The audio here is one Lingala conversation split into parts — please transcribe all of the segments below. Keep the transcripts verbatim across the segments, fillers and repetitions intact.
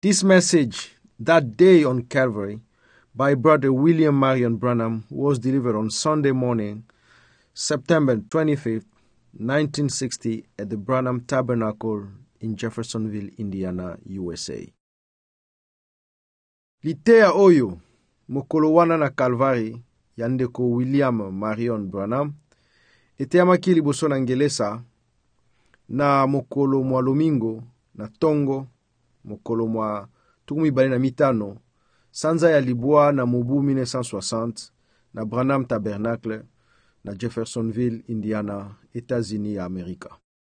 This message, That Day on Calvary, by Brother William Marion Branham, was delivered on Sunday morning, September twenty-fifth, nineteen sixty, at the Branham Tabernacle in Jeffersonville, Indiana, U S A. Litea oyo, mokolo wana na Calvary, ya ndeko William Marion Branham, ete amaki liboso na ngelesa, na mokolo mwa lomingo, na tongo, mokolo mwa tukumi bale na mitano, sanza ya libwa na mubu mille neuf cent soixante, na Branham Tabernacle, na Jeffersonville, Indiana, États-Unis ya Amerika.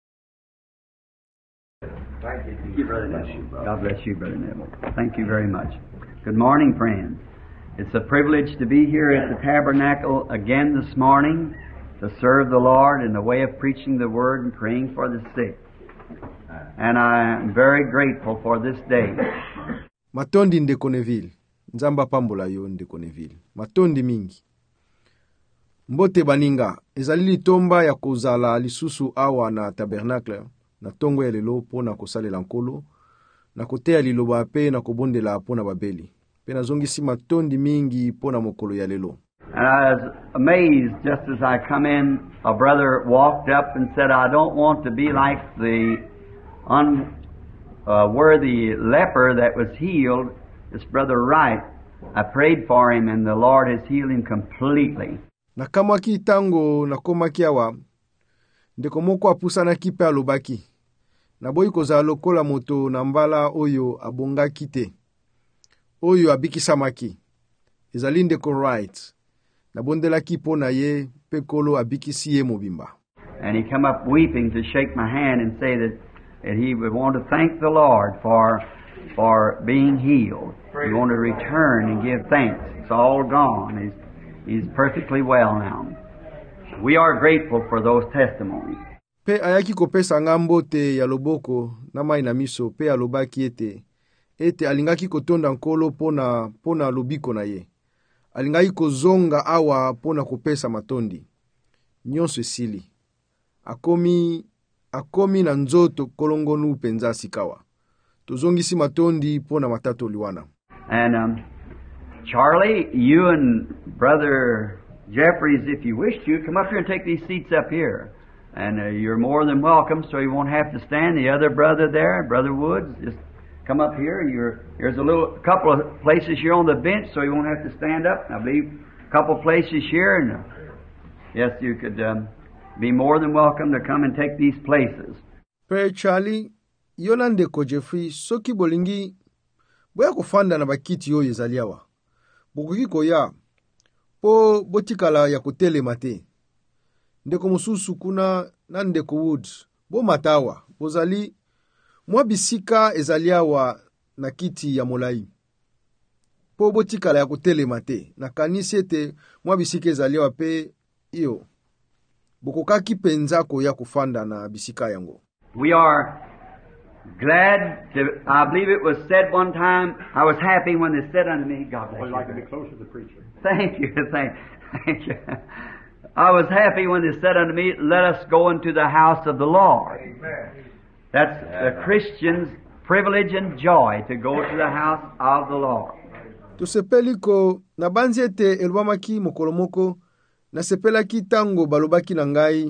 Thank you, Brother Neville. God bless you, Brother Neville. Thank you very much. Good morning, friends. It's a privilege to be here at the Tabernacle again this morning to serve the Lord in the way of preaching the Word and praying for the sick. And I am very grateful for this day. Matondi ndeko Neville. Nzamba pambola yo ndeko Neville. Matondi mingi. Mbote baninga. Ezali tomba ya kozala lisusu awa na Tabernacle. Na tongo ya lelo po na kosalela nkolo. Na kotea liloba pe na kobondela po na babeli. Pe na zongisi matondi mingi po na mokolo ya lelo. And I was amazed just as I come in, a brother walked up and said, I don't want to be like the unworthy uh, leper that was healed. It's Brother Wright. I prayed for him and the Lord has healed him completely. Na kama ki tango na koma kiawa, ndeko moko apusa na kipe alobaki. Na boyi koza lokola moto na mbala oyo abonga kite. Oyo abiki samaki. Ezali ndeko Wright. Na bondela kipo na ye pekolo abiki siye mobimba. And he come up weeping to shake my hand and say that, that he would want to thank the Lord for for being healed. He wanted to return and give thanks. It's all gone. He's he's perfectly well now. We are grateful for those testimonies. Pe ayaki kopesa ngambo te ya loboko na mai na miso pe alobaki ete ete alingaki kotonda nkolo pona pona lobiko na ye. Alingaki kozonga awa pona kopesa matondi. Nyonso esili. Akomi akomi na nzoto kolongonu penza sikawa. Tozongisi matondi pona matato liwana. And um, Charlie, you and Brother Jeffries, if you wish to, come up here and take these seats up here. And uh, you're more than welcome, so you won't have to stand. The other brother there, Brother Woods, just come up here. You're, there's a little couple of places here on the bench, so you won't have to stand up. I believe a couple of places here, and uh, yes, you could um, be more than welcome to come and take these places. Pray Charlie, yolande ko Jeffrey, soki bolingi, boya kufanda na bakiti yo yezaliawa. Bukuki koya, po botikala ya kutele mate. Ndeko mususu kuna na ndeko Woods, bo matawa, bozali, mwabisika ezaliawa na kiti ya molai. Po botikala ya kutele mate, na kanisete mwabisika ezaliawa pe iyo. Bukukaki penzako ya kufanda na bisika yango. We are glad to, I believe it was said one time, I was happy when they said unto me, God bless you. I'd like to be closer to the preacher. Thank you, thank, thank you. I was happy when they said unto me, let us go into the house of the Lord. Amen. That's a Christian's privilege and joy to go to the house of the Lord. Tusepeliko na banzete elwamaki mokolomoko na sepelaki tango balobaki na ngai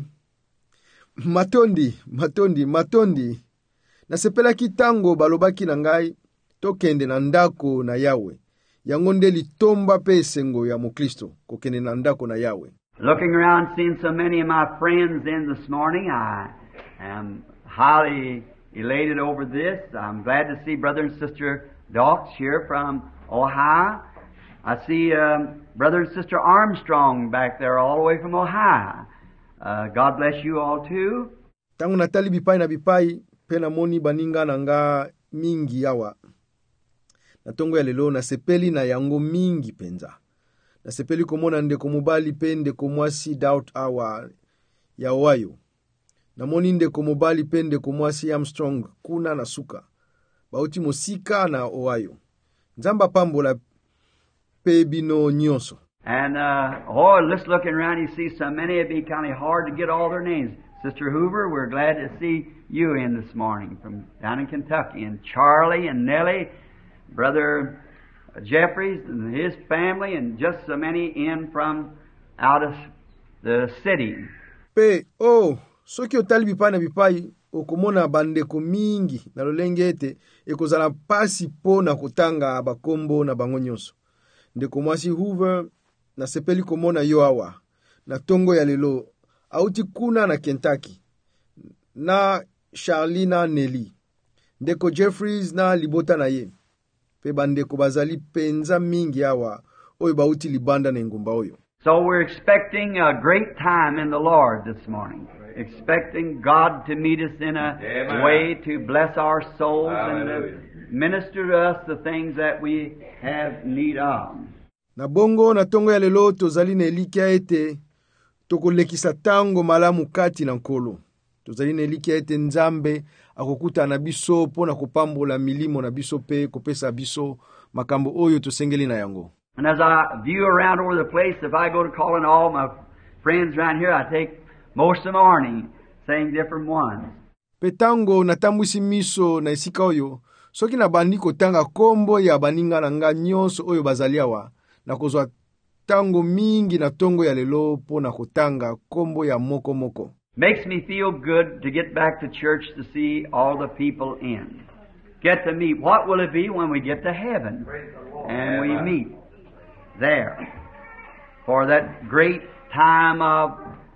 matondi matondi matondi na sepelaki tango balobaki na ngai tokende na ndako na Yawe yango nde litomba pe esengo ya Mokristo kokende na ndako na Yawe. Looking around, seeing so many of my friends in this morning, I am highly elated over this. I'm glad to see Brother and Sister Dawkes here from Ohio. I see um, Brother and Sister Armstrong back there all the way from Ohio. Uh, God bless you all too. Tangu natali bipai na bipai, pena moni baninga nanga mingi yawa. Na tongo ya lelo na sepeli na yango mingi penza. Na sepeli komona ndeko mobali pe ndeko mwasi doubt awa ya Ohio. Na moni ndeko mobali pe ndeko mwasi Armstrong kuna na suka. Bauti mosika na Ohio. Nzamba pambola pe bino nyonso. And, uh, oh, just looking around, you see so many, it'd be kind of hard to get all their names. Sister Hoover, we're glad to see you in this morning from down in Kentucky. And Charlie and Nellie Brother Jeffries and his family, and just so many in from out of the city. Pe, oh, soki otali bipana bipai, okomona bandeko mingi na lolenge ete ekozala pasi po na kutanga bakombo na bango nyonso. Ndeko mwasi Hoover na sepeli komona yo awa na tongo ya lelo auti kuna na Kentucky na Charlina Nelly. Ndeko Jeffries na libota na ye. Pe bandeko bazali penza mingi awa oyo bauti libanda na ngumba oyo. So we're expecting a great time in the Lord this morning. Expecting God to meet us in a Amen. Way to bless our souls Hallelujah. And to minister to us the things that we have need of. Na bongo na tongo ya lelo tozali na elikia ete tokolekisa tango malamu kati na nkolo. Tozali na elikia ete Nzambe akokuta na biso po na kupambola milimo na biso pe kopesa biso makambo oyo tosengeli na yango. And as I view around over the place, if I go to calling all my friends around here, I take most of the morning saying different ones. Petango natambwisi miso na esika oyo, soki na bandi kotanga kombo ya baninga na nga nyonso oyo bazaliawa, na kozwa tango mingi na tongo ya lelo po na kotanga kombo ya moko moko. Makes me feel good to get back to church to see all the people in. Get to meet. What will it be when we get to heaven? And we meet there for that great time of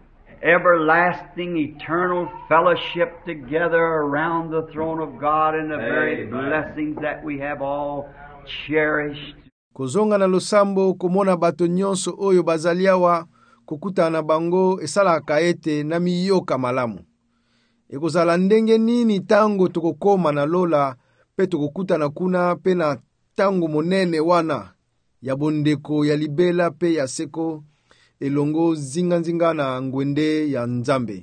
everlasting, eternal fellowship together around the throne of God and the very blessings that we have all cherished. Kozonga na losambo komona bato nyonso oyo bazaliawa kukuta na bango esala kaete na miyoka malamu. Ekozala ndenge nini tango tokokoma na lola pe tokokuta na kuna pe na tango monene wana ya bondeko ya libela pe ya seko elongo zinga nzinga na ngwende ya Nzambe.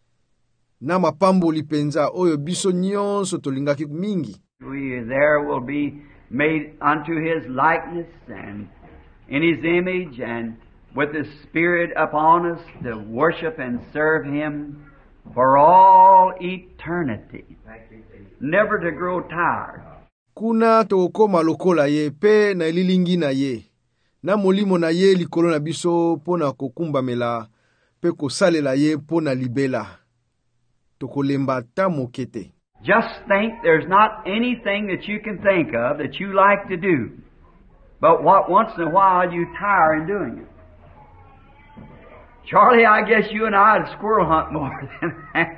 Na mapambo lipenza oyo biso nyonso tolingaki mingi. We there will be made unto his likeness and in his image and with his spirit upon us to worship and serve him for all eternity. Never to grow tired. Kuna tokoma lokola ye pe na elilingi na ye. Na molimo na ye likolo na biso pona kokumba mela pe kosalela ye pona libela. Tokolemba ta mokete. Just think there's not anything that you can think of that you like to do, but what once in a while you tire in doing it. Charlie, I guess you and I would squirrel hunt more than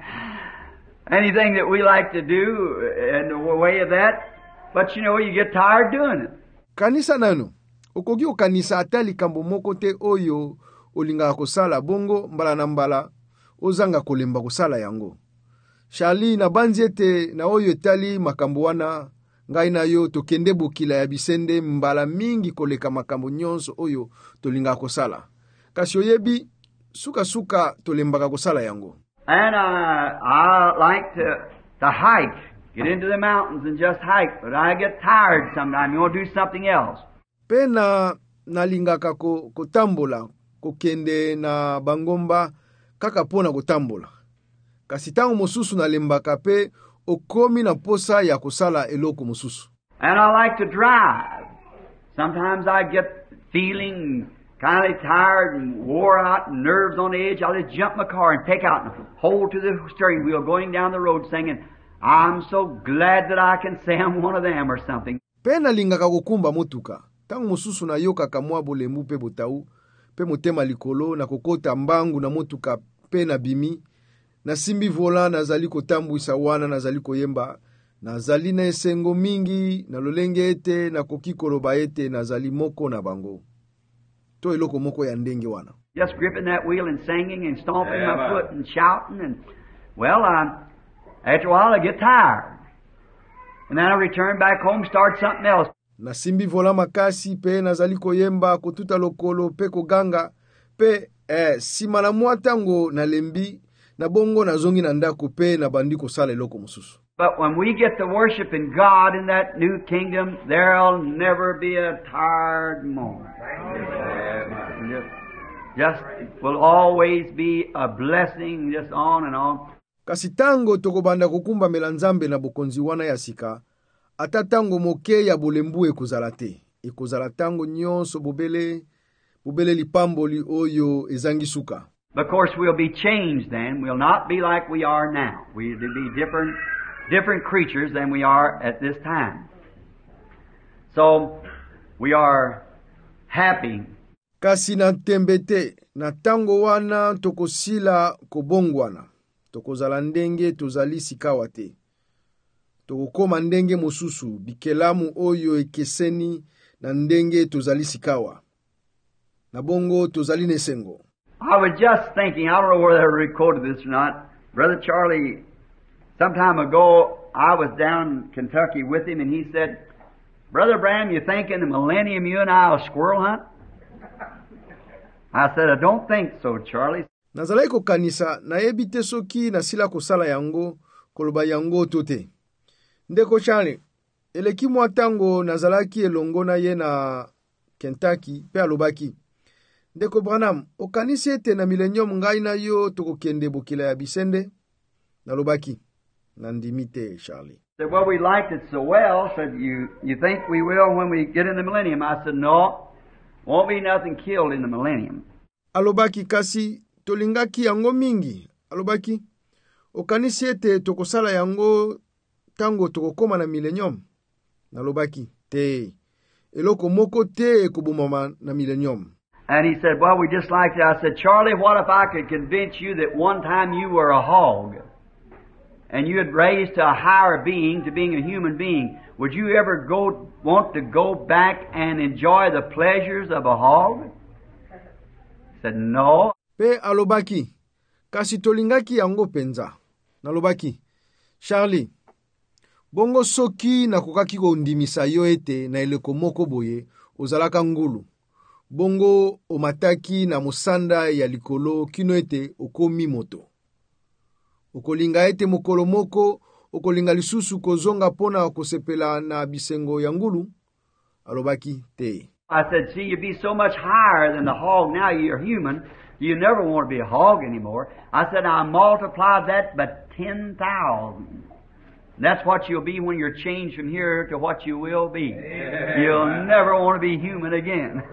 anything that we like to do in the way of that, but you know, you get tired doing it. Kanisa nano, okogi o kanisa atali kambo moko te oyo olinga kosala bongo mbala na mbala ozanga kolemba kosala yango. Shali na banzete na oyo etali makambo wana ngai na yo tokende bokila ya bisende mbala mingi koleka makambo nyonso oyo tolinga kosala. Kasi oyebi suka suka tolembaka kosala yango. And uh, I like to to hike, get into the mountains and just hike, but I get tired sometimes. You want to do something else. Pena nalingaka ko kotambola kokende na bangomba kaka pona kotambola. Kasi tango mosusu nalembaka pe okomi na posa ya kusala eloko mosusu. And I like to drive. Sometimes I get feeling kind of tired and wore out and nerves on the edge. I'll just jump my car and take out and hold to the steering wheel going down the road singing, I'm so glad that I can say I'm one of them or something. Pena lingaka kukumba motuka. Tango mosusu na yoka kamwa bolemu pe botau, pe motema likolo na kokota mbangu na motuka pe na bimi, na simbi vola na zali kotambuisa wana na zali koyemba, na zali na esengo mingi, na lolenge ete, na kokikoloba ete, na zali moko na bango. To eloko moko ya ndenge wana. Just gripping that wheel and singing and stomping yeah, my foot and shouting and, well, um, after a while I get tired. And then I return back home, start something else. Na simbi vola makasi pe na zali koyemba kotuta lokolo pe koganga pe eh, sima na mwatango na lembi na bongo na zongi na ndako pe na bandi kosala eloko mosusu. But when we get to worshiping God in that new kingdom, there'll never be a tired moment. Just, just will always be a blessing just on and on. Kasi tango tokobanda kukumba mela Nzambe na bokonzi wana ya sika, ata tango moke ya bolembu ekozala te. Ekozala tango nyonso bobele bobele lipamboli oyo ezangi suka. Of course, we'll be changed then. We'll not be like we are now. We'll be different, different creatures than we are at this time. So, we are happy. Kasi na tembe te, na tango wana tokosila kobongwana. Tokozala ndenge tozali sikawa te. Tokokoma ndenge mosusu, bikelamu oyo ekeseni na ndenge tozali sikawa. Na bongo tozali nesengo. I was just thinking, I don't know whether I recorded this or not. Brother Charlie, some time ago, I was down in Kentucky with him, and he said, Brother Branham, you think in the millennium you and I will squirrel hunt? I said, I don't think so, Charlie. Nazalaki kokanisa na yebite soki na sila kosala yango koloba yango tote. Ndeko Charlie, eleki mwa tango nazalaki elongo na ye na Kentucky pe alobaki. Ndeko Branham, okanisi ete na millennium ngai na yo tokokende bokila ya bisende? Nalobaki. Nandimite, Charlie. Said, well, we liked it so well. Said, you, you think we will when we get in the millennium? I said, no. Won't be nothing killed in the millennium. Alobaki kasi tolingaki yango mingi. Alobaki. Okanisi ete tokosala yango tango tokokoma na millennium? Nalobaki. Te. Eloko moko te ekobumama na millennium. And he said, well, we just liked it. I said, Charlie, what if I could convince you that one time you were a hog and you had raised to a higher being, to being a human being? Would you ever go want to go back and enjoy the pleasures of a hog? He said, no. Pe alobaki, kasi tolingaki yango penza. Nalobaki, Charlie, bongo soki na kokaki ko ndimisa yo ete na eleko moko boye, ozalaka ngulu. Bongo omataki na musanda ya likolo kino ete okomi moto. Okolinga ete mokolo moko, okolinga lisusu kozonga pona kosepela na bisengo ya ngulu? Alobaki te. I said, see, you'd be so much higher than the hog. Now you're human. You never want to be a hog anymore. I said, I multiply that by ten thousand. That's what you'll be when you're changed from here to what you will be. Amen. You'll never want to be human again.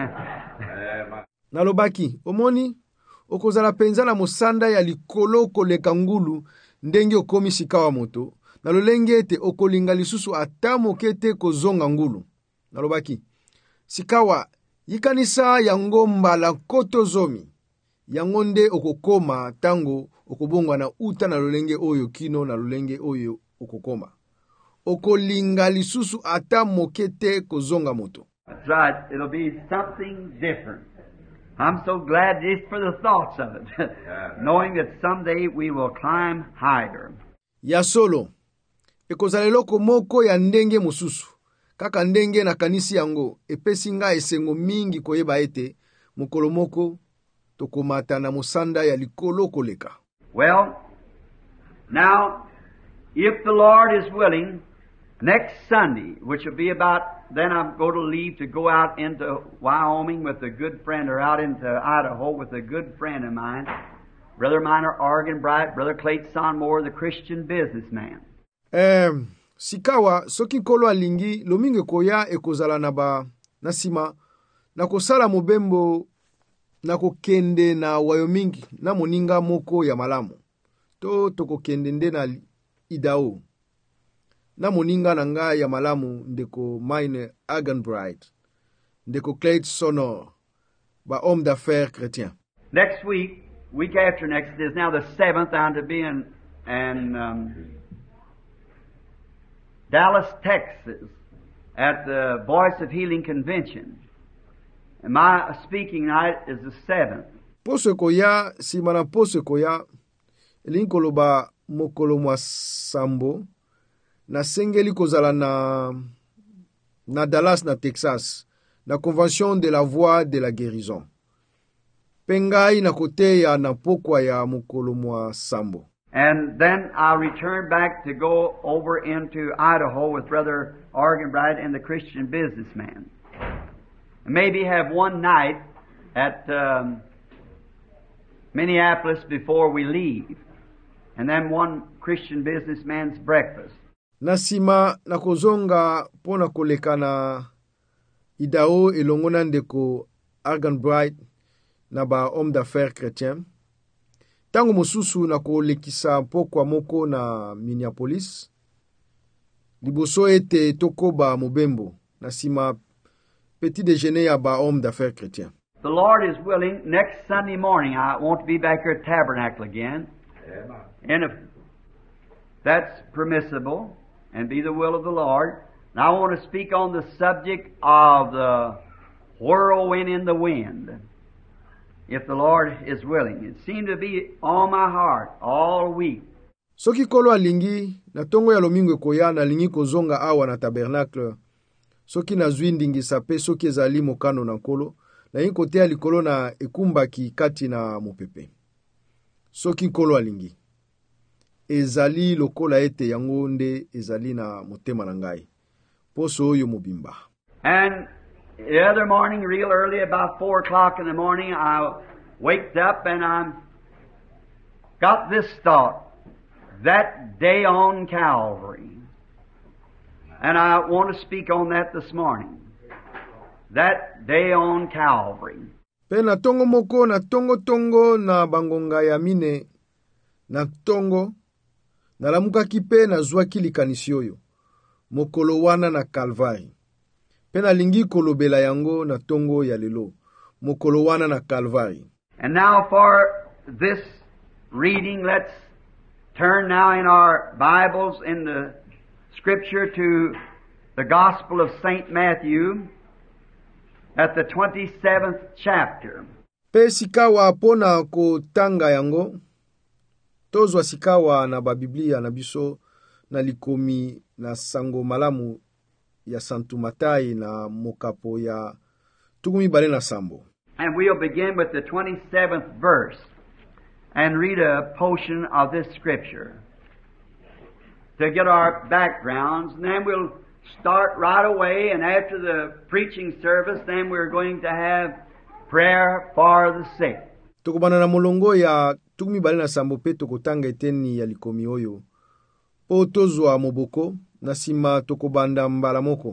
Nalobaki, omoni, okozala penza na musanda ya likolo koleka ngulu ndenge okomi sikawa moto. Nalolenge ete okolinga lisusu ata mokete kozonga ngulu. Nalobaki, sikawa yikanisa yango mbala koto zomi. Yango nde okokoma tango okobongwa na uta na lolenge oyo kino na lolenge oyo okokoma. Okolinga lisusu ata mokete kozonga moto. That's right. It'll be something different. I'm so glad just for the thoughts of it, knowing that someday we will climb higher. Ya solo, ekozala eloko moko ya ndenge mususu, kaka ndenge na kanisi yango, epesi nga esengo mingi koyeba ete, mukolo moko, tokomata na musanda ya likolo koleka. Well, now, if the Lord is willing, next Sunday, which will be about, then I'm going to leave to go out into Wyoming with a good friend, or out into Idaho with a good friend of mine, Brother Minor Oregon Bright, Brother Clayton Sonmore, the Christian businessman. Um, sikawa, soki kolo alingi, lominge koya ekozala na ba, nasima, na kosala mobembo, na kokende na Wyoming, na moninga moko ya malamu. To toko kende nde na Idaho. Na moninga na nga ya malamu ndeko Minor Oregon Bright, ndeko Clayton Sonmore, ba homme d'affaires chrétien. Next week, week after next, is now the seventh, I'm to be in, in um, Dallas, Texas, at the Voice of Healing Convention. And my speaking night is the seventh. Pose koya, si mana pose koya, elinkolo ba mokolo mwa sambo, na sengeli kozala na, na Dallas na Texas, na Convention de la Voix de la Guérison. Pengai na kote ya na pokwa ya mokolo mwa sambo. And then I'll return back to go over into Idaho with Brother Oregon Bright and the Christian businessman. And maybe have one night at um, Minneapolis before we leave. And then one Christian businessman's breakfast. Na sima na kozonga pona koleka na Idaho elongo na ndeko Arganbright na ba homme d'affaires chrétien. Tango mosusu na kolekisa pokwa moko na Minneapolis. Liboso ete tokoba mobembo na sima petit déjeuner ya ba homme d'affaires chrétien. The Lord is willing, next Sunday morning I want to be back here at Tabernacle again. Amen. And if that's permissible and be the will of the Lord, and I want to speak on the subject of the whirlwind in the wind. If the Lord is willing. It seemed to be on my heart all week. Soki kolo alingi na tongo ya lomingo koya na lingi kozonga awa na Tabernacle. Soki na zwindingi sape soki ezali mokano na kolo na yin kote alikolo na ekumbaki kati na mopepe. Soki kolo alingi ezali lokola ete yango nde ezali na motema na ngai. Poso oyo mobimba. And the other morning, real early, about four o'clock in the morning, I waked up and I got this thought, that day on Calvary. And I want to speak on that this morning. That day on Calvary. Pe na tongo moko na tongo tongo na bangonga ya mine na tongo na lamuka kipe na zwa kilikanisi oyo mokolo wana na Calvary. Pe na lingi kolobela yango na tongo ya lelo mokolo wana na Calvary. And now for this reading, let's turn now in our Bibles in the Scripture to the Gospel of Saint Matthew at the twenty-seventh chapter. Pe sikawa pona ko tanga yango tozwa sikawa na ba Biblia na biso na likomi na sango malamu ya Santu Matai na mokapo ya tukumi bale na sambo. And we'll begin with the twenty-seventh verse and read a portion of this scripture to get our backgrounds, and then we'll start right away, and after the preaching service, then we're going to have prayer for the sick. Tokobana na molongo ya tukumi bale na sambo pe tokotanga eteni ya likomi oyo. Po tozwa moboko na sima tokobanda mbala moko.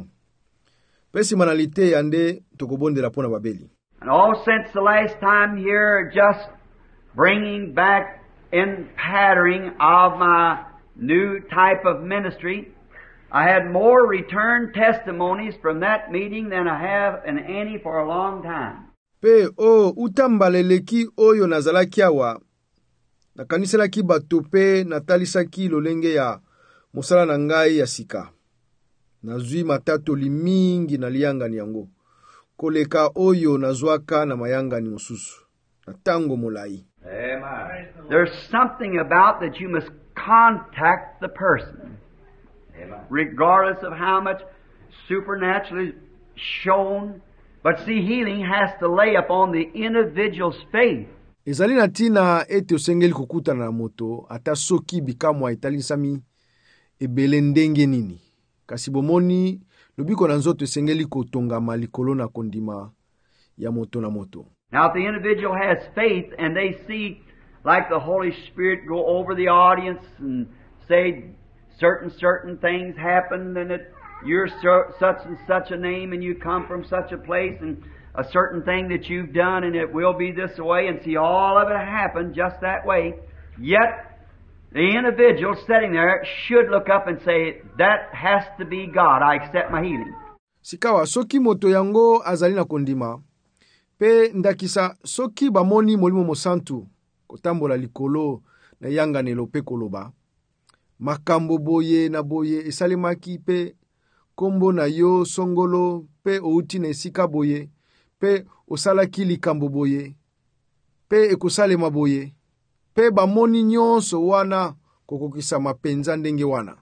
Pesi manalite yande tokobondela pona babeli. And all since the last time here, just bringing back in pattering of my new type of ministry, I had more return testimonies from that meeting than I have in any for a long time. Pe o utambaleleki oyo nazalaki awa na kanisa la kibato pe natalisaki lolenge ya mosala na ngai ya sika. Nazwi matato limingi na lianga ni yango. Koleka oyo nazwaka na mayanga ni mususu. Na tango mulai. Amen. There's something about that you must contact the person. Amen. Regardless of how much supernaturally shown. But see, healing has to lay upon the individual's faith. Ezali na tina ete osengeli kukuta na moto ata soki bikamwa italisami ebele ndenge nini. Kasi bomoni lobiko na nzoto esengeli kotonga malikolo na kondima ya moto na moto. Now if the individual has faith and they see like the Holy Spirit go over the audience and say certain certain things happen and that you're so, such and such a name and you come from such a place and a certain thing that you've done and it will be this way, and see all of it happen just that way, yet the individual sitting there should look up and say, that has to be God. I accept my healing. Sikawa soki moto yango azali na kondima. Pe ndakisa soki bamoni molimo mosantu kotambola likolo na yanga nelo pe koloba. Makambo boye na boye esalemaki pe kombo na yo songolo pe outi na esika boye pe osalaki likambo boye pe ekosalema boye pe bamoni nyonso wana kokokisa mapenza ndenge wana.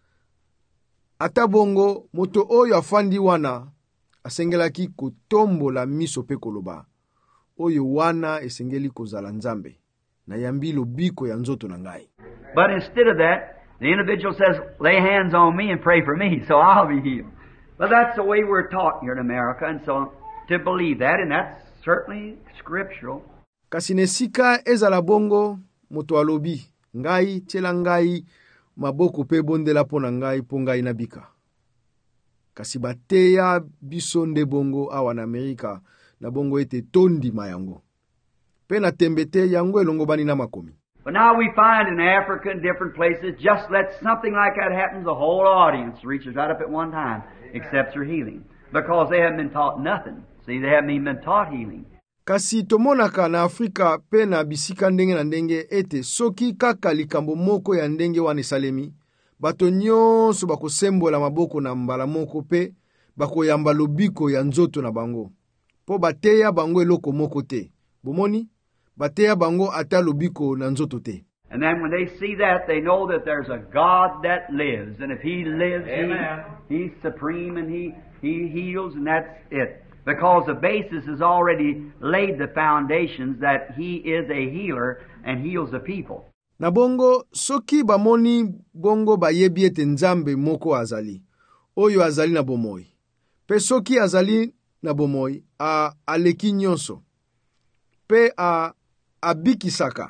Ata bongo moto oyo afandi wana asengelaki kotombola miso pe koloba oyo wana esengeli kozala nzambe na yambi lobiko ya nzoto na ngai. But instead of that, the individual says, lay hands on me and pray for me so I'll be healed. But that's the way we're taught here in America, and so to believe that, and that's certainly scriptural. Kasi nesika ezala bongo moto alobi ngai tela ngai maboko pe bondela pona ngai po ngai nabika. Kasi bateya biso nde bongo awa na Amerika na bongo ete tondi mayango. Pe na tembete yango elongo bani na makomi. But now we find in Africa and different places, just let something like that happen, the whole audience reaches right up at one time, accepts their healing. Because they haven't been taught nothing. See, they haven't even been taught healing. Kasi tomonaka na Afrika pe na bisika ndenge na ndenge ete soki kaka likambo moko ya ndenge wane salemi, bato nyonso bakosembola maboko na mbala moko pe bakoyamba lobiko ya nzoto na bango. Po bateya bango eloko moko te. Bomoni? Bateya bango ata lobiko na nzoto te. And then when they see that, they know that there's a God that lives. And if He lives, he, He's supreme and He, He heals, and that's it. Because the basis has already laid the foundations that He is a healer and heals the people. Na bongo, soki bamoni bongo bayebi ete Nzambe moko azali. Oyo azali na bomoi. Pe soki azali na bomoi, a aleki nyonso. Pe a abikisaka.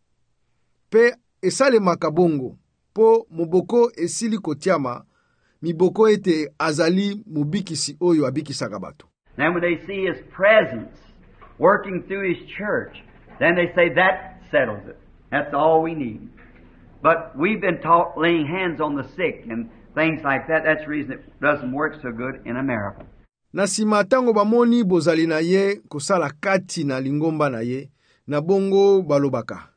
Pe esale makabongo. Po muboko esili kotiama, miboko ete azali mubikisi oyo abikisaka bato. Then when they see His presence working through His church, then they say that settles it. That's all we need. But we've been taught laying hands on the sick and things like that. That's the reason it doesn't work so good in America. Nasima tango bamoni bozali na ye kosala kati na lingomba na ye, na bongo balobaka.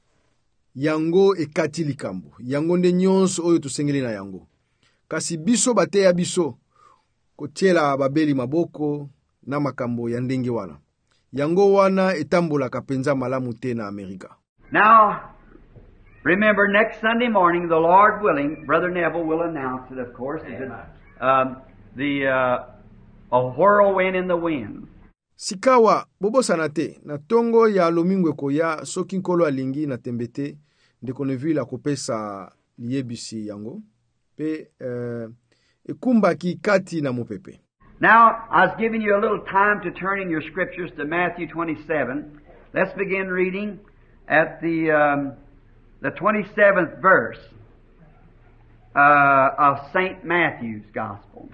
Yango ekati likambo. Yango nde nyonso oyo tusengeli na yango. Kasi biso bateya biso, kotiela babeli maboko na makambo ya ndenge wana. Yango wana etambola kapenza malamu te na Amerika. Now, remember next Sunday morning, the Lord willing, Brother Neville will announce it, of course, um, the uh, a whirlwind in the wind. Sikawa bobo sanate na tongo ya lomingwe koya soki nkolo alingi na tembete ndeko nevila kopesa liebisi yango pe uh, ekumba ki kati na mopepe. Now, I was giving you a little time to turn in your scriptures to Matthew twenty-seven. Let's begin reading at the um, the twenty-seventh verse uh, of Saint Matthew's Gospel.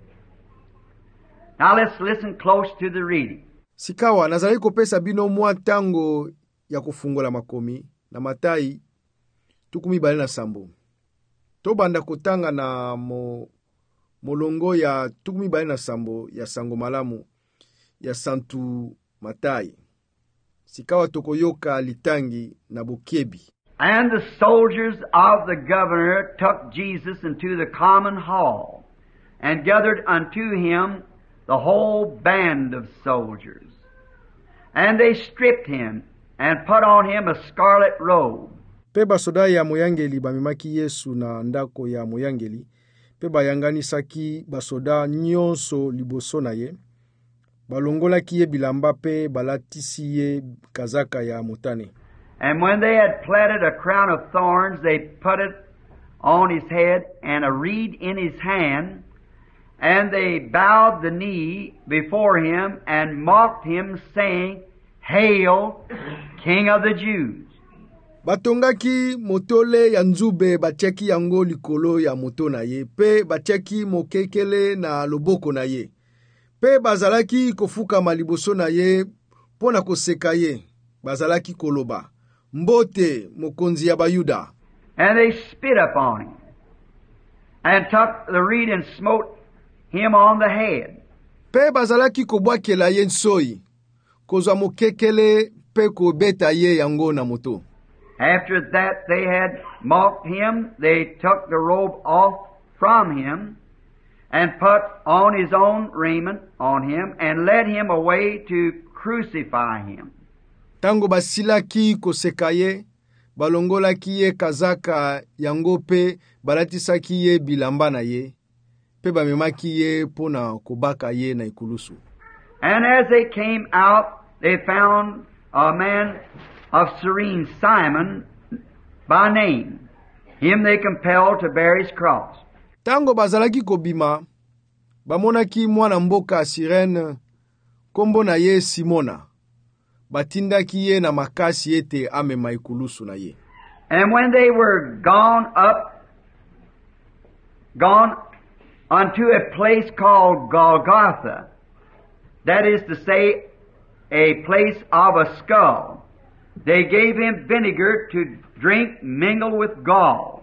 Now let's listen close to the reading. Sikawa nazali kopesa bino mwa tango ya kufungola makomi na Matai tukumi bali na sambo. Tobanda kotanga na mo molongo ya tukumi bali na sambo ya sango malamu ya Santu Matai. Sikawa tokoyoka litangi na bokebi. And the soldiers of the governor took Jesus into the common hall, and gathered unto him the whole band of soldiers. And they stripped him, and put on him a scarlet robe. Pe basoda ya moyangeli bamemaki Yesu na ndako ya moyangeli, pe bayanganisaki basoda nyonso liboso na ye, balongolaki ye bilamba pe balatisi ye kazaka ya motane. And when they had plaited a crown of thorns, they put it on his head, and a reed in his hand, and they bowed the knee before him, and mocked him, saying, Hail, King of the Jews! Batongaki motole ya nzube batiaki yango likolo ya moto na ye, pe batiaki mokekele na loboko na ye. Pe bazalaki kofuka maliboso na ye, pona koseka ye, bazalaki koloba, Mbote mokonzi ya Bayuda. And they spit upon him, and took the reed and smote him on the head. Pe bazalaki kobwakela ye nsoi, kozwa mokekele pe kobeta ye yango na moto. After that they had mocked him, they took the robe off from him, and put on his own raiment on him, and led him away to crucify him. Tango basilaki koseka ye, balongolaki ye kazaka yango pe balatisaki ye bilamba na ye, pe bamemaki ye pona kobaka ye na ikulusu. And as they came out, they found a man of Cyrene, Simon by name. Him they compelled to bear his cross. Tango bazalaki kobima, bamonaki mwana mboka Cyrene, kombo na ye Simona. Batindaki ye na makasi ete amema ikulusu na ye. And when they were gone up gone unto a place called Golgotha. That is to say, a place of a skull. They gave him vinegar to drink mingled with gall.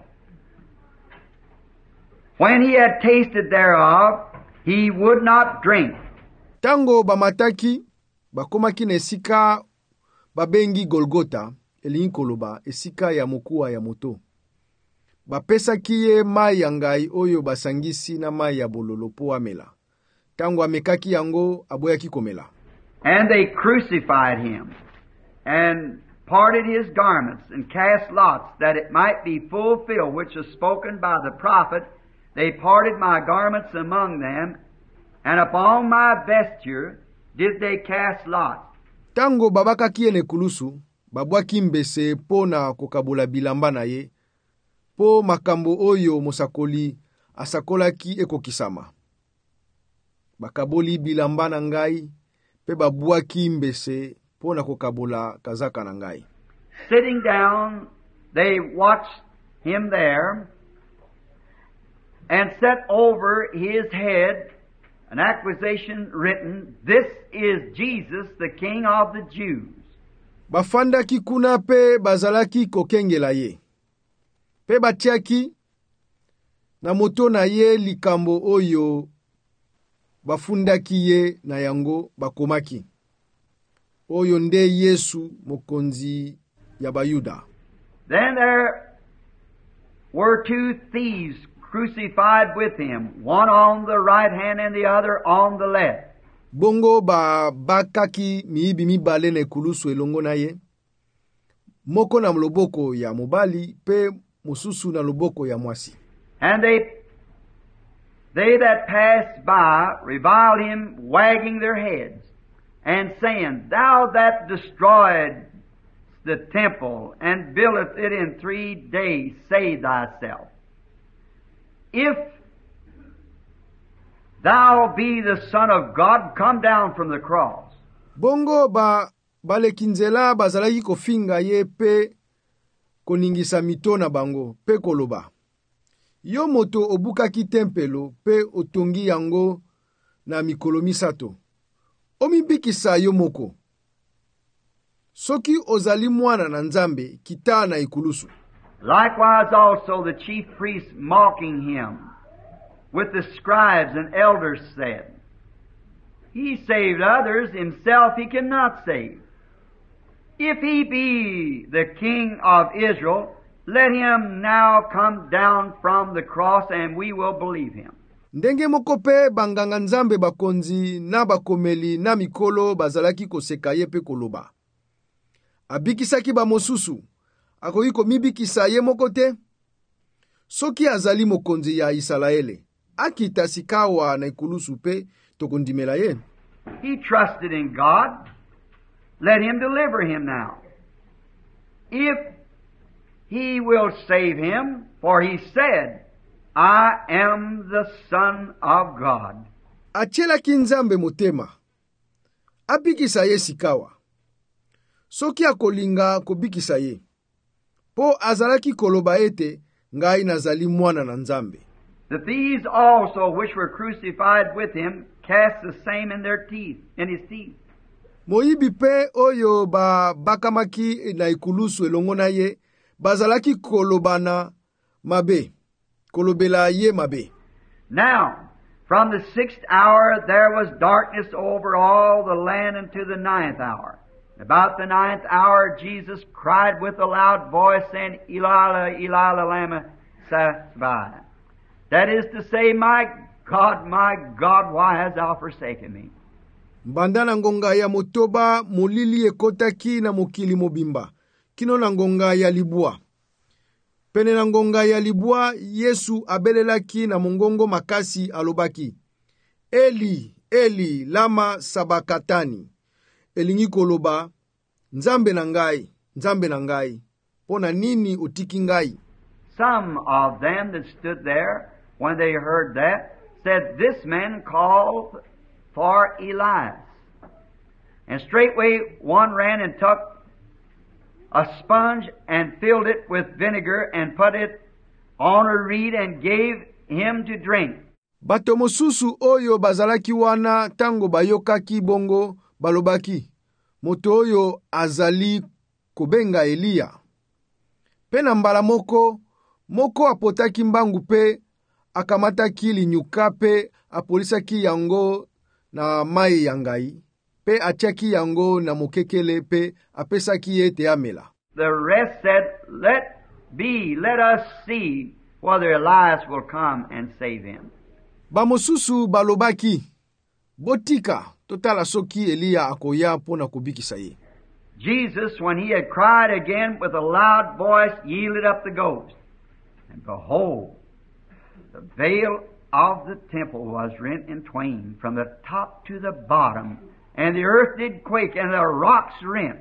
When he had tasted thereof, he would not drink. Tango bamataki, bakomaki na esika babengi Golgota, elingi koloba esika ya mokuwa ya moto. Bapesaki ye mai ya ngai oyo basangisi na mai ya bololo po amela. Tango amekaki yango aboyaki komela. And they crucified him, and parted his garments, and cast lots, that it might be fulfilled, which was spoken by the prophet. They parted my garments among them, and upon my vesture did they cast lots. Tango babakaki ye nekulusu, babwaki mbese po na kokabula bilamba na ye, po makambo oyo mosakoli asakolaki ekokisama. Bakaboli bilamba na ngai, pe babwaki mbese po na kokabula kazaka na ngai. Sitting down, they watched him there, and set over his head an accusation written, This is Jesus, the King of the Jews. Bafandaki kuna pe bazalaki kokengela ye. Pe batiaki na moto na ye likambo oyo bafundaki ye na yango bakomaki. Oyo nde Yesu mokonzi ya Bayuda. Then there were two thieves crucified with him, one on the right hand and the other on the left. Bongo ba bakaki miibi mibale na ekulusu elongo na ye. Moko na loboko ya mobali pe mususu na loboko ya mwasi. And they they that passed by reviled him, wagging their heads, and saying, Thou that destroyed the temple and buildeth it in three days, save thyself. If thou be the Son of God, come down from the cross. Bongo ba balekinzela bazalaki kofinga ye pe koningisa mito na bango pe koloba. Yo moto obukaki tempelo pe otongi yango na mikolo misato. Omibikisa yo moko. Soki ozali mwana na Nzambe kita na ikulusu. Likewise also the chief priests mocking him with the scribes and elders said, He saved others, himself he cannot save. If he be the King of Israel, let him now come down from the cross and we will believe him. Ndenge moko pe banganga Nzambe bakonzi na bakomeli na mikolo bazalaki koseka ye pe koloba. Abikisaki ba mosusu, akoki komibikisa ye moko te. Soki azali mokonzi ya Isalaele, akita sikawa na ikulusu pe tokondimela ye. He trusted in God. Let him deliver him now. If he will save him, for he said, I am the Son of God. Achelaki Nzambe motema. Abikisa ye sikawa. Soki akolinga kobikisa ye. Po azalaki koloba ete ngai nazali mwana na Nzambe. The thieves also which were crucified with him cast the same in their teeth, in his teeth. Moyibi pe oyo ba bakamaki na ikulusu elongo na ye, bazalaki kolobana mabe, kolobela ye mabe. Now, from the sixth hour there was darkness over all the land unto the ninth hour. About the ninth hour Jesus cried with a loud voice, saying, Eli, Eli, lama sabachthani. That is to say, My God, my God, why hast thou forsaken me? Mbanda na ngonga ya motoba molili ekotaki na mokili mobimba. Kino na ngonga ya libua. Pene na ngonga ya libua, Yesu abelelaki na mongongo makasi alobaki. Eli, Eli, lama sabachthani. Elingi koloba, Nzambe na ngai, Nzambe na ngai, pona nini utiki ngai? Some of them that stood there, when they heard that, said, This man called for Elias. And straightway one ran and took a sponge and filled it with vinegar and put it on a reed and gave him to drink. Bato mosusu oyo bazalaki wana tango bayokaki bongo balobaki, moto oyo azali kobenga Eliya. Pe na mbala moko, moko apotaki mbangu pe akamataki linyuka pe apolisaki yango na mai ya ngai, pe atiaki yango na mokekele pe apesaki ye te amela. The rest said, let be, let us see whether Elias will come and save him. Bamosusu balobaki, botika totala soki Eliya akoya pona kubikisa ye. Jesus, when he had cried again with a loud voice, yielded up the ghost. And behold, the veil of the temple was rent in twain from the top to the bottom, and the earth did quake, and the rocks rent.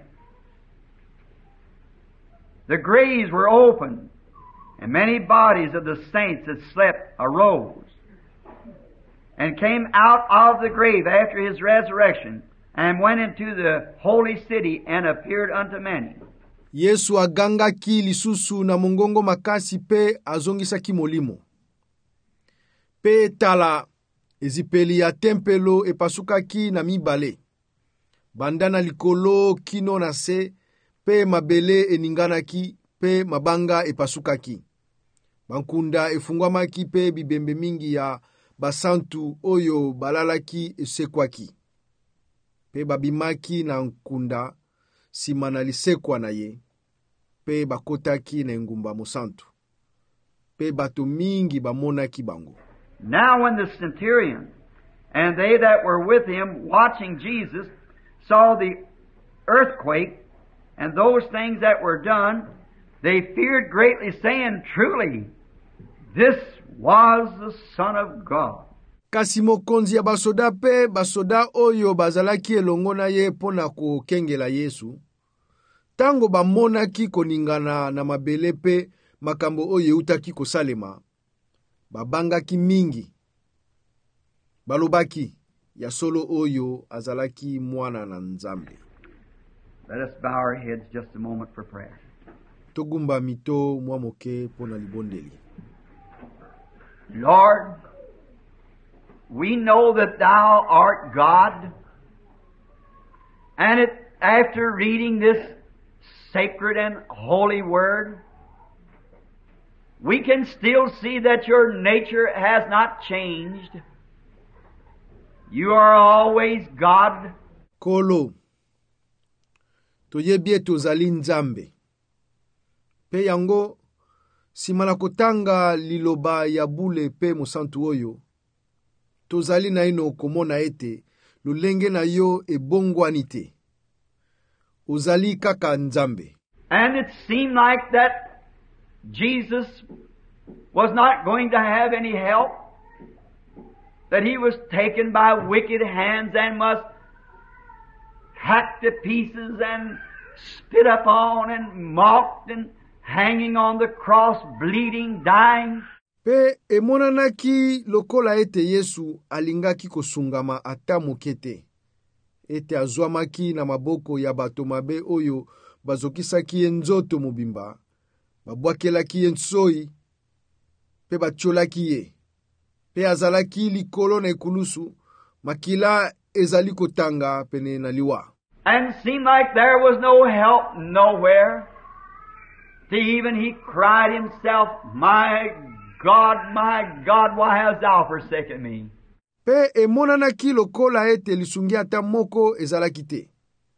The graves were opened, and many bodies of the saints that slept arose, and came out of the grave after his resurrection, and went into the holy city, and appeared unto many. Yesu agangaki lisusu na mongongo makasi pe azongisaki molimo. Pe tala, ezipeli ya tempelo epasukaki na mibale. Bandana likolo kino na se, pe mabele eninganaki, pe mabanga epasukaki. Bankunda efungwamaki pe bibembe mingi ya basantu oyo balalaki esekwaki. Pe babimaki na nkunda sima na lisekwa na ye. Pe bakotaki na ngumba mosantu. Pe bato mingi bamonaki bango. Now when the centurion and they that were with him watching Jesus saw the earthquake and those things that were done, they feared greatly, saying, truly, this was the Son of God. Kasi mokonzi ya basoda pe basoda oyo bazalaki elongo na ye pona kokengela Yesu, tango bamonaki koningana na mabele pe makambo oyo eutaki kosalema, babangaki mingi. Balobaki, ya solo oyo azalaki mwana na Nzambe. Let us bow our heads just a moment for prayer. Togumba mito mwa moke pona libondeli. Lord, we know that Thou art God, and it, after reading this sacred and holy word, we can still see that your nature has not changed. You are always God. Kolo, toyebie tozali Nzambe. Pe yango, simana kotanga liloba ya bule pe mosantu oyo, tozali na ino komona ete, lulenge na yo ebongwani te. Ozali kaka Nzambe. And it seemed like that Jesus was not going to have any help, that he was taken by wicked hands and must hacked to pieces and spit upon and mocked and hanging on the cross, bleeding, dying. Pe emonanaki lokola ete Yesu alingaki kosungama ata mokete. Ete azwamaki na maboko ya bato mabe oyo bazokisaki ye nzoto mobimba, babwakelaki ye nsoi, pe batiolaki ye. Pe azalaki likolo na ekulusu, makila ezali kotanga pene na liwa. And seemed like there was no help nowhere. To even he cried himself, my God, my God, why hast thou forsaken me? Pe emonanaki lokola ete lisungi ata moko ezalaki te.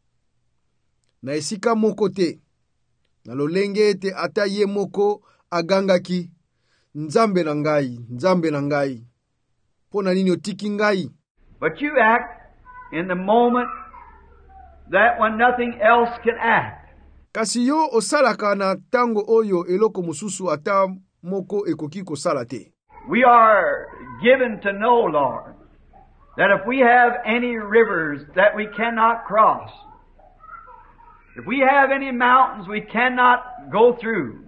Na esika moko te. Na lolenge ete ata ye moko agangaki, Nzambe na ngai, Nzambe na ngai, pona nini otiki ngai? But you act in the moment that when nothing else can act. Kasi yo osalaka na tango oyo eloko mususu ata moko ekoki kosala te. We are given to know, Lord, that if we have any rivers that we cannot cross, if we have any mountains we cannot go through,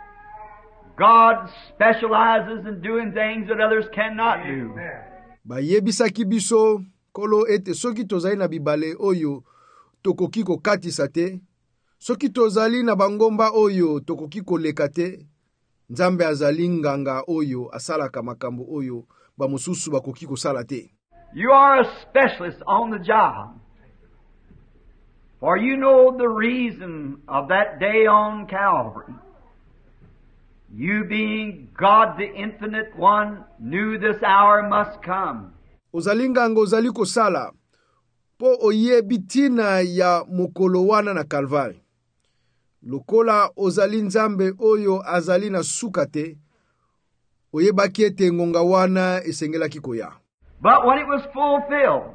God specializes in doing things that others cannot do. Bayebisaki biso kolo ete soki tozali na bibale oyo tokoki kokatisa te, soki tozali na bangomba oyo tokoki koleka te, Nzambe azali nganga oyo asalaka makambo oyo bamususu bakoki kosala te. You are a specialist on the job. For you know the reason of that day on Calvary. You being God the Infinite One knew this hour must come. Ozali nganga ozali kosala po oyebi tina ya mokolo wana na Kalvari. Lokola ozali Nzambe oyo azali na suka te, oyebaki ete ngonga wana esengelaki koya. But when it was fulfilled,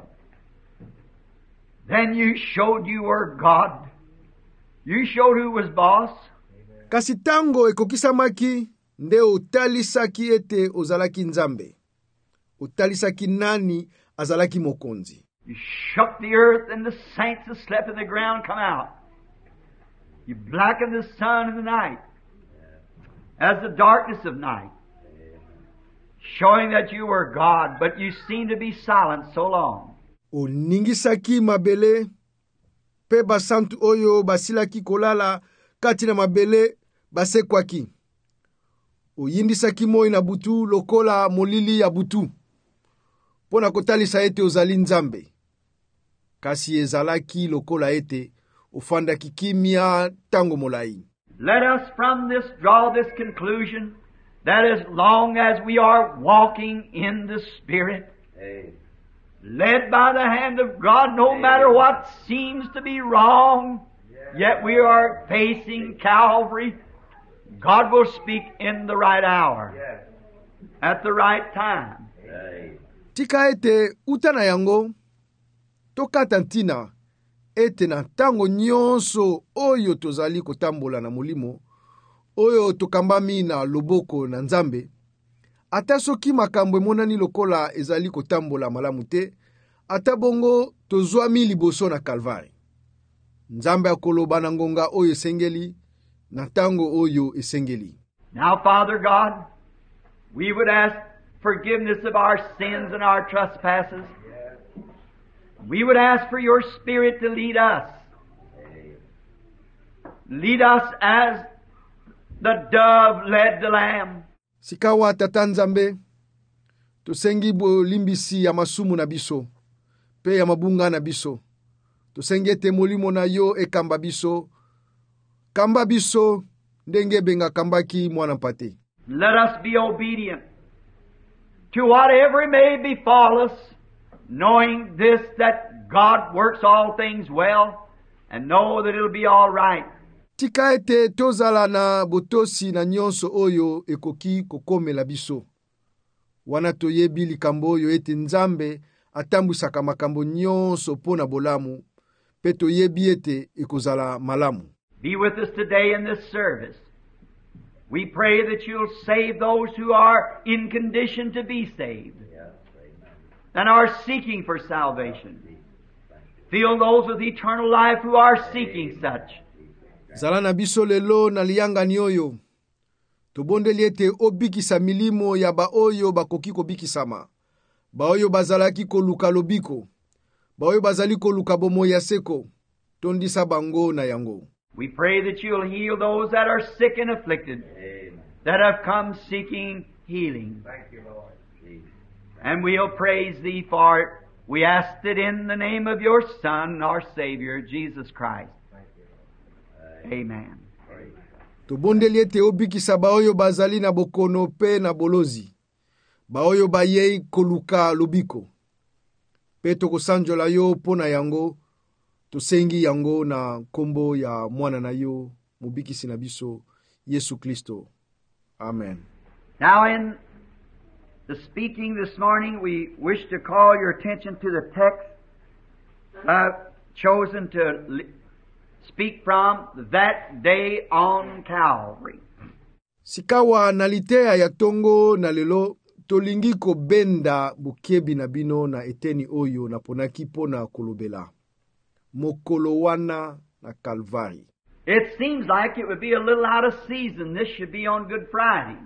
then you showed you were God. You showed who was boss. Kasi tango ekokisamaki, nde otalisaki ete ozalaki Nzambe. Otalisaki nani azalaki mokonzi. You shook the earth and the saints that slept in the ground come out. You blackened the sun in the night as the darkness of night, showing that you were God, but you seemed to be silent so long. Oningisaki mabele, pe basantu oyo basilaki kolala kati na mabele basekwaki. Oyindisaki moi na butu lokola molili ya butu. Pona kotalisa ete ozali Nzambe. Kasi ezalaki lokola ete ofanda kikimia tango molai. Let us from this draw this conclusion that as long as we are walking in the Spirit, Amen, led by the hand of God, no Amen, matter what seems to be wrong, yeah, yet we are facing Calvary, God will speak in the right hour, yeah, at the right time. Amen. Tika ete utana yango, tokata ntina, ete na tango nyonso oyo tozali kotambola na mulimo, oyo tokambami na loboko na Nzambe, ata soki makambo emonani lokola ezali kotambola malamu te, ata bongo tozwami liboso na Kalvari. Nzambe akoloba na ngonga oyo esengeli, na tango oyo esengeli. Now, Father God, we would ask forgiveness of our sins and our trespasses. We would ask for your Spirit to lead us. Lead us as the dove led the lamb. Sikawa tata Nzambe, tosengi bo limbisi ya masumu na biso, pe ya mabunga na biso. Tosengi ete molimo na yo ekamba biso, kamba biso ndenge benga kambaki mwana mpate. Let us be obedient to whatever may befall us, knowing this, that God works all things well, and know that it'll be all right. Tika ete tozala na botosi na nyonso oyo ekoki kokomela biso. Wana toyebi likambo oyo ete Nzambe atambwisaka makambo nyonso pona bolamu, pe toyebi ete ekozala malamu. Be with us today in this service. We pray that you'll save those who are in condition to be saved and are seeking for salvation. Fill those with eternal life who are seeking such. Zala na biso lelo na lianga ni oyo. Tobondeli ete obikisa milimo ya ba oyo bakoki kobikisama. Ba oyo bazalaki koluka lobiko. Ba oyo bazali koluka bomo ya seko. Tondisa bango na yango. We pray that you'll heal those that are sick and afflicted, Amen, that have come seeking healing. Thank you, Lord. And we'll praise Thee for it. We ask it in the name of Your Son, our Savior, Jesus Christ. Amen. Tobondeli ete obikisa ba oyo bazali na bokono pe na bolozi. Ba oyo bayei koluka lobiko. Pe tokosanjola yo pona yango. Tosengi yango na kombo ya mwana na yo, mubikisi na biso, Yesu Kristo. Amen. Now in the speaking this morning, we wish to call your attention to the text I've chosen to speak from, that day on Calvary. Sikawa nalitea ya tongo na lelo, tolingi ko benda bukebi na bino na eteni oyo na ponaki pona kolobela. Mokolo wana na Kalvari. It seems like it would be a little out of season. This should be on Good Friday.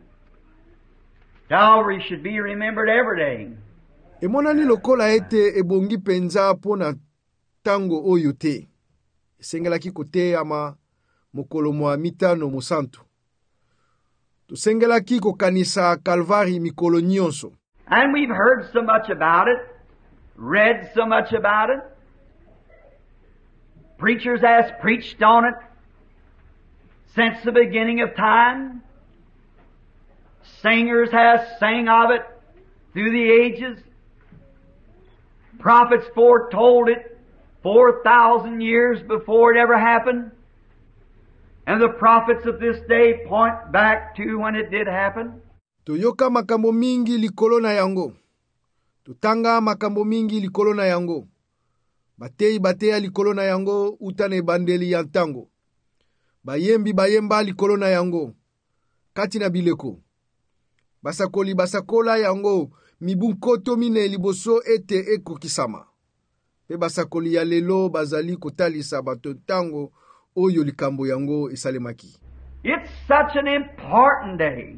Calvary should be remembered every day. Emonani lokola ete ebongi penza pona tango oyo te. Esengelaki kote ama mokolo mwa mitano musantu. Tusengelaki ko kanisa Kalvari mikolo nyonso. And we've heard so much about it, read so much about it. Preachers has preached on it since the beginning of time. Singers has sang of it through the ages. Prophets foretold it four thousand years before it ever happened. And the prophets of this day point back to when it did happen. Tuyoka makambo mingi likolo na yango. Tutanga makambo mingi likolo na yango. Batei batea likolo na yango utane bandeli ya ntango. Bayembi bayemba likolo na yango. Kati na bileko. Basakoli basakola yango mibunkoto mine liboso ete eko kisama. Pe basakoli ya lelo bazali kotalisa bato ntango oyo likambo yango esalemaki. It's such an important day.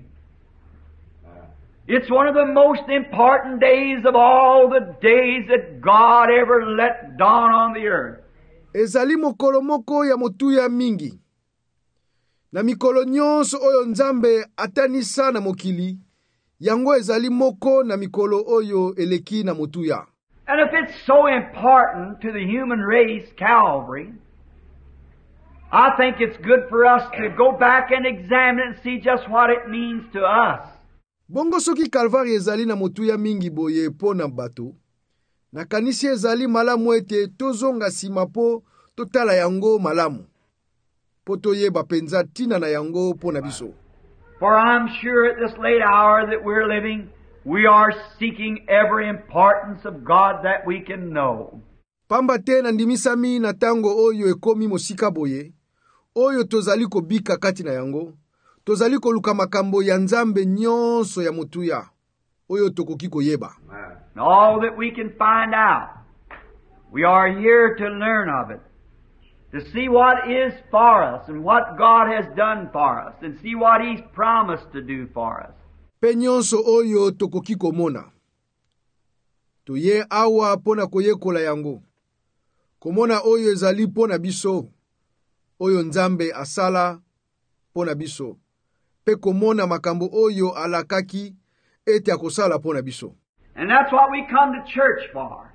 It's one of the most important days of all the days that God ever let dawn on the earth. Ezali mokolo moko ya motuya mingi. Na mikolo nyonso oyo Nzambe atanisa na mokili, yango ezali moko na mikolo oyo eleki na motuya. And if it's so important to the human race, Calvary, I think it's good for us to go back and examine it and see just what it means to us. Bongo soki Kalvari ezali na motuya mingi boye po na bato, na kanisi ezali malamu ete tozonga sima po totala yango malamu. Po toyeba penza tina na yango po na biso. For I'm sure at this late hour that we're living, we are seeking every importance of God that we can know. Pamba te na ndimisami na tango oyo ekomi mosika boye, oyo tozali kobika kati na yango, tozali koluka makambo ya Nzambe nyonso ya motuya, oyo tokoki koyeba. All that we can find out, we are here to learn of it, to see what is for us and what God has done for us, and see what He's promised to do for us. Pe nyonso oyo tokoki komona. Toye awa pona koyekola yango. Komona oyo ezali pona biso. Oyo Nzambe asala pona biso. Pe komona makambo oyo alakaki ete akosala pona biso. And that's what we come to church for.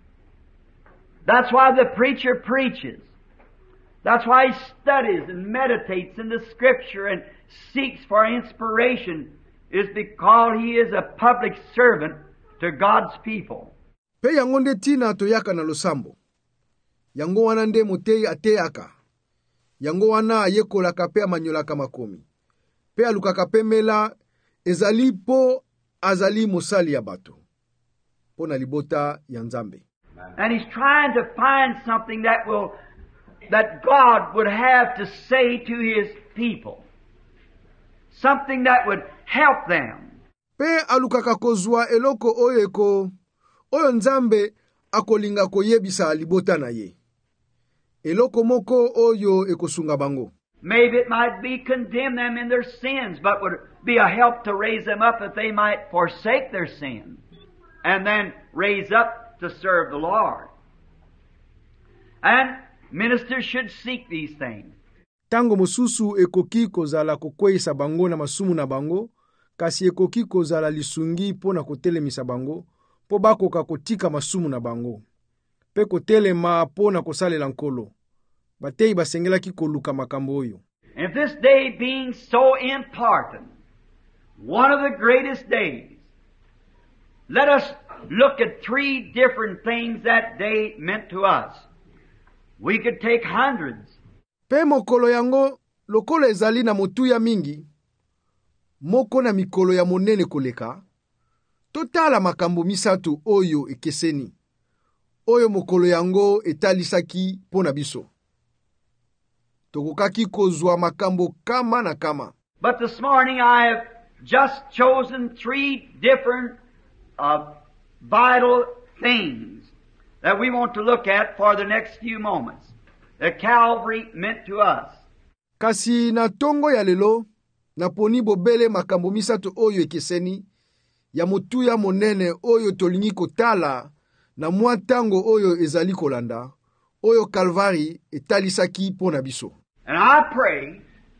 That's why the preacher preaches. That's why he studies and meditates in the Scripture and seeks for inspiration, is because he is a public servant to God's people. Pe yango nde tina toyaka na losambo. Yango wana nde motei ateyaka. Yango wana ayekolaka pe amanyolaka makomi. Pe alukaka pe mela ezali po azali mosali ya bato. Po na libota ya Nzambe. And he's trying to find something that will that God would have to say to His people. Something that would help them. Pe alukaka kozwa eloko oyo eko, oyo Nzambe akolinga koyebisa libota na ye. Eloko moko oyo ekosunga bango. Maybe it might be condemn them in their sins, but would be a help to raise them up that they might forsake their sins and then raise up to serve the Lord. And ministers should seek these things. Tango mosusu ekoki kozala kokweisa bango na masumu na bango, kasi ekoki kozala lisungi po na kotelemisa bango, po bakoka kotika masumu na bango. Pe kotelema po na kosalela nkolo. Batei basengelaki koluka makambo oyo. And this day being so important, one of the greatest days, let us look at three different things that day meant to us. We could take hundreds. Pe mokolo yango, lokolo ezali na motuya mingi, moko na mikolo ya monene koleka, totala makambo misatu oyo ekeseni, oyo mokolo yango etalisaki pona biso. Tokokaki kozwa makambo kama na kama. But this morning I have just chosen three different uh, vital things that we want to look at for the next few moments that Calvary meant to us. Kasi na tongo ya lelo, na poni bobele makambo misatu oyo ekeseni, ya motuya monene oyo tolingi kotala, na mwa tango oyo ezali kolanda, oyo Kalvari etalisaki pona biso. And I pray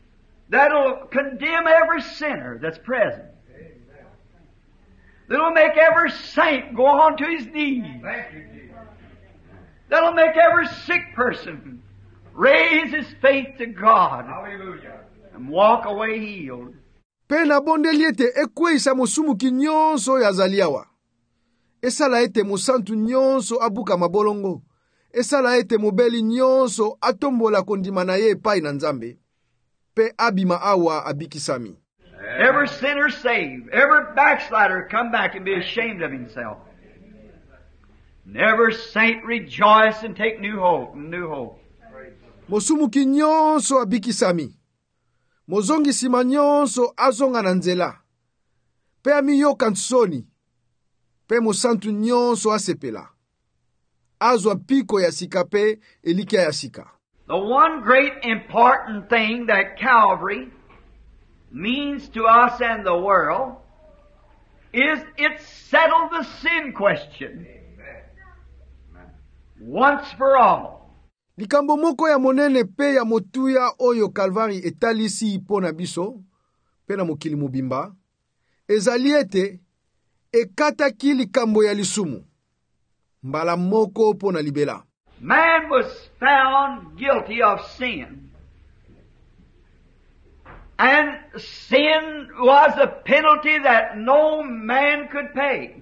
that'll condemn every sinner that's present. That'll make every saint go on to his knees. That'll make every sick person raise his faith to God. Hallelujah. And walk away healed. Pena bondeli ete ekweisa mosumuki nyonso ya zaliawa. Esala ete mosantu nyonso abuka mabolongo. Esala ete mobeli nyonso atombola kondima na ye epai na Nzambe. Pe abima awa abikisami. Every sinner saved, every backslider come back and be ashamed of himself. And every saint rejoice and take new hope, new hope. Mosumuki nyonso abikisami. Mozongi sima nyonso azonga na nzela. Pe amiyoka nsoni. Pe mosantu nyonso asepela. Azwa piko ya sika pe elikia ya sika. The one great important thing that Calvary means to us and the world is it settled the sin question. Once for all. Likambo moko ya monene pe ya motuya oyo Calvary etalisi ipona biso, pe na mokili mobimba, ezali ete ekataki likambo ya lisumu, mbala moko pona libela. Man was found guilty of sin. And sin was a penalty that no man could pay.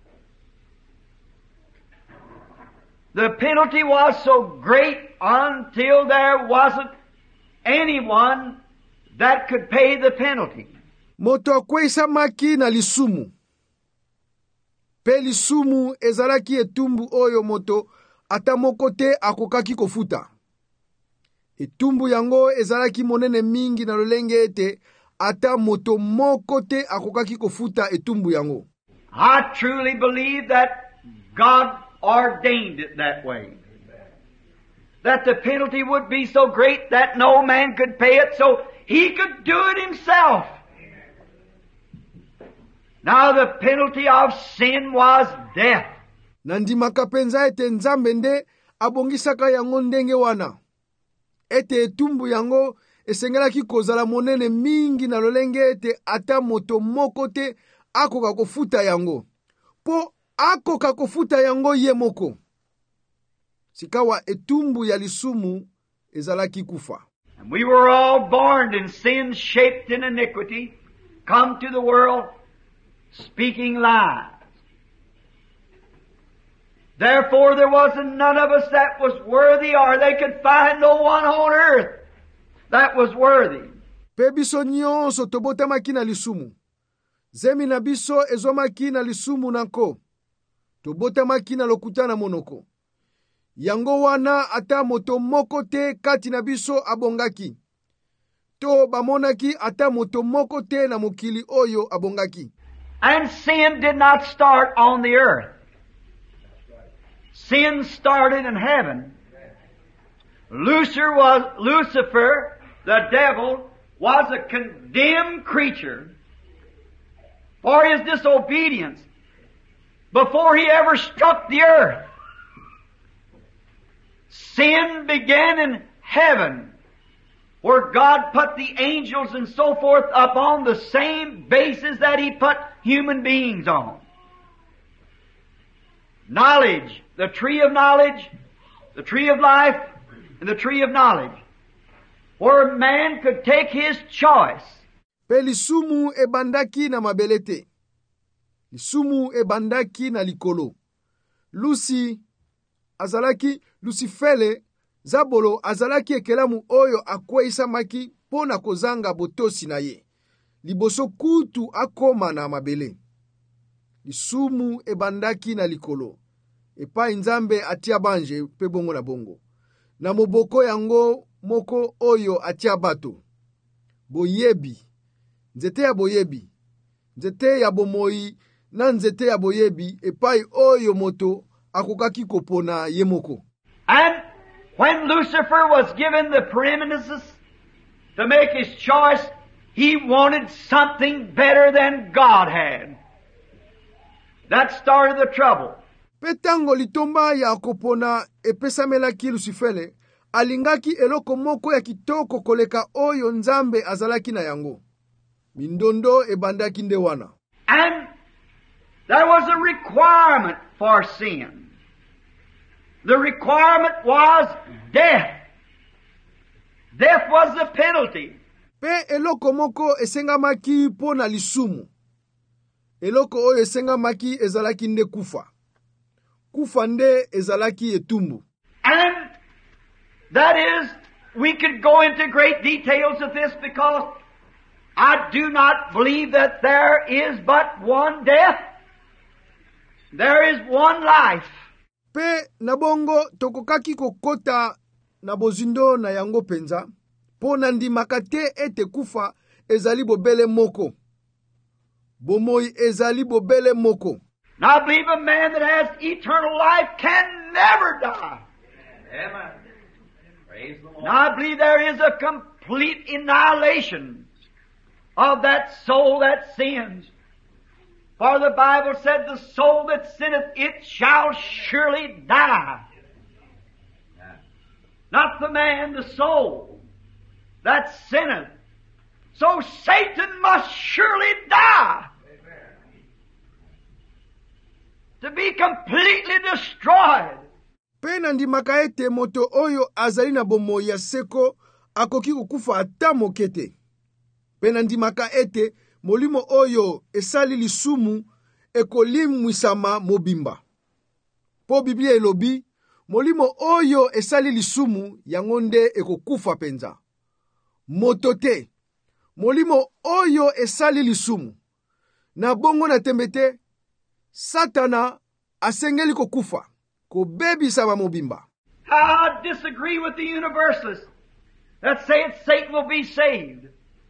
The penalty was so great until there wasn't anyone that could pay the penalty. Moto akwesa maki na lisumu. Pe lisumu ezalaki etumbu oyo moto atamoko te akokaki kofuta. Etumbu yango ezalaki monene mingi na lolenge ete ata moto moko te akokaki kofuta etumbu yango. I truly believe that God ordained it that way. That the penalty would be so great that no man could pay it, so he could do it himself. Now the penalty of sin was death. Nandimaka penza ete Nzambe nde abongisaka yango ndenge wana. Ete etumbu yango esengelaki kozala monene mingi na lolenge ete ata moto moko te akoka kofuta yango. Po akoka kofuta yango ye moko. Sikawa etumbu ya lisumu ezalaki kufa. And we were all born in sin, shaped in iniquity, come to the world speaking lies. Therefore there wasn't none of us that was worthy, or they could find no one on earth that was worthy. Pe biso nyonso tobotamaki na lisumu. Zemi na biso ezomaki na lisumu nanko. Tobotamaki na lokuta na monoko. Yango wana ata moto moko te kati na biso abongaki. To bamonaki ata moto moko te na mokili oyo abongaki. And sin did not start on the earth. Sin started in heaven. Lucifer was, Lucifer, the devil, was a condemned creature for his disobedience before he ever struck the earth. Sin began in heaven, where God put the angels and so forth upon the same basis that He put human beings on. Knowledge, the tree of knowledge, the tree of life, and the tree of knowledge, where man could take his choice. Pe lisumu ebandaki na mabelete. Lisumu ebandaki na likolo. Lusi azalaki Lucifele Zabolo azalaki ekelamu oyo akweisa maki pona kozanga botosi na ye. Liboso kutu akoma na mabele. Lisumu ebandaki na likolo. Epa Nzambe atia banje pe bongo na bongo. Na moboko yango moko oyo atia bato. Boyebi. Nzete ya boyebi. Nzete ya bomoi na nzete ya boyebi epai oyo moto akokaki kopona yemoko. And when Lucifer was given the preeminence to make his choice, he wanted something better than God had. That started the trouble. Petango litomba ya kopona epesamelaki Lucifele, alingaki eloko moko ya kitoko koleka oyo Nzambe azalaki na yango. Mindondo ebandaki nde wana. And there was a requirement for sin. The requirement was death. Death was the penalty. Pe eloko moko esengamaki po na lisumu. Eloko oyo esengamaki ezalaki nde kufa. Kufa nde ezalaki etumbu. And that is, we could go into great details of this because I do not believe that there is but one death. There is one life. Pe nabongo tokokaki kokota na bozindo na yango penza, po nandimaka te ete kufa ezali bobele moko. Bomoi ezali bobele moko. Now I believe a man that has eternal life can never die. Amen. Praise the Lord. Now I believe there is a complete annihilation of that soul that sins. For the Bible said, the soul that sinneth, it shall surely die. Not the man, the soul that sinneth. So Satan must surely die. To be completely destroyed. Pena ndimaka ete moto oyo azali na bomoi ya seko akoki kukufa ata mokete. Pena ndimaka ete molimo oyo esali lisumu ekolimwisama mobimba. Po Biblia elobi, molimo oyo esali lisumu yangonde ekokufa penza. Moto te, molimo oyo esali lisumu. Na bongo na tembete, Satana asengeli kokufa, kobebisa ba mobimba. I disagree with the universalists that say that Satan will be saved.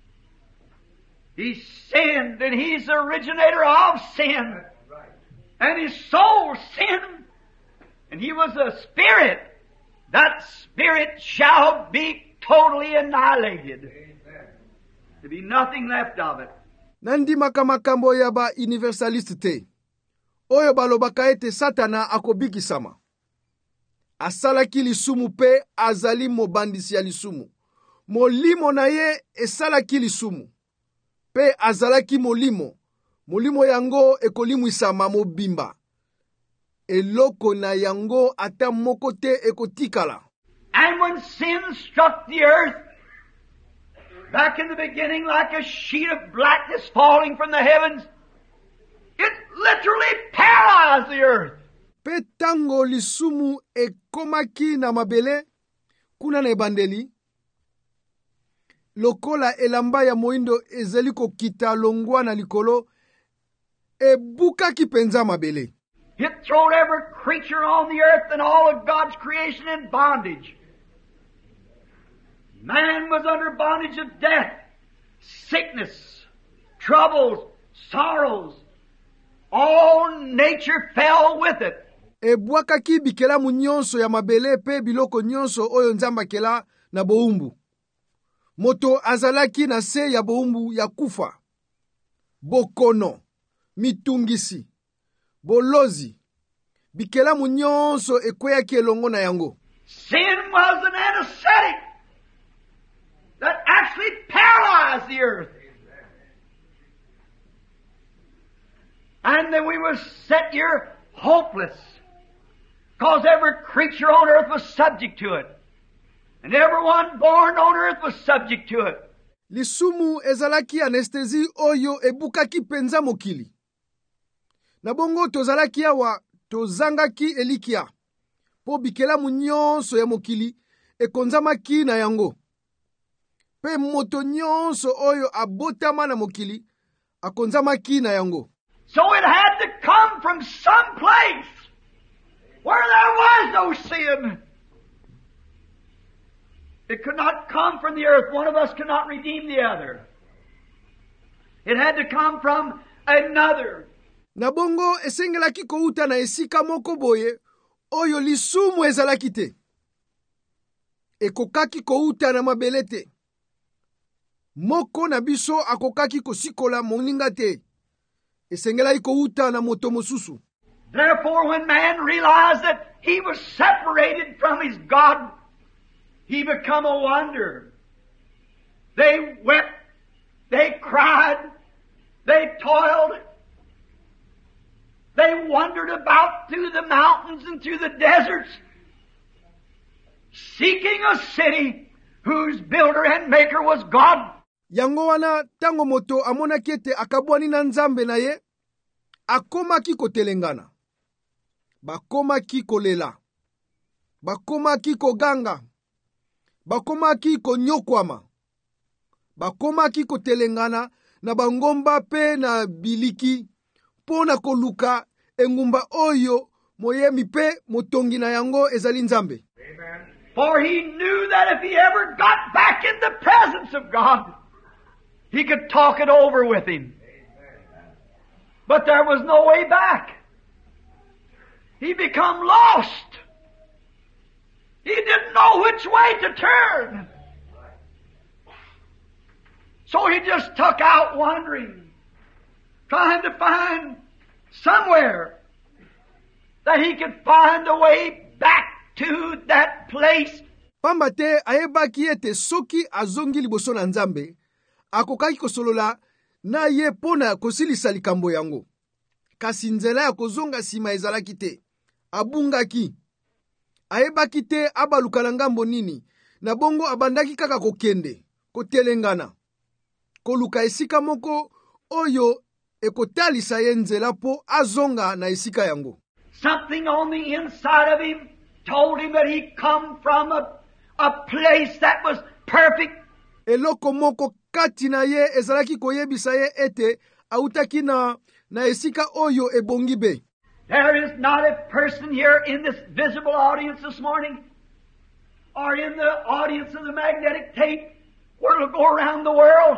He sinned and he's the originator of sin. And his soul sinned. And he was a spirit. That spirit shall be totally annihilated. There be nothing left of it. Nandi makamakambo ya ba universalist te. Oyo balobaka ete Satana akobikisama. Asalaki lisumu pe azali mobandisi ya lisumu. Molimo na ye esalaki lisumu. Pe azalaki molimo. Molimo yango ekolimwisama mobimba. Eloko na yango ata moko te ekotikala. And when sin struck the earth, back in the beginning like a sheet of blackness falling from the heavens, it literally paralyzed the earth. Pe tango lisumu ekomaki na mabele, kuna na ebandeli, lokola elamba ya moindo ezeliko kita longwa na likolo, ebukaki penza mabele. It throwed every creature on the earth and all of God's creation in bondage. Man was under bondage of death, sickness, troubles, sorrows. All nature fell with it. Ebwakaki bikela mu nyonso ya mabele pe biloko nyonso oyo Nzamba kela na boumbu. Moto azalaki na se ya boumbu ya kufa. Bokono, mitungisi, bolozi, bikela mu nyonso ekweyaki elongo na yango. Sin was an anesthetic that actually paralyzed the earth. And then we were set here hopeless. Because every creature on earth was subject to it. And everyone born on earth was subject to it. Lisumu ezalaki anestesi oyo ebukaki penza mokili. Na bongo tozalaki awa tozangaki elikia. Po bikela mu nyonso ya mokili ekonzamaki na yango. Pe moto nyonso oyo abotama na mokili akonzamaki na yango. So it had to come from some place where there was no sin. It could not come from the earth. One of us could not redeem the other. It had to come from another. Na bongo esengelaki kouta na esika moko boye oyo lisumu ezalaki te. Ekokaki kouta na mabele te. Moko na biso akokaki kosikola moninga te. Esengela ikouta na moto mosusu. Therefore, when man realized that he was separated from his God, he become a wonder. They wept, they cried, they toiled, they wandered about through the mountains and through the deserts, seeking a city whose builder and maker was God. Yango wana tango moto amonaki ete akabwani na Nzambe na ye, akomaki kotelengana, bakomaki kolela, bakomaki koganga, bakomaki konyokwama, bakomaki kotelengana na bangomba pe na biliki pona koluka engumba oyo moyemi pe motongi na yango ezali Nzambe. Amen. For he knew that if he ever got back in the presence of God, he could talk it over with him. But there was no way back. He become lost. He didn't know which way to turn. So he just took out wandering, trying to find somewhere that he could find a way back to that place. Pambate ayebaki ete soki azongi liboso na Nzambe, akokaki kosolola na ye pona kosilisa likambo yango. Kasi nzela ya kozonga sima ezalaki te. Abungaki. Ayebaki te abaluka na ngambo nini, na bongo abandaki kaka kokende, kotelengana, koluka esika moko oyo ekotalisa ye nzela po azonga na esika yango. Something on the inside of him told him that he come from a, a place that was perfect. Eloko moko kati na ye ezalaki koyebisa ye ete autaki na, na esika oyo ebongi be. There is not a person here in this visible audience this morning, or in the audience of the magnetic tape, where it'll go around the world.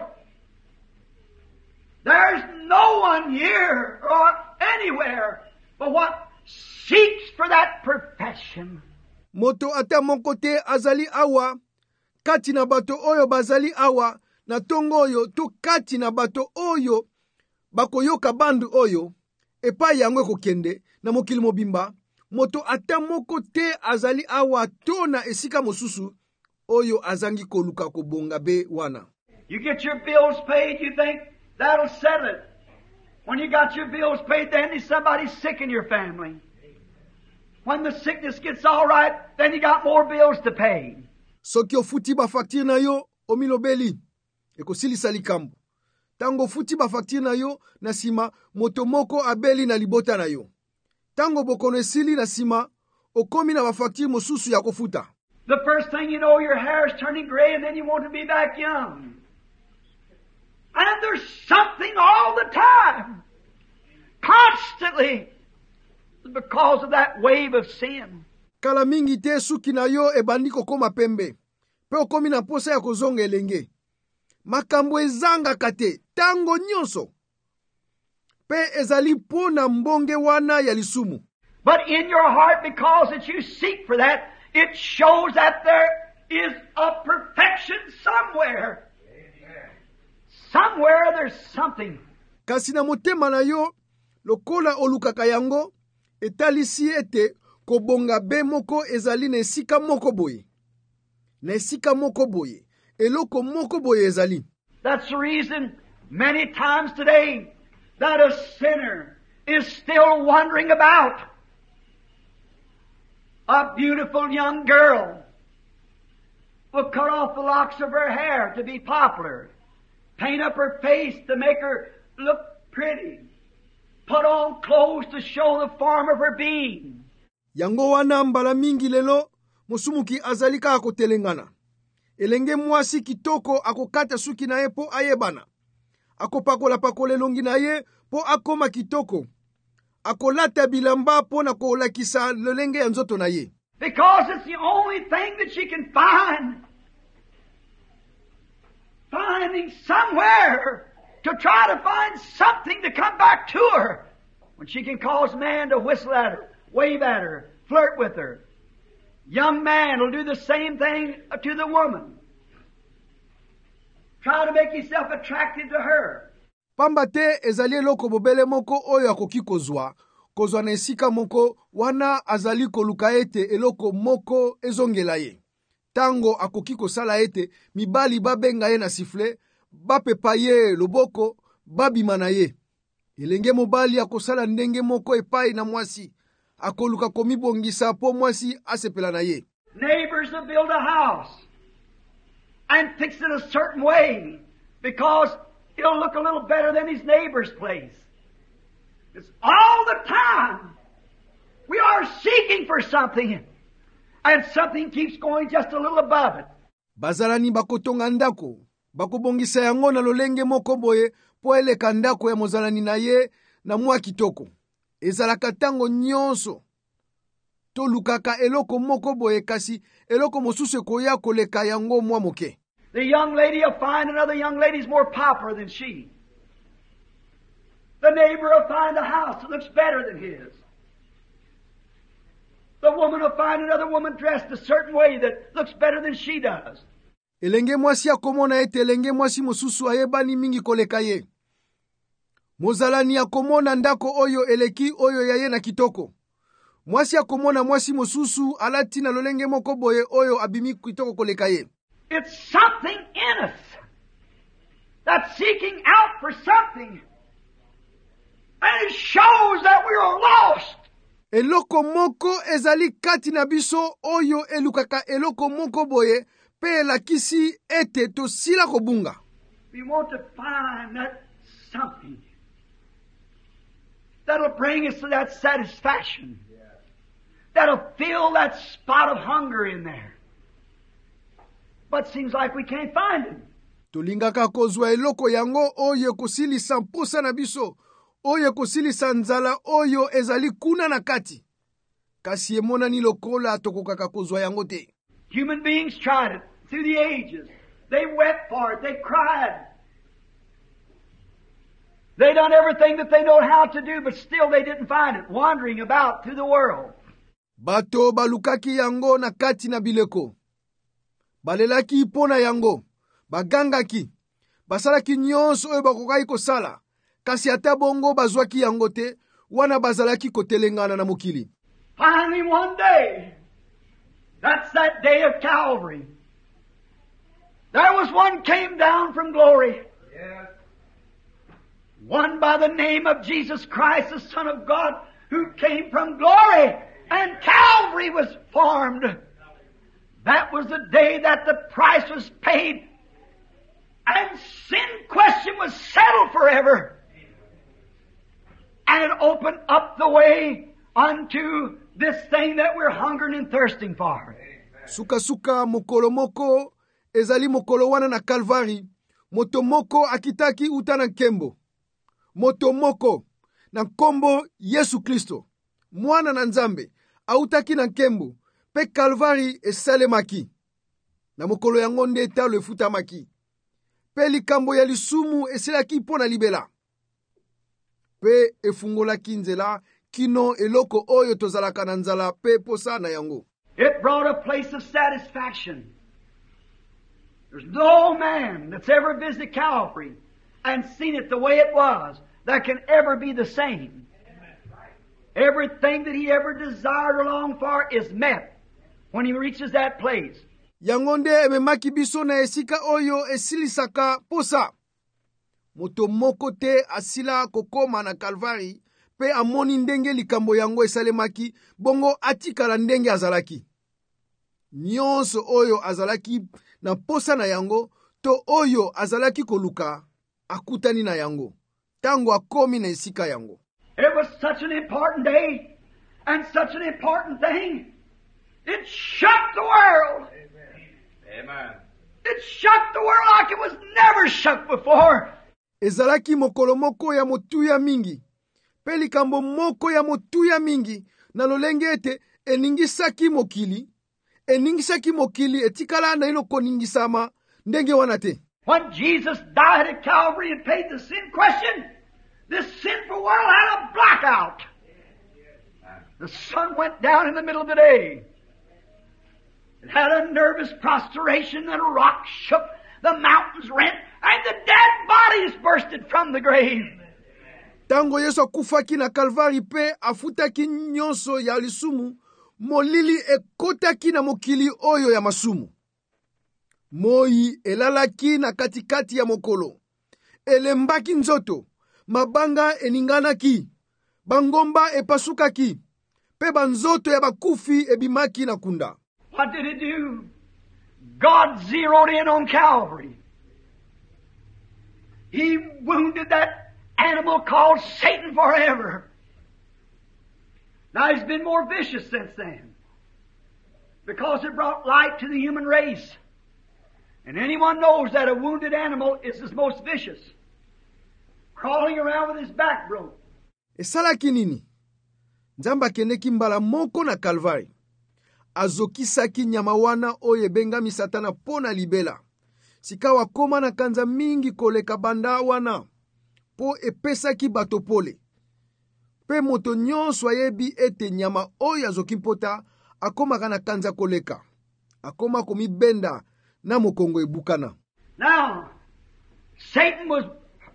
There's no one here or anywhere but what seeks for that perfection. Moto ata moko te azali awa, kati na bato oyo bazali awa, na tongo oyo to kati na bato oyo bakoyoka bandu oyo, epa yango kokende na mokili mobimba. Moto ata moko te azali awa to na esika mosusu oyo azangi koluka kobonga be wana. You get your bills paid, you think that'll settle it. When you got your bills paid, then there's somebody sick in your family. When the sickness gets all right, then you got more bills to pay. Soki ofuti ba facture na yo, omilobeli, ekosilisa likambo. Tango futi ba facture na yo, na sima, motomoko abeli na libota na yo. Tango bokono esili na sima, okomi na ba facture mosusu ya kofuta. The first thing you know, your hair is turning gray and then you want to be back young. And there's something all the time, constantly, because of that wave of sin. Kala mingi te suki na yo ebandi kokoma pembe. Pe okomi na posa ya kozonga elenge. Makambo ezanga kate, tango nyonso. Pe ezali pona mbonge wana ya lisumu. But in your heart, because that you seek for that, it shows that there is a perfection somewhere. Somewhere there's something. Kasi na motema na yo, lokola olukaka yango, etalisi ete kobonga be moko ezali na esika moko boye. Na esika moko boye. Eloko moko boye ezali. That's the reason many times today that a sinner is still wandering about. A beautiful young girl will cut off the locks of her hair to be popular, paint up her face to make her look pretty, put on clothes to show the form of her being. Yango wana mbala mingi lelo, musumuki azalika akotelengana. Elenge mwasi kitoko akokata suki na ye po ayebana. Akopakola pakole longi na ye po akoma kitoko. Akolata bilamba po na kolakisa lelenge ya nzoto na ye. Because it's the only thing that she can find. Finding somewhere to try to find something to come back to her. When she can cause man to whistle at her, wave at her, flirt with her. Young man will do the same thing to the woman. Try to make yourself attracted to her. Pamba te ezali eloko bobele moko oyo akoki kozwa. Kozwa na esika moko wana azali koluka ete eloko moko ezongela ye. tango akoki kosala ete mibali babenga ye na sifle, bapepa ye loboko, babima na ye. Elenge mobali akosala ndenge moko epai na mwasi, akoluka komibongisa po mwasi asepela na ye. Neighbors will build a house and fix it a certain way because it'll look a little better than his neighbor's place. It's all the time. We are seeking for something, and something keeps going just a little above it. Bazalani bakotonga ndako, bakobongisa yango na lolenge moko boye po eleka ndako ya mozalani na ye na mwa kitoko. Ezalaka tango nyonso tolukaka eloko moko boye kasi eloko mosusu koya koleka yango mwa moke. The young lady will find another young lady's more popular than she. The neighbor will find a house that looks better than his. The woman will find another woman dressed a certain way that looks better than she does. Elenge mwasi akomona ete elenge mwasi mosusu ayebani mingi koleka ye. Mozalani akomona ndako oyo eleki oyo ya ye na kitoko. Mwasi akomona mwasi mosusu alati na lolenge moko boye oyo abimi kitoko koleka ye. It's something in us that's seeking out for something. And it shows that we are lost. Eloko moko ezali kati na biso oyo elukaka eloko moko boye pe elakisi ete tosila kobunga. We want to find that something that'll bring us to that satisfaction. That'll fill that spot of hunger in there. But seems like we can't find it. Tulingaka kozwa eloko yango oyo kosilisa mposa na biso, oyo kosilisa nzala oyo ezali kuna na kati. Kasi emona ni lokola tokokaka kozwa yango te. Human beings tried it through the ages. They wept for it. They cried. They done everything that they know how to do, but still they didn't find it, wandering about through the world. Bato balukaki yango na kati na bileko. Balelaki ipona yango. Bagangaki. Basalaki nyonso oyo bakokai kosala. Kasi ata bongo bazwaki yango te, wana bazalaki kotelengana na mokili. Finally one day, that's that day of Calvary, there was one came down from glory. Yes. One by the name of Jesus Christ, the Son of God, who came from glory, and Calvary was formed. That was the day that the price was paid, and sin question was settled forever. And it opened up the way unto this thing that we're hungering and thirsting for. Suka suka mokolo moko ezali mokolo wana na Kalvari. Moto moko akitaki utana nkembo. Moto moko na nkombo Yesu Kristo. Mwana na Nzambe autaki na nkembo. Pe Kalvari esalemaki. Na mokolo yango nde talo efutamaki. Pe likambo ya lisumu eselaki pona libela. Pe efungolaki nzela kino eloko oyo tozalaka na nzala pe posa na yango. It brought a place of satisfaction. There's no man that's ever visited Calvary and seen it the way it was that can ever be the same. Everything that he ever desired or longed for is met when he reaches that place. Yango nde ememaki biso na esika oyo esilisaka posa. Moto moko te asila kokoma na Kalvari pe amoni ndenge likambo yango esalemaki bongo atikala ndenge azalaki. Nyonso oyo azalaki na posa na yango to oyo azalaki koluka akutani na yango tango akomi na esika yango. It was such an important day and such an important thing. It shook the world. Amen. It shook the world like it was never shook before. Ezalaki mokolo moko ya motuya mingi. Pe likambo moko ya motuya mingi na lolenge ete eningisaki mokili. Eningisaki mokili etikala na ilo koningisama ndenge wana te. When Jesus died at Calvary and paid the sin question, this sinful world had a blackout. The sun went down in the middle of the day. It had a nervous prostration and a rock shook, the mountains rent, and the dead bodies bursted from the grave. Tango Yesu akufaki na Kalvari pe afutaki nyonso ya lisumu, molili ekotaki na mokili oyo ya masumu. Moi elalaki na katikati ya mokolo. Elembaki nzoto. Mabanga eninganaki. Bangomba epasukaki. Pe banzoto ya bakufi ebimaki na kunda. What did it do? God zeroed in on Calvary. He wounded that animal called Satan forever. Now he's been more vicious since then, because it brought light to the human race. And anyone knows that a wounded animal is his most vicious, crawling around with his back broke. Esalaki nini? Nzamba keneki mbala moko na Kalvari. Azokisaki nyama wana oye bengami Satana pona libela. Sikawa koma na kanza mingi koleka banda wana. Po epesaki bato pole. Pe moto nyonso ayebi ete nyama oyo azokimpota akoma na kanza koleka. Akoma komi benda na mokongo ebukana. Now, Satan was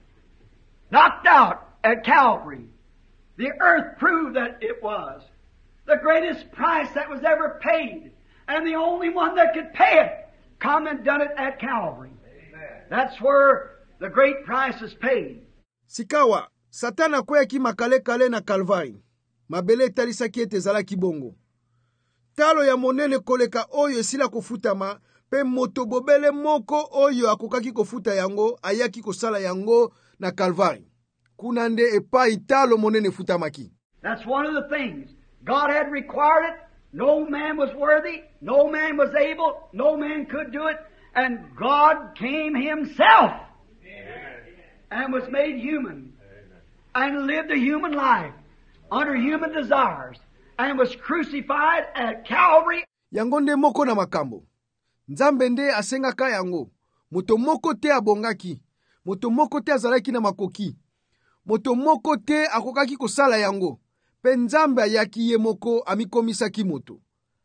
knocked out at Calvary. The earth proved that it was the greatest price that was ever paid, and the only one that could pay it come and done it at Calvary. Amen. That's where the great price is paid. Sikawa Satana kweki makale kale na Kalvari. Mabele talisaki ete zalaki bongo. Talo ya monene koleka oyo esila kofutama, pe moto bobele moko oyo akokaki kofuta yango ayaki kosala yango na Kalvari. Kunande epai talo monene futamaki. That's one of the things. God had required it. No man was worthy. No man was able. No man could do it. And God came Himself. Amen. And was made human. Amen. And lived a human life under human desires. And was crucified at Calvary. Yango nde moko na makambo. Nzambe nde asengaka yango. Moto moko te abongaki. Moto moko te azalaki na makoki. Moto moko te akokaki kosala yango. Pe Nzambe ayaki ye moko amikomisaki moto.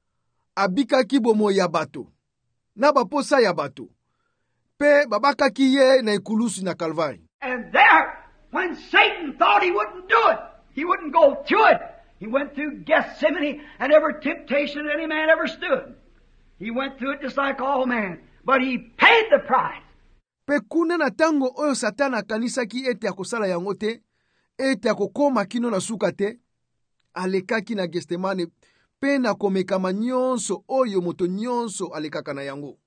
Abikaki bomo ya bato. Na baposa ya bato. Pe babakaki ye na ikulusu na Kalvari. And there, when Satan thought he wouldn't do it, he wouldn't go through it, he went through Gethsemane and every temptation that any man ever stood. He went through it just like all men. But he paid the price. Pe kuna na tango oyo Satana kanisaki ete akosala yango te, ete akokoma kino na suka te, alekaki na Gethsemane, pe na komekama nyonso oyo moto nyonso alekaka na yango.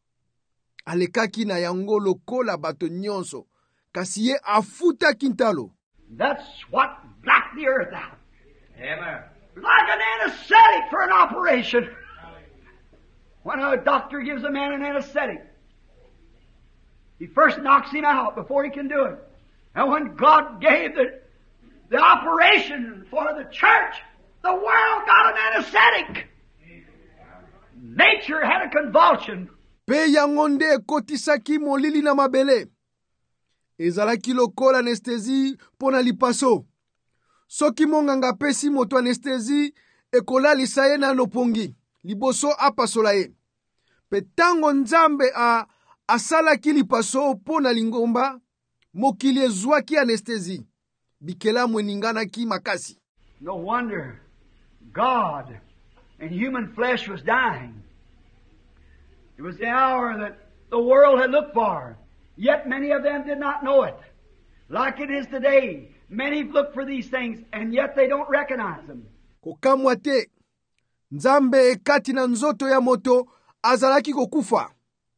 Alekaki na yango lokola bato nyonso, kasi ye afuta kintalo. That's what blacked the earth out. Amen. Like an anesthetic for an operation. When a doctor gives a man an anesthetic, he first knocks him out before he can do it. And when God gave the, the operation for the church, the world got an anesthetic. Nature had a convulsion. Pe yangonde kotisaki molili na mabele. Ezalaki lokola anestesi pona lipaso. Soki monganga pesi moto anestesi ekola lisaye na lopongi. Liboso apasola ye. Pe tango Nzambe a asalaki lipaso pona lingomba, mokili ezwaki anestesi. Bikela mweninganaki makasi. No wonder God and human flesh was dying. It was the hour that the world had looked for, yet many of them did not know it. Like it is today, many look for these things, and yet they don't recognize them. Kokamwa te, Nzambe ekati na nzoto ya moto azalaki kokufa.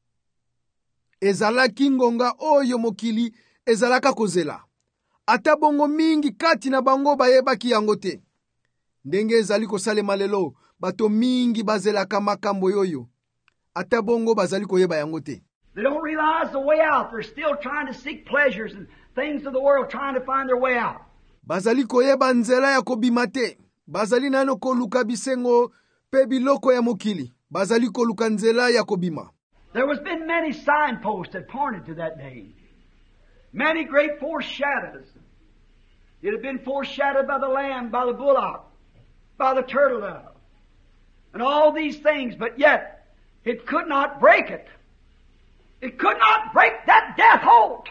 Ezalaki ngonga oyo mokili ezalaka kozela. Ata bongo mingi kati na bango bayebaki yango te. Ndenge ezali kosalema lelo, bato mingi bazelaka makambo yoyo. Ata bongo bazali koyeba yango te. They don't realize the way out. They're still trying to seek pleasures and things of the world, trying to find their way out. Bazali koyeba nzela ya kobima te. Bazali nano koluka bisengo pe biloko ya mokili. Bazali koluka nzela ya kobima. There was been many signposts that pointed to that day. Many great foreshadows. It had been foreshadowed by the lamb, by the bullock, by the turtle dove, and all these things, but yet it could not break it. It could not break that death hold.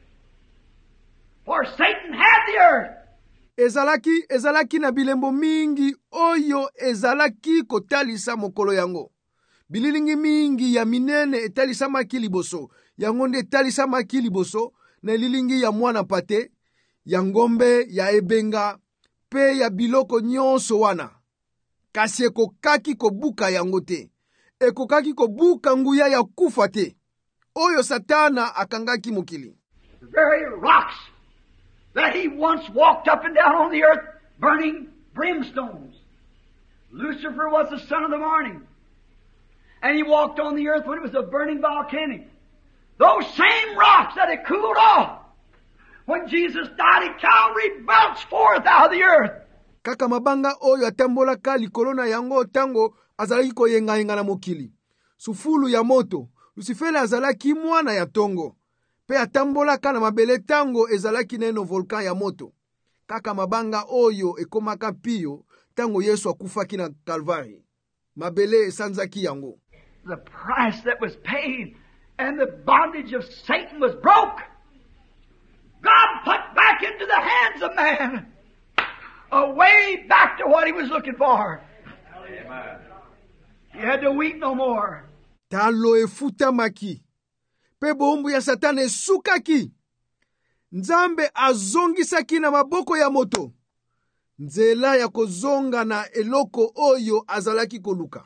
For Satan had the earth. Ezalaki, ezalaki na bilembo mingi oyo ezalaki kotalisa mokolo yango. bililingi mingi ya minene etalisamaki liboso, yango nde etalisamaki liboso na lilingi ya mwana pate, ya ngombe, ya ebenga, pe ya biloko nyonso wana. Kasi ekokaki kobuka yango te. Ekokaki kobuka nguya ya kufa te, oyo Satana akangaki mokili. The very rocks that he once walked up and down on the earth burning brimstones. Lucifer was the son of the morning. And he walked on the earth when it was a burning volcanic. Those same rocks that had cooled off when Jesus died at Calvary belched forth out of the earth. Kaka mabanga oyo atambolaka likolo na yango tango azalaki koyenga-yenga na mokili. Sufulu ya moto, Lucifere azalaki mwana ya tongo. Pe atambolaka na mabele tango ezalaki neno volcan ya moto. Kaka mabanga oyo ekomaka pio tango Yesu akufaki na Calvary. Mabele esanzaki yango. The price that was paid and the bondage of Satan was broke. God put back into the hands of man a way back to what he was looking for. Amen. He had to weep no more. Talo efutamaki. Pe bombu ya Satana esukaki. Nzambe azongisaki na maboko ya moto. Nzela ya kozonga na eloko oyo azalaki koluka.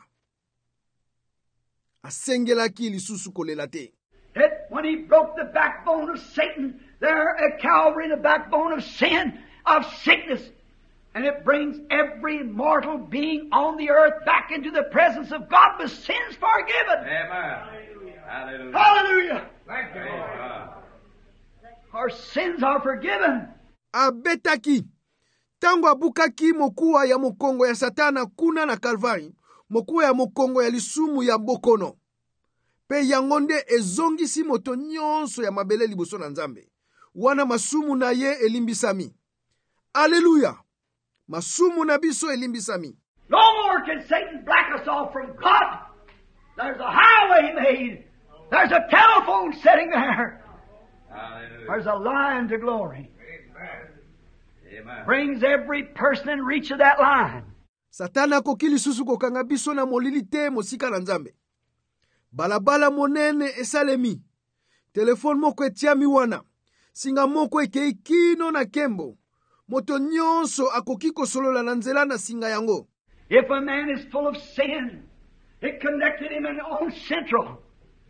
Asengelaki lisusu kolela te. When he broke the backbone of Satan there at Calvary, the backbone of sin, of sickness, and it brings every mortal being on the earth back into the presence of God with sins forgiven. Amen. Hallelujah. Hallelujah. Thank you, Lord. Our sins are forgiven. Abetaki. Tango abukaki mokuwa ya mokongo ya Satana kuna na Calvary, mokuwa ya mokongo ya lisumu ya bokono. Pe yangonde ezongisi moto nyonso ya mabele liboso na Nzambe. Wana masumu na ye elimbisami. Hallelujah. Masumu na biso elimbisami. No more can Satan black us off from God. There's a highway made. There's a telephone sitting there. Hallelujah. There's a line to glory. Amen. Amen. Brings every person in reach of that line. Satana kokili susu kokanga biso na molili te mosika na Nzambe. Balabala monene esalemi. Telefone moko etiami wana. Singa moko ekei kino na kembo. Moto nyonso akoki kosolola na nzela na singa yango. If a man is full of sin, it connected him in own central.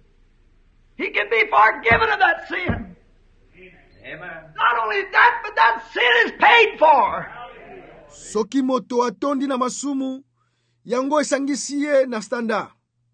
He can be forgiven of that sin. Amen. Not only that, but that sin is paid for. Soki moto atondi na masumu, yango esangisiye na standa.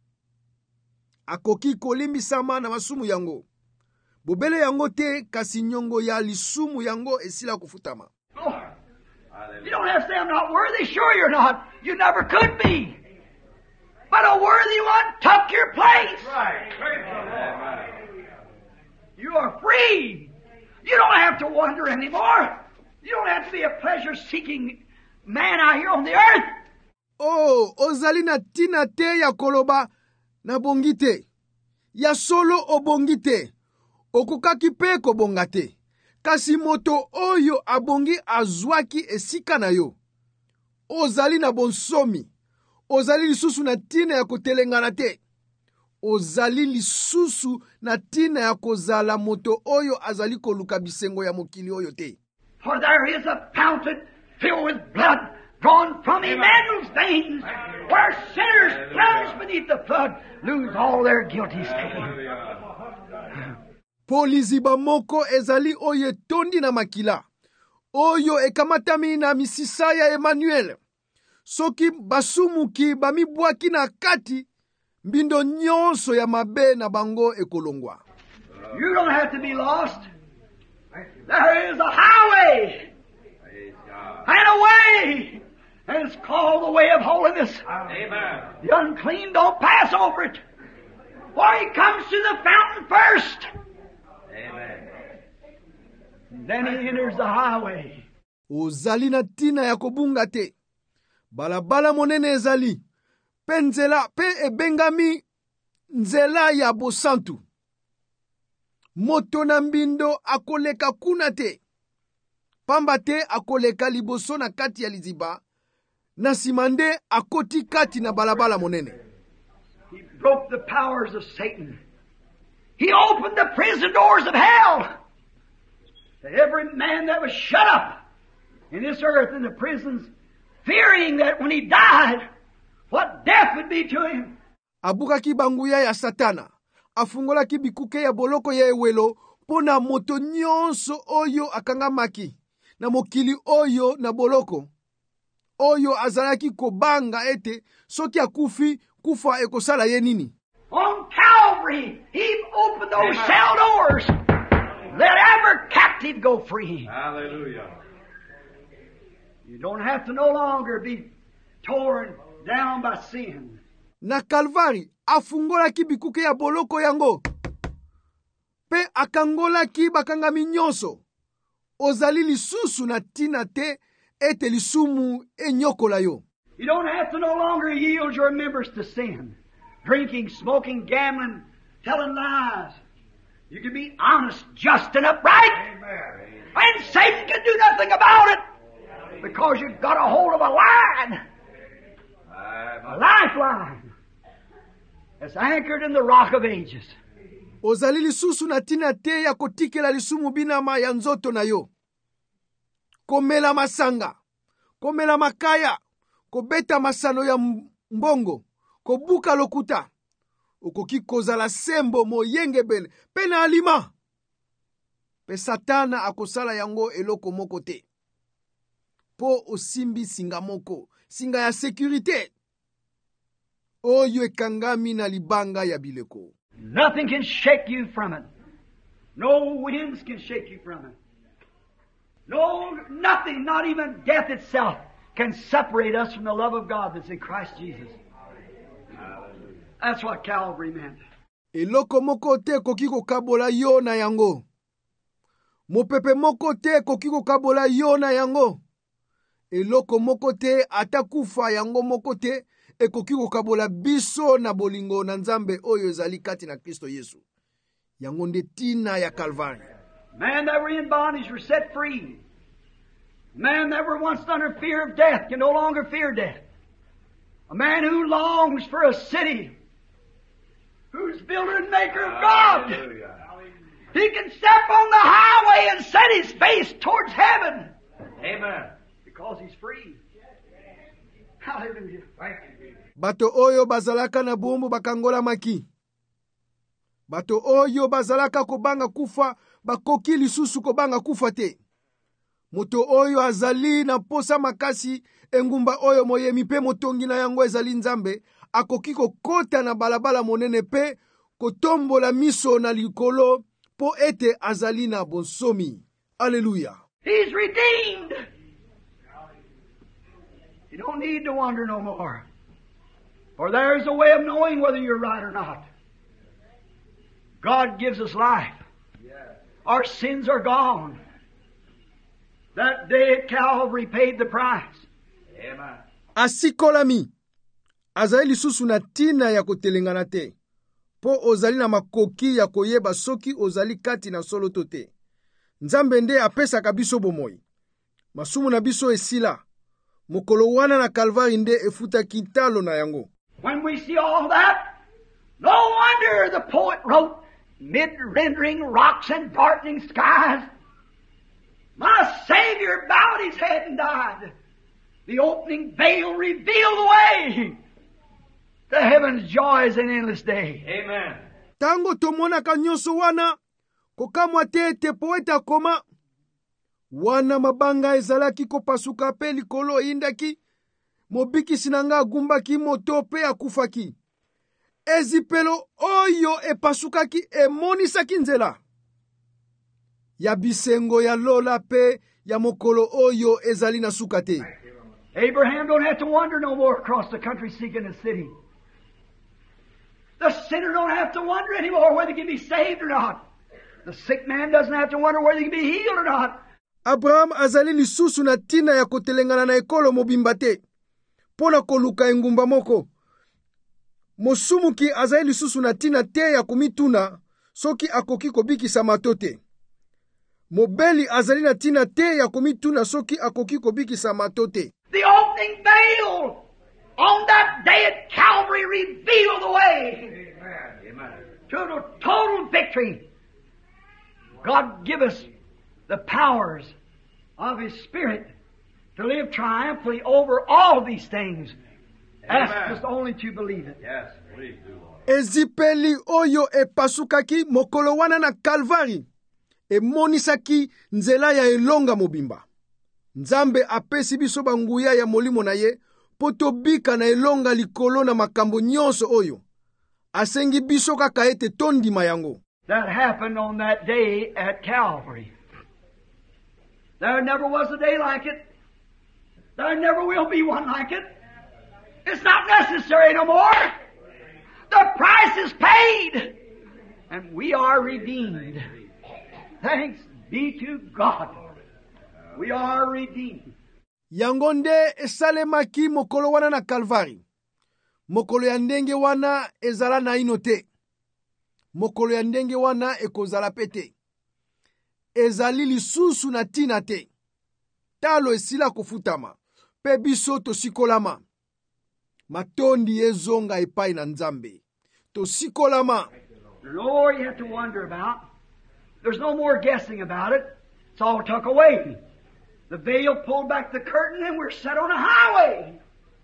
Akoki kolimbisama na masumu yango. Bobele yango te kasi nyongo ya lisumu yango esila kufutama. Oh, you don't have to say I'm not worthy. Sure you're not. You never could be. But a worthy one took your place. Right. Amen. You are free. You don't have to wonder anymore. You don't have to be a pleasure-seeking man out here on the earth. Oh, ozali na tina te ya koloba na bongite. Ya solo obongite. Okukaki pe kobongate. Kasi moto oyo abongi azwaki esika na yo. Ozali na bonsomi. Ozali lisusu na tina ya kotelengana te. Ozali lisusu na tina ya kozala moto oyo azali koluka bisengo ya mokili oyo te. For there is a fountain filled with blood drawn from Emmanuel's veins, where sinners plunged beneath the flood lose all their guilty stain. Po liziba moko ezali oyo etondi na makila. Oyo ekamatami na misisa ya Emmanuel. Soki basumuki bamibwaki na kati, mbindo nyonso ya mabe na bango ekolongwa. You don't have to be lost. There is a highway and a way, and it's called the way of holiness. Amen. The unclean don't pass over it. For he comes to the fountain first. Amen. Then he enters the highway. Ozali na tina ya kobunga te. Balabala monene ezali. Pe nzela, pe ebengami nzela ya bosantu. Moto na mbindo akoleka kuna te. Pamba te akoleka liboso na kati ya liziba. Na simande akoti kati na balabala monene. He broke the powers of Satan. He opened the prison doors of hell to every man that was shut up in this earth in the prisons, fearing that when he died, what death would be to him. Abukaki banguya ya Satana, afungolaki bikuke ya boloko ya ewelo, pona moto nyonso oyo akangamaki, na mokili oyo na boloko. Oyo azalaki kobanga ete, soki akufi, kufa ekosala ye nini. On Calvary, He opened those Amen. Cell doors. Let every captive go free. Hallelujah. You don't have to no longer be torn down by sin. Na Kalvari, afungolaki bikuke ya boloko yango. Pe akangolaki bakangami nyonso. Ozali lisusu na tina te ete lisumu enyokola yo. You don't have to no longer yield your members to sin. Drinking, smoking, gambling, telling lies. You can be honest, just, and upright. Amen. And Satan can do nothing about it. Because you've got a hold of a line. A lifeline. That's anchored in the rock of ages. Ozali lisusu na tina te ya kotikela lisumu binama ya nzoto na yo. Komela masanga. Komela makaya. Kobeta masano ya mbongo. Kobuka lokuta. Ukoki kozala sembo moyenge bele. Pena alima. Pe Satana akosala yango eloko moko te. Po osimbi singa moko. Singa ya sécurité. Oyo ekangami na libanga ya bileko. Nothing can shake you from it. No winds can shake you from it. No, nothing, not even death itself, can separate us from the love of God that's in Christ Jesus. That's what Calvary meant. Eloko moko te koki kokabola yo na yango. Mopepe moko te koki kokabola yo na yango. Eloko moko te atakufa yango moko te ekoki kokabola biso na bolingo na Nzambe oyo ezali kati na Kristo Yesu. Yango nde tina ya Kalvari. Man that were in bondage were set free. Man that were once under fear of death can no longer fear death. A man who longs for a city, who's builder and maker of God. Hallelujah. He can step on the highway and set his face towards heaven. Amen. Because he's free. Hallelujah. Thank you. Bato oyo bazalaka na bumbu bakangola maki. Bato oyo bazalaka kobanga kufa bakoki lisusu kobanga kufa te. Moto oyo azali na posa makasi engumba oyo moyemi pe motongi na yango ezali Nzambe akoki kokota na balabala monene pe kotombola miso na likolo po ete azali na bonsomi. Hallelujah. He's redeemed. You don't need to wonder no more. For there's a way of knowing whether you're right or not. God gives us life. Our sins are gone. That day at Calvary paid the price. Amen. Asikolami. Azali lisusu na tina ya kotelengana te. Po ozali na makoki ya koyeba soki ozali kati na solo tote. Nzambe nde apesaka biso bomoi. Masumu na biso esila. Mokolo wana na Kalvari nde efuta kitalo na yango. When we see all that, no wonder the poet wrote, mid-rendering rocks and darkening skies, my Savior bowed his head and died. The opening veil revealed the way to heaven's joys and endless day. Amen. Tango tomona kanyoso wana, kokamwa tete poeta koma, wana mabanga ezalaki kopasuka pe likolo indaki, mobiki sinanga gumbaki moto pe akufaki. Ezipelo oyo epasukaki emonisaki nzela. Ya bisengo ya lola pe ya mokolo oyo ezali na sukate. Abraham don't have to wander no more across the country seeking a city. The sinner don't have to wonder anymore whether he can be saved or not. The sick man doesn't have to wonder whether he can be healed or not. Abraham azali lisusu na tina ya kotelengana na ekolo mobimba te. Pona koluka engumba moko. Mosumuki azali lisusu na tina te ya kumituna soki akoki kobikisa matote. Mobeli azali na tina te ya kumituna soki akoki kobikisa matote. The opening veil on that day at Calvary revealed the way Amen. to a total victory. God give us the powers of His Spirit to live triumphantly over all these things. Ask us only to believe it. Yes, please do, Lord. ezipeli oyo epasukaki mokolo wana na Kalvari emonisaki nzela ya elonga mobimba. Nzambe apesi biso banguya ya molimo na ye po tobika na elonga likolo na makambo nyonso oyo asengi biso kaka ete tondima yango. That happened on that day at Calvary. There never was a day like it. There never will be one like it. It's not necessary no more. The price is paid. And we are redeemed. Thanks be to God. We are redeemed. Yango nde esalemaki mokolo wana na Kalvari. Mokolo ya ndenge wana ezala na ino te. Mokolo ya ndenge wana ekozala pete. Ezali lisusu na tina te. Talo esila kofutama. Pe biso tosikolama. Matondi ezonga epai na Nzambe. Tosikolama. There's no more you have to wonder about. There's no more guessing about it. It's all took away. The veil pulled back the curtain and we're set on a highway.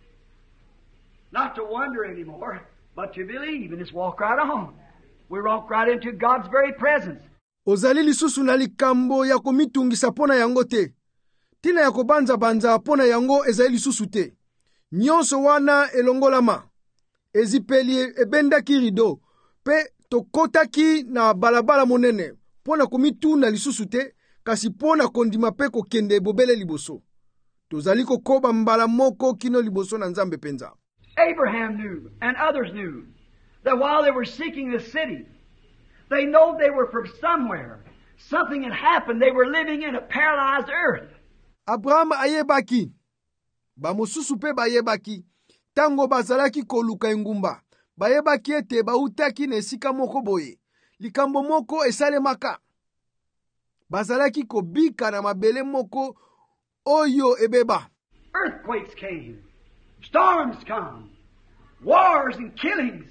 Not to wonder anymore, but to believe and just walk right on. We walk right into God's very presence. Ozali lisusu na likambo ya komitungisa pona yango te. Tina ya kobanza banza pona yango ezali lisusu te. Nyonso wana elongolama. Ezipeli ebenda kirido. Pe tokotaki na balabala monene. Pona komituna lisusu te. Kasi pona kondima pe kokende bobele liboso. Tozali kokoba mbala moko kino liboso na Nzambe penza. Abraham knew, and others knew, that while they were seeking the city, they know they were from somewhere. Something had happened. They were living in a paralyzed earth. Abraham ayebaki. Bamosusu pe bayebaki. Tango bazalaki koluka engumba. Bayebaki ete bautaki na esika moko boye. Likambo moko esalemaka. Bazalaki kobika na mabele moko oyo ebeba. Earthquakes came. Storms come. Wars and killings.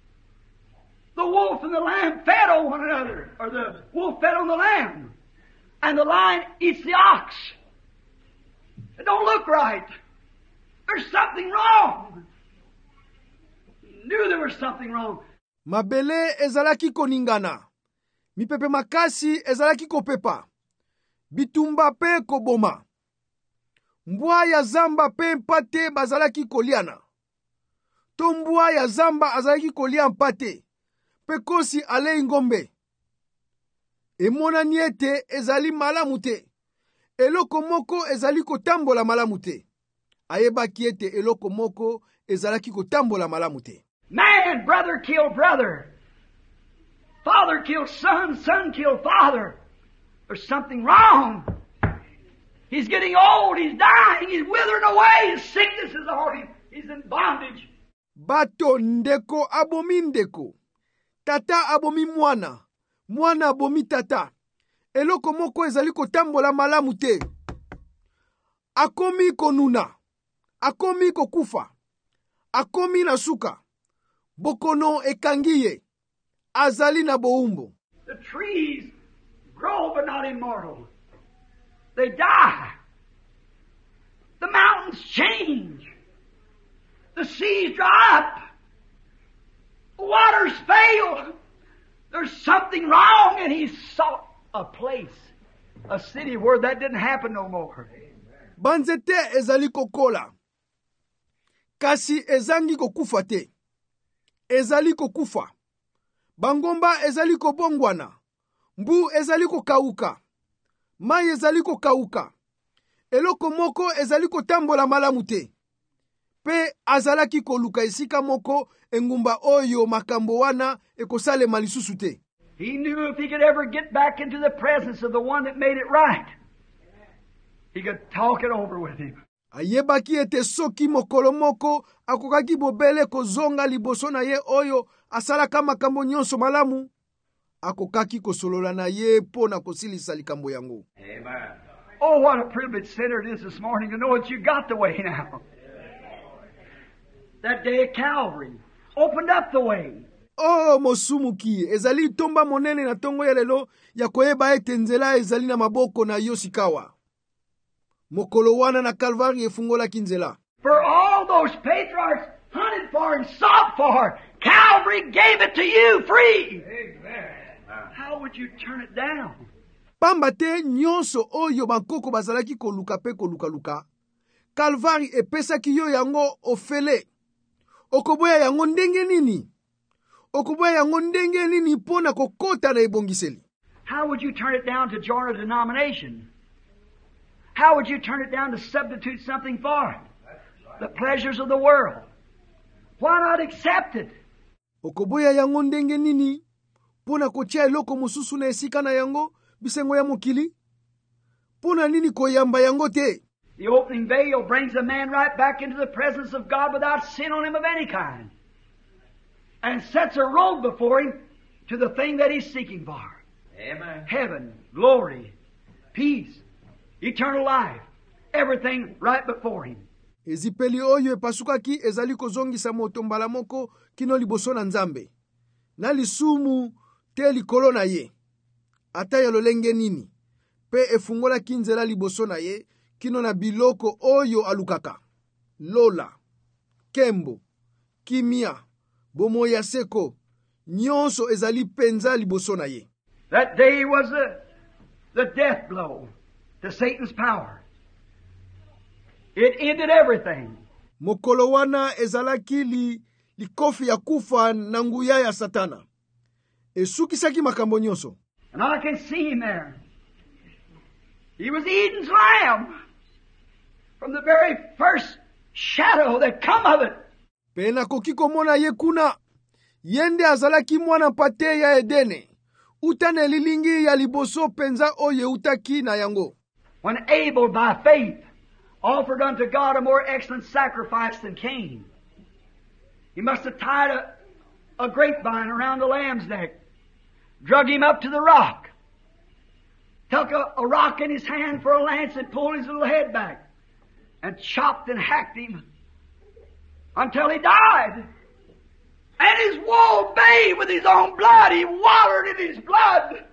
The wolf and the lamb fed on one another. Or the wolf fed on the lamb. And the lion eats the ox. It don't look right. There's something wrong. He knew there was something wrong. Mabele ezalaki koningana. Mipepe makasi ezalaki kopepa. Bitumba pe koboma. Mbwa ya zamba pe mpate bazalaki koliana. To mbwa ya zamba azalaki kolia mpate. Pe kosi ale ngombe. Emona niete ezali malamu te. Eloko moko ezali kotambola malamu te. Ayebaki ete eloko moko ezalaki kotambola malamu te. Man, brother killed brother. Father killed son, son killed father. There's something wrong. He's getting old, he's dying, he's withering away, his sickness is on him, he's in bondage. Bato ndeko abomi ndeko. Tata abomi mwana. Mwana abomi tata. Eloko moko ezali kotambola malamu te. Akomi konuna. Akomi kokufa. Akomi na suka. Bokono ekangiye. Azali na boumbo. The trees grow but not immortal. They die. The mountains change. The seas dry up. The waters fail. There's something wrong, and he sought a place, a city where that didn't happen no more. Banzete ezali kokola. Kasi ezangi kokufa te. Ezali kokufa. Bangomba ezali kobongwana. Mbu ezali kokauka. Mai ezali kokauka. Eloko moko ezali kotambola malamu te. Pe azalaki koluka esika moko engumba oyo makambo wana ekosalema lisusu te. He knew if he could ever get back into the presence of the one that made it right, he could talk it over with him. Ayebaki ete soki mokolo moko akokaki bobele kozonga liboso na ye oyo asalaka makambo nyonso malamu, akokaki kosolola na ye po na kosilisa likambo yango. Amen. Oh, what a privileged sinner it is this morning to know that you got the way now. that day at Calvary opened up the way. Oh mosumuki ezali tomba monene na tongo ya lelo ya koyeba ete nzela ezali na maboko na yo sikawa. Mokolo wana na Calvary efungolaki nzela. For all those patriarchs hunted for and sought for, Calvary gave it to you free. Amen. How would you turn it down? Pamba te nyonso oyo bankoko bazalaki koluka pe koluka-luka, Calvary epesaki yo yango ofele. Okoboya yango ndenge nini? Okoboya yango ndenge nini pona kokota na ebongiseli? How would you turn it down to join a denomination? How would you turn it down to substitute something for it? The pleasures of the world. Why not accept it? Okoboya yango ndenge nini pona kotia eloko mosusu na esika na yango bisengo ya mokili? Pona nini koyamba yango te? The opening veil brings a man right back into the presence of God without sin on him of any kind, and sets a road before him to the thing that he's seeking for. Amen. Heaven, glory, peace, eternal life, everything right before him. Ezipeli oyo epasukaki ezali kozongisa moto mbala moko kino liboso na Nzambe. Na lisumu te likolo na ye. Ata ya lolenge nini. Pe efungola kinzela liboso na ye kino na biloko oyo alukaka. Lola, kembo, kimia, bomo ya seko, nyonso ezali penza liboso na ye. That day was the, the death blow to Satan's power. It ended everything. Mokolo wana ezalaki li, likofi ya kufa na nguya ya Satana. Esukisaki makambo nyonso. And I can see him there. He was Eden's lamb. From the very first shadow that come of it. Pena kokiko mona ye kuna. Yende azalaki mwana pate ya Edene. Utane lilingi ya liboso penza oye utaki na yango. When Abel by faith offered unto God a more excellent sacrifice than Cain. He must have tied a, a grapevine around the lamb's neck. Drug him up to the rock. Took a, a rock in his hand for a lance and pulled his little head back. And chopped and hacked him until he died. And his wool bathed with his own blood. He wallowed in his blood. It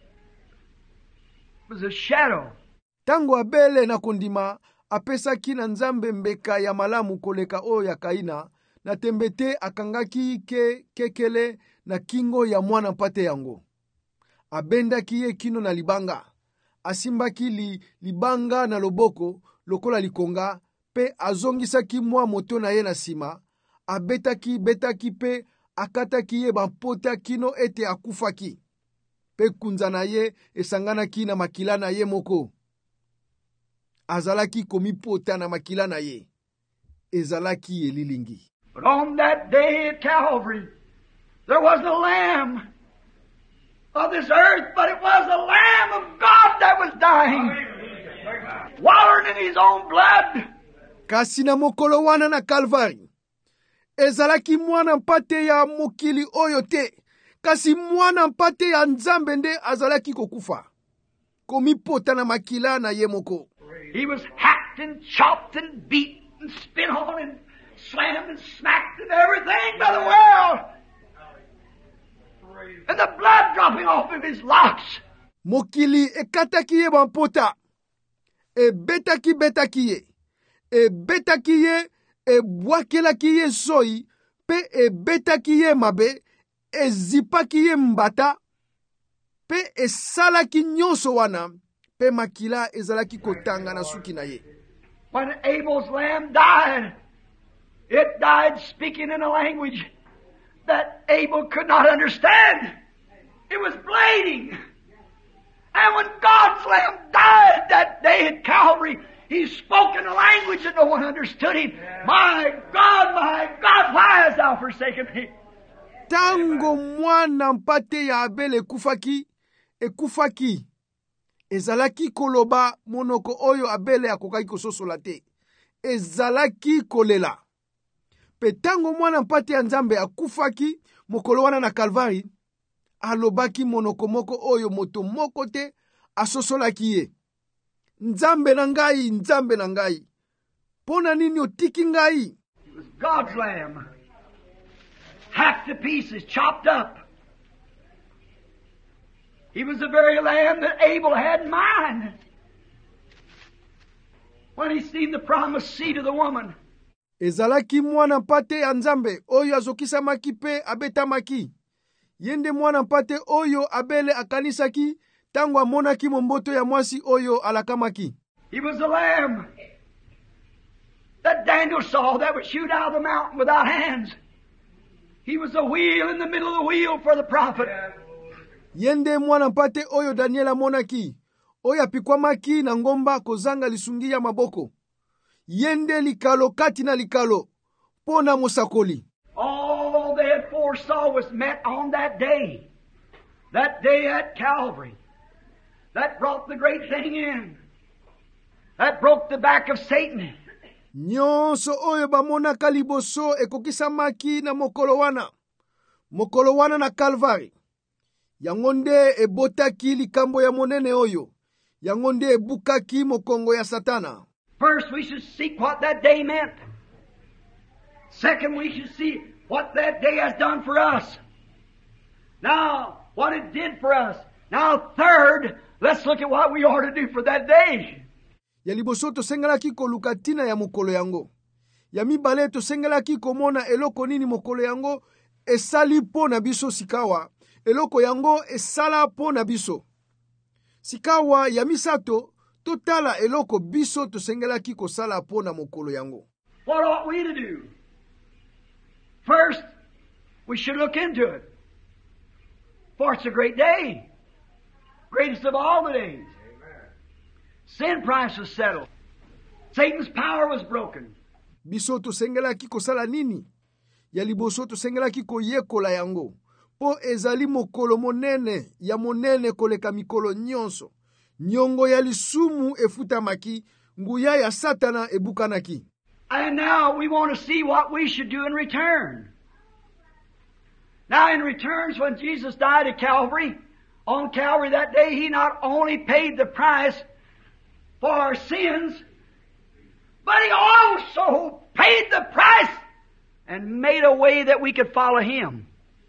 was a shadow. Tango Abele na kondima apesaki na Nzambe mbeka ya malamu koleka o ya Kaina na tembete akangaki ke kekele na kingo ya mwana mpate yango. Abendaki ye kino na libanga. Asimbaki li, libanga na loboko lokola likonga pe azongisaki mwa moto na ye na sima. Abetaki betaki pe akataki ye bampota kino ete akufaki. Pe kunza na ye esanganaki na makila na ye moko. Azalaki komipota na makila na ye. Ezalaki elilingi. But on that day at Calvary, there wasn't a lamb of this earth, but it was the Lamb of God that was dying, wallowing in his own blood. Kasi na mokolo wana na Calvary, ezalaki mwana mpate ya mokili oyo te, kasi mwana mpate ya Nzambe nde azalaki kokufa, komipota na makila na ye moko. He was hacked and chopped and beat and spit on and slammed and smacked and everything by the world. And the blood dropping off of his locks. Mokili ekataki ye bampota. E betaki betaki ye. E betaki ye, e bwakelaki ye soi, pe e betaki ye mabe, e zipaki ye mbata, pe e salaki nyonso wana, pe makila ezalaki kotanga na suki na ye. When Abel's lamb died, it died speaking in a language that Abel could not understand. It was bleating. And when God's lamb died that day at Calvary, he spoke in a language that no one understood him. My God, my God, why hast thou forsaken me? Tango mwana mpate ya Abel ekufaki, ekufaki. Ezalaki koloba monoko oyo Abel akokaki kososola te. Ezalaki kolela. Pe tango mwana mpate ya Nzambe akufaki mokolo wana na Calvary, alobaki monoko moko oyo moto moko te asosolaki ye. Nzambe na ngai, Nzambe na ngai, pona nini otiki ngai? It was God's lamb. Hacked to pieces, chopped up. He was the very lamb that Abel had in mind when he seen the promised seed of the woman. Ezalaki mwana mpate ya Nzambe oyo azokisamaki pe abetamaki. Yende mwana mpate oyo Abele akanisaki tangu amonaki momboto ya mwasi oyo alakamaki. He was the lamb that Daniel saw that would shoot out of the mountain without hands. He was the wheel in the middle of the wheel for the prophet. Yende mwana mpate oyo Daniela monaki, oyo apikwamaki na ngomba kozanga lisungi ya maboko. Yende likalo kati na likalo, pona mosakoli. All they had foresaw was met on that day. That day at Calvary. That brought the great thing in. That broke the back of Satan. Nyonso oyo bamonaka liboso ekokisamaki na mokolo wana. Mokolo wana na Calvary. Yangonde ebotaki likambo ya monene oyo. Yangonde ebukaki mokongo ya Satana. First, we should seek what that day meant. Second, we should see what that day has done for us. Now, what it did for us. Now, third, let's look at what we ought to do for that day. Ya liboso tosengelaki koluka tina ya mokolo yango. Ya mibale tosengelaki komona eloko nini mokolo yango esali po na biso sikawa. Eloko yango esala po na biso. Sikawa ya misato totala eloko biso tosengelaki kosala po na mokolo yango. What ought we to do? First, we should look into it. For it's a great day. Greatest of all the days. Sin price was settled. Satan's power was broken. Biso tosengelaki kosala nini? Ya liboso tosengelaki koyekola yango. Po ezali mokolo monene ya monene koleka mikolo nyonso. Nyongo ya lisumu efutamaki, nguya ya Satana ebukanaki. And now we want to see what we should do in return. Now in returns, when Jesus died at Calvary, on Calvary that day, He not only paid the price for our sins, but He also paid the price and made a way that we could follow Him.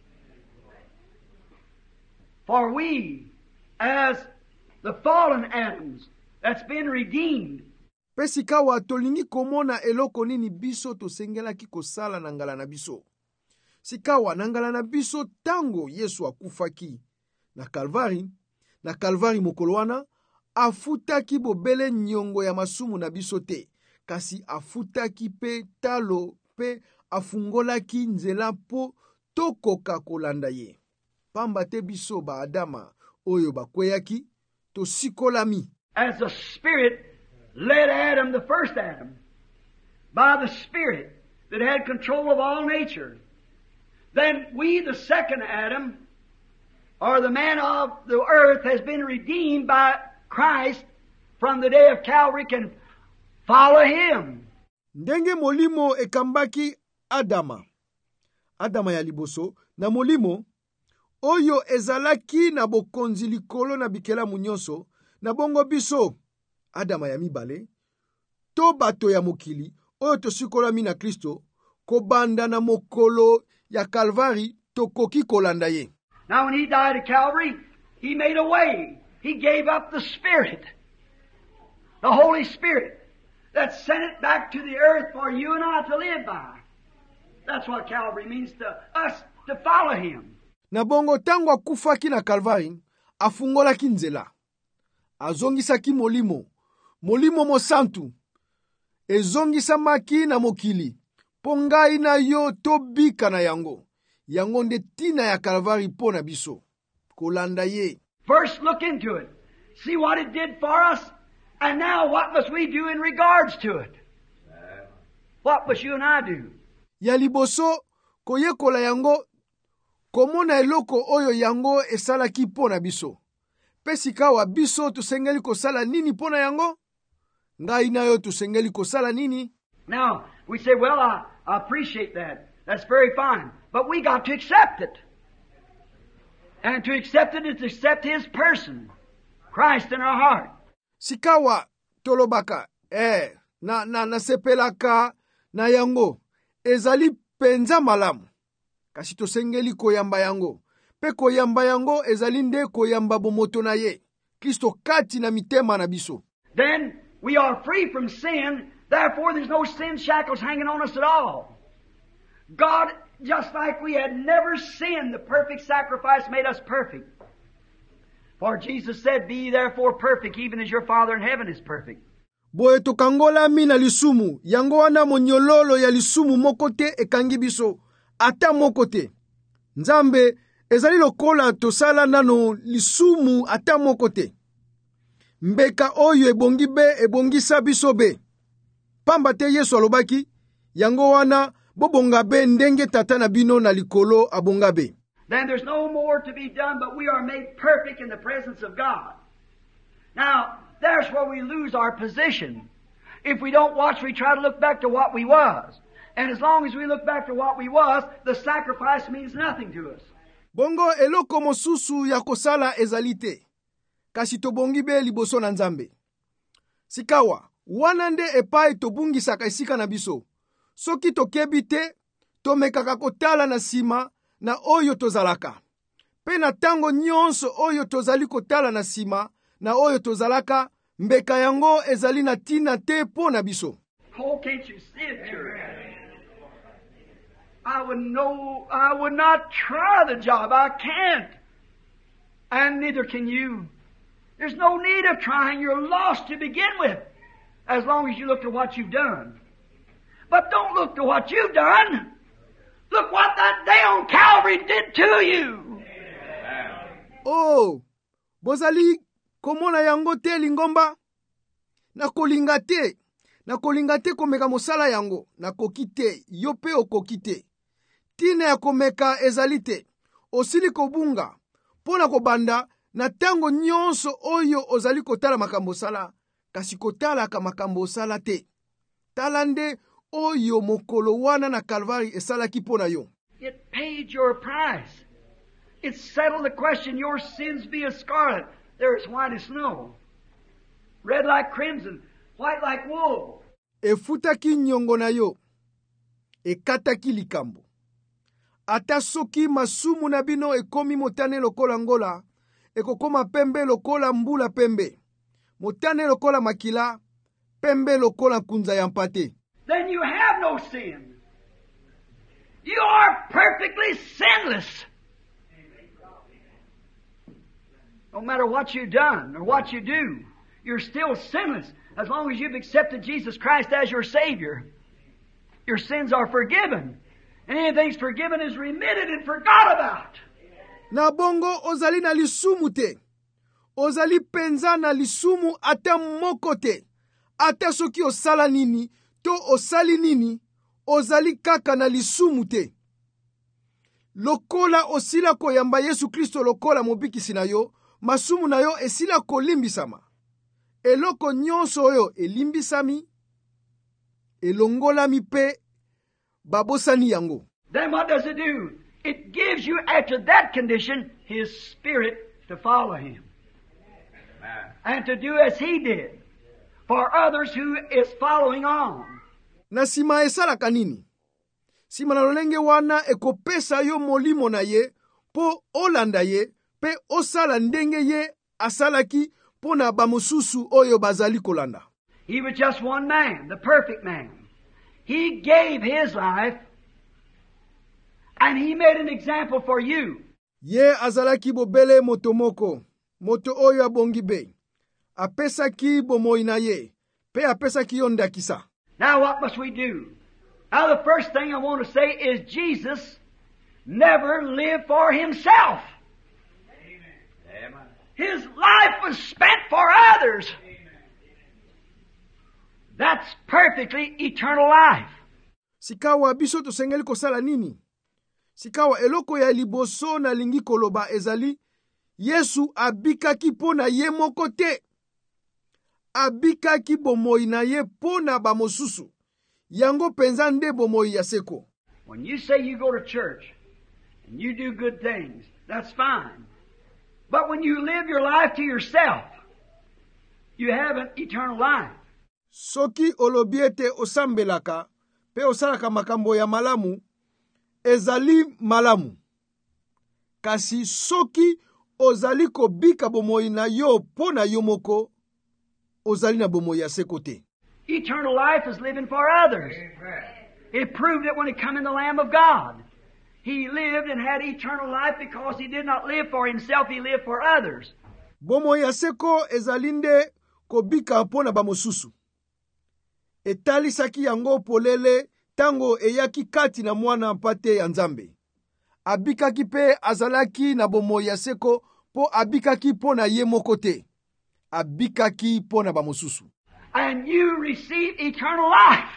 For we, as the fallen Adams, that's been redeemed. Pesikawa tolingi komona eloko nini biso tosengelaki kosala na ngala na biso. Sikawa na ngala na biso tango Yesu akufaki na Kalvari, na Kalvari mokolo wana afutaki bobele nyongo ya masumu na biso te, kasi afutaki pe talo pe afungolaki nzela po tokoka kolanda ye. Pamba te biso ba Adama oyo bakweyaki to sikolami. As the Spirit led Adam, the first Adam, by the Spirit that had control of all nature, then we, the second Adam, or the man of the earth, has been redeemed by Christ from the day of Calvary, can follow Him. Ndenge molimo ekambaki Adama. Adama ya liboso na molimo oyo ezalaki na bokonzi likolo na bikelamu nyonso na bongo biso Adama ya mibale to bato ya mokili oyo tosikolami na Kristo kobanda na mokolo ya Kalvari tokoki kolanda ye. Now when He died at Calvary, He made a way. He gave up the Spirit, the Holy Spirit, that sent it back to the earth for you and I to live by. That's what Calvary means to us, to follow Him. Na bongo tango akufaki na Kalvari, afungolaki nzela. Azongisaki molimo, molimo mosantu. Ezongisamaki na mokili. Pongai na yo tobika na yango. Yango nde tina ya Kalvari po na biso. Kolanda ye. First look into it. See what it did for us. And now what must we do in regards to it? What must you and I do? Ya liboso, koyekola yango, komona eloko oyo yango esalaki po na biso. Pesikawa biso tusengeli kosala nini po na yango? Ngai na yo tusengeli kosala nini? Now, we say, well, I, I appreciate that. That's very fine. But we got to accept it. And to accept it is to accept His person, Christ in our heart. Sikawa tolobaka, eh, na, na, na sepelaka na yango. ezali penza malamu, kasi tosengeli koyamba yango. Pe koyamba yango ezali nde koyamba bomoto na ye, Kristo kati na mitema na biso. Then we are free from sin, therefore there's no sin shackles hanging on us at all. God, just like we had never sinned, the perfect sacrifice made us perfect. For Jesus said, "Be ye therefore perfect, even as your Father in heaven is perfect." Boye tokangola mi na lisumu, yango wana monyololo ya lisumu moko te ekangi biso, ata moko te. Nzambe ezali lokola tosala nano lisumu ata moko te. Mbeka oyo ebongi be ebongisa biso be. Pamba te Yesu alobaki, yango wana bobonga be ndenge tata na bino na likolo abonga be. Then there's no more to be done, but we are made perfect in the presence of God. Now, there's where we lose our position. If we don't watch, we try to look back to what we was. And as long as we look back to what we was, the sacrifice means nothing to us. Bongo eloko mosusu ya kosala ezalite. Kasi tobongi be liboso na Nzambe. Sikawa, wana nde epai tobungisaka esika na biso. Soki tokebi te, tomekaka kotala na sima na oyo tozalaka. Pe na tango nyonso oyo tozali kotala na sima na oyo tozalaka, mbeka yango ezali na tina te po na biso. Oh, can't you see it, church? I would know, I would not try the job. I can't. And neither can you. There's no need of trying. You're lost to begin with, as long as you look to what you've done. But don't look to what you've done. Look what that day on Calvary did to you. Oh, bozali komona yango te lingomba? Na kolinga te. Na kolinga te komeka mosala yango. Na kokite, yope okokite. Tine ya komeka ezalite. Osili kobunga. Pona kobanda, na tango nyonso oyo ozali kotala makambo sala. Kasi kotala ka makambo sala te. Talande oyo mokolo wana na Calvary esala ki pona yo. It paid your price. It settled the question. Your sins be as scarlet. They're as white as snow. Red like crimson. White like wool. Efutaki nyongo na yo. Ekataki likambo. Ata soki masumu na bino ekomi motane lokola ngola, ekokoma pembe lokola mbula pembe. Motane lokola makila, pembe lokola kunza ya mpate. Then you have no sin. You are perfectly sinless. No matter what you've done or what you do, you're still sinless as long as you've accepted Jesus Christ as your Savior. Your sins are forgiven. And anything's forgiven is remitted and forgot about. Na bongo ozali na lisumu te. Ozali penza na lisumu ata moko te. Ata soki osala nini, to osali nini, ozali kaka na lisumu te. Lokola osila koyamba Yesu Kristo lokola mobikisi na yo, masumu na yo esila kolimbisama. Eloko nyonso oyo elimbisami, elongolami pe babosani yango. Then what does it do? It gives you, after that condition, His Spirit to follow Him. And to do as He did for others who is following on. Na sima esala kanini? Sima na lolenge wana ekopesa yo molimo na ye, po olanda ye, pe osala ndenge ye asalaki po na bamususu oyo bazali kolanda. He was just one man, the perfect man. He gave His life, and He made an example for you. Ye azalaki bobele moto moko, moto oyo abongi be. Apesaki bomoi na ye, pe apesaki yo ndakisa. Now what must we do? Now the first thing I want to say is Jesus never lived for Himself. Amen. His life was spent for others. That's perfectly eternal life. Sikawa biso tosengeli kosala nini? Sikawa eloko ya liboso na lingi koloba ezali, Yesu abikaki pona ye moko te. Abikaki bomoi na ye pona bamosusu. Yango penza nde bomoi ya seko. When you say you go to church and you do good things, that's fine. But when you live your life to yourself, you have an eternal life. Soki olobiete osambelaka, pe osalaka makambo ya malamu ezali malamu. Kasi soki ozali kobika bomoi na yo po na yo moko, ozali na bomoi ya seko te. Eternal life is living for others. He proved it when he come in the Lamb of God. He lived and had eternal life because he did not live for himself, he lived for others. Bomoi ya seko ezali nde kobika po na bamosusu. Etalisaki yango polele tango eyaki kati na mwana mpate ya Nzambe. Abikaki pe azalaki na bomoi ya seko po abikaki po na ye moko te. Abikaki po na bamosusu. And you receive eternal life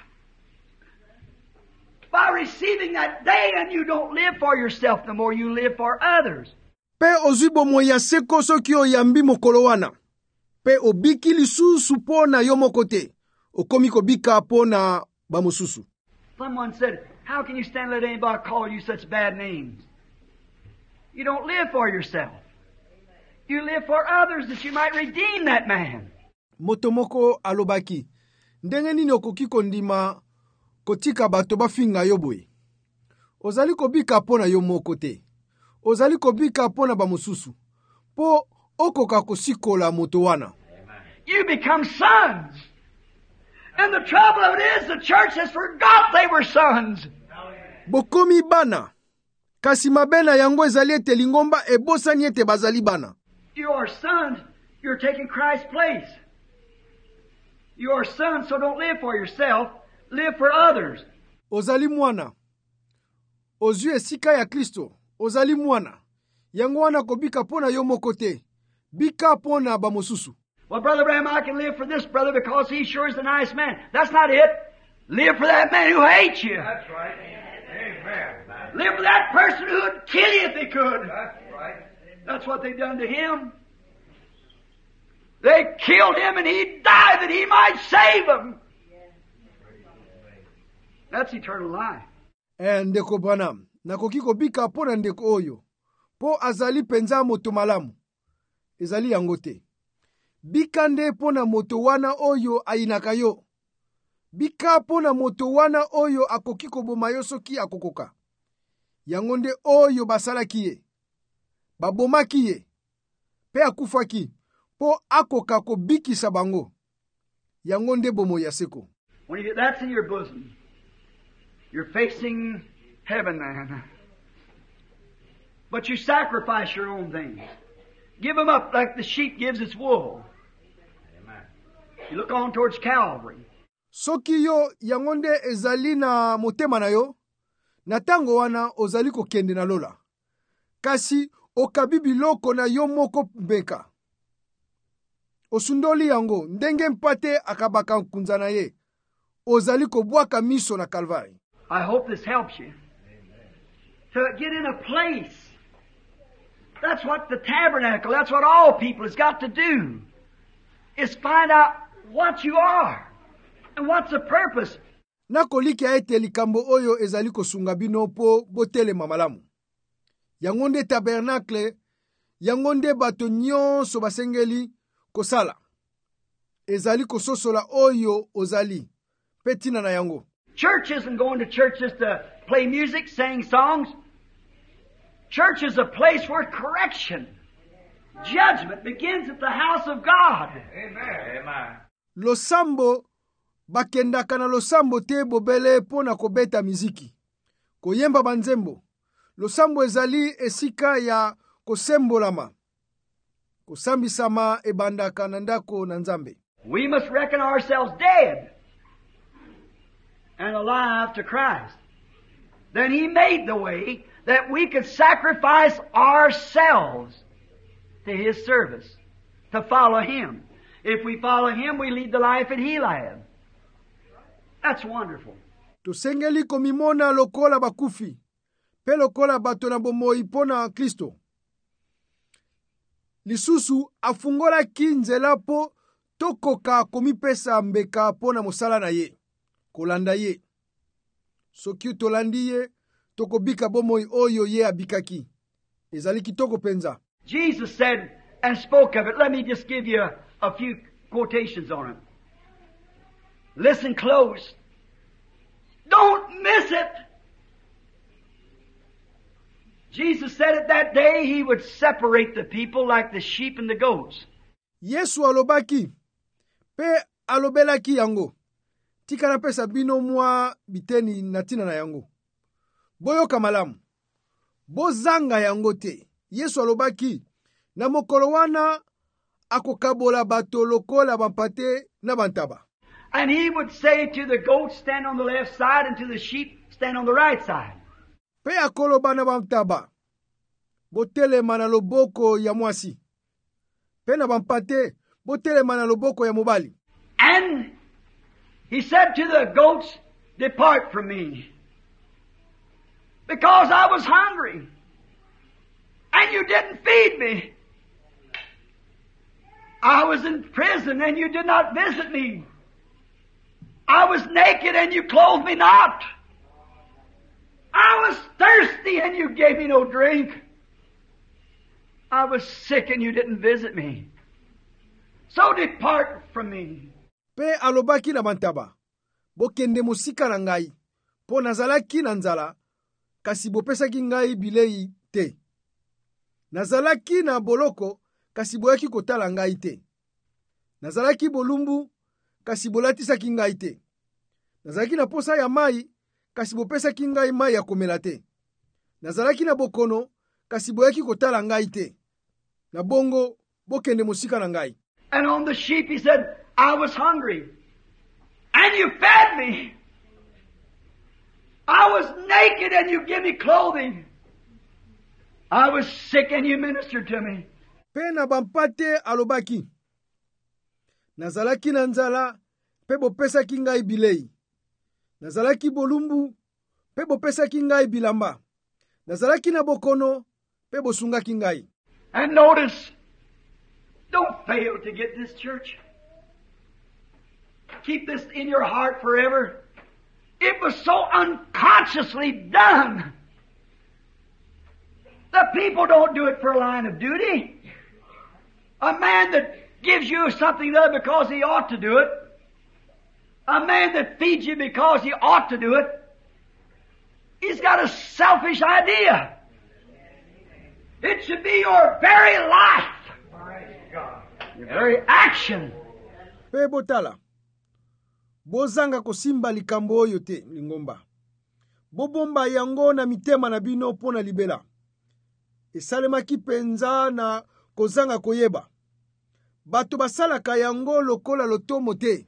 by receiving that day, and you don't live for yourself the more, you live for others. Pe ozwi bomoi ya seko soki oyambi mokolo wana. Pe obiki lisusu po na yo moko te. Okomi kobika po na bamosusu. Someone said, how can you stand and let anybody call you such bad names? You don't live for yourself. You live for others that you might redeem that man. Motomoko alobaki, ndenge nini okoki kondima kotika bato bafinga yo boye. Ozali kobika po na yo moko te. Ozali kobika po na bamosusu. Po okoka kosikola moto wana. You become sons. And the trouble of it is the church has forgot they were sons. Bokomi bana. Kasi mabena yango ezali ete lingomba ebosani ete bazali bana. You are sons. You're taking Christ's place. You are sons, so don't live for yourself. Live for others. Ozali mwana. Ozwi esika ya Kristo. Ozali mwana. Yango wana kobika po na yo moko te. Bika po na bamosusu. Well, Brother Bram, I can live for this brother because he sure is a nice man. That's not it. Live for that man who hates you. That's right. Amen. Live for that person who would kill you if they could. That's right. That's what they've done to him. They killed him and he died that he might save them. That's eternal life. Eh, ndeko Branham, nakoki kobika po na ndeko oyo. Po azali penza moto malamu. Ezali yango te. Bika nde po na moto wana oyo ayinaka yo. Bika po na moto wana oyo akoki koboma yo soki akokoka. Yango nde oyo basalaki ye. Babomaki ye. Pe akufaki. Po akoka kobikisa bango. Yango nde bomo ya seko. When you get that's in your bosom, you're facing heaven then. But you sacrifice your own things. Give them up like the sheep gives its wool. Amen. You look on towards Calvary. Soki yo yango nde ezali na motema na yo, na tango wana ozali kokende na lola. Kasi okabi biloko na yo moko mbeka. Osundoli yango ndenge mpate akabaka nkunza na ye. Ozali kobwaka miso na Calvary. I hope this helps you to get in a place. That's what the tabernacle, that's what all people has got to do, is find out what you are and what's the purpose. Nakoliki ete likambo oyo ezali kosunga bino po botelema malamu. Yango nde tabernacle, yango nde bato nyonso basengeli kosala. Ezali kososola oyo ozali. Petina na yango. Church isn't going to church just to play music, sing songs. Church is a place where correction, judgment begins at the house of God. Amen. Amen. Losambo bakendaka na losambo te bobele po na kobeta miziki. Koyemba banzembo. Losambo ezali esika ya kosembolama. Kosambisama ebandaka na ndako na Nzambe. We must reckon ourselves dead and alive to Christ. Then He made the way that we could sacrifice ourselves to His service, to follow Him. If we follow Him, we lead the life that He led. That's wonderful. Tosengeli komimona lokola bakufi, pe lokola bato na bomoi pona Kristo. Lisusu afungola kinzela po tokoka komipesa mbeka pona mosala na ye. Kolanda ye. Soki tolandi ye, tokobika bomoi oyo ye abikaki. Ezali kitoko penza. Jesus said and spoke of it. Let me just give you a, a few quotations on it. Listen close. Don't miss it. Jesus said it that day he would separate the people like the sheep and the goats. Yesu alobaki, pe alobelaki yango, tika na pesa bino mwa biteni na tina na yango. Boyoka malamu, bozanga yango te. Yesu alobaki, na mokolo wana akokabola bato lokola bampate na bantaba. And he would say to the goats, stand on the left side, and to the sheep, stand on the right side. Pe akoloba na bantaba, botelema na loboko ya mwasi. Pe na bampate, botelema na loboko ya mobali. And he said to the goats, depart from me, because I was hungry, and you didn't feed me. I was in prison, and you did not visit me. I was naked, and you clothed me not. I was thirsty, and you gave me no drink. I was sick, and you didn't visit me. So depart from me. Pe alobaki na bantaba, bokende musika na ngai, po nazalaki na nzala, kasi bopesaki ngai bilei te. Nazalaki na boloko, kasi boyaki kotala ngai te. Nazalaki bolumbu, kasi bolatisaki ngai te. Nazalaki na posa ya mai, kasi bopesaki ngai mai ya komela te. Nazalaki na bokono, kasi boyaki kotala ngai te. Na bongo, bokende musika na ngai. And on the sheep he said, I was hungry, and you fed me. I was naked, and you gave me clothing. I was sick, and you ministered to me. Pe na bampate alobaki, nazalaki na nzala, pe bopesaki ngai bilei. Nazalaki bolumbu, pe bopesaki ngai bilamba. Nazalaki na bokono, pe bosungaki ngai. And notice, don't fail to get this, church. Keep this in your heart forever. It was so unconsciously done. The people don't do it for a line of duty. A man that gives you something other because he ought to do it. A man that feeds you because he ought to do it. He's got a selfish idea. It should be your very life. Your very action. Pe botala. Bozanga kosimba likambo oyo te lingomba. Bobomba yango na mitema na bino pona libela. Esalemaki penza na kozanga koyeba. Bato basalaka yango lokola lotomo te.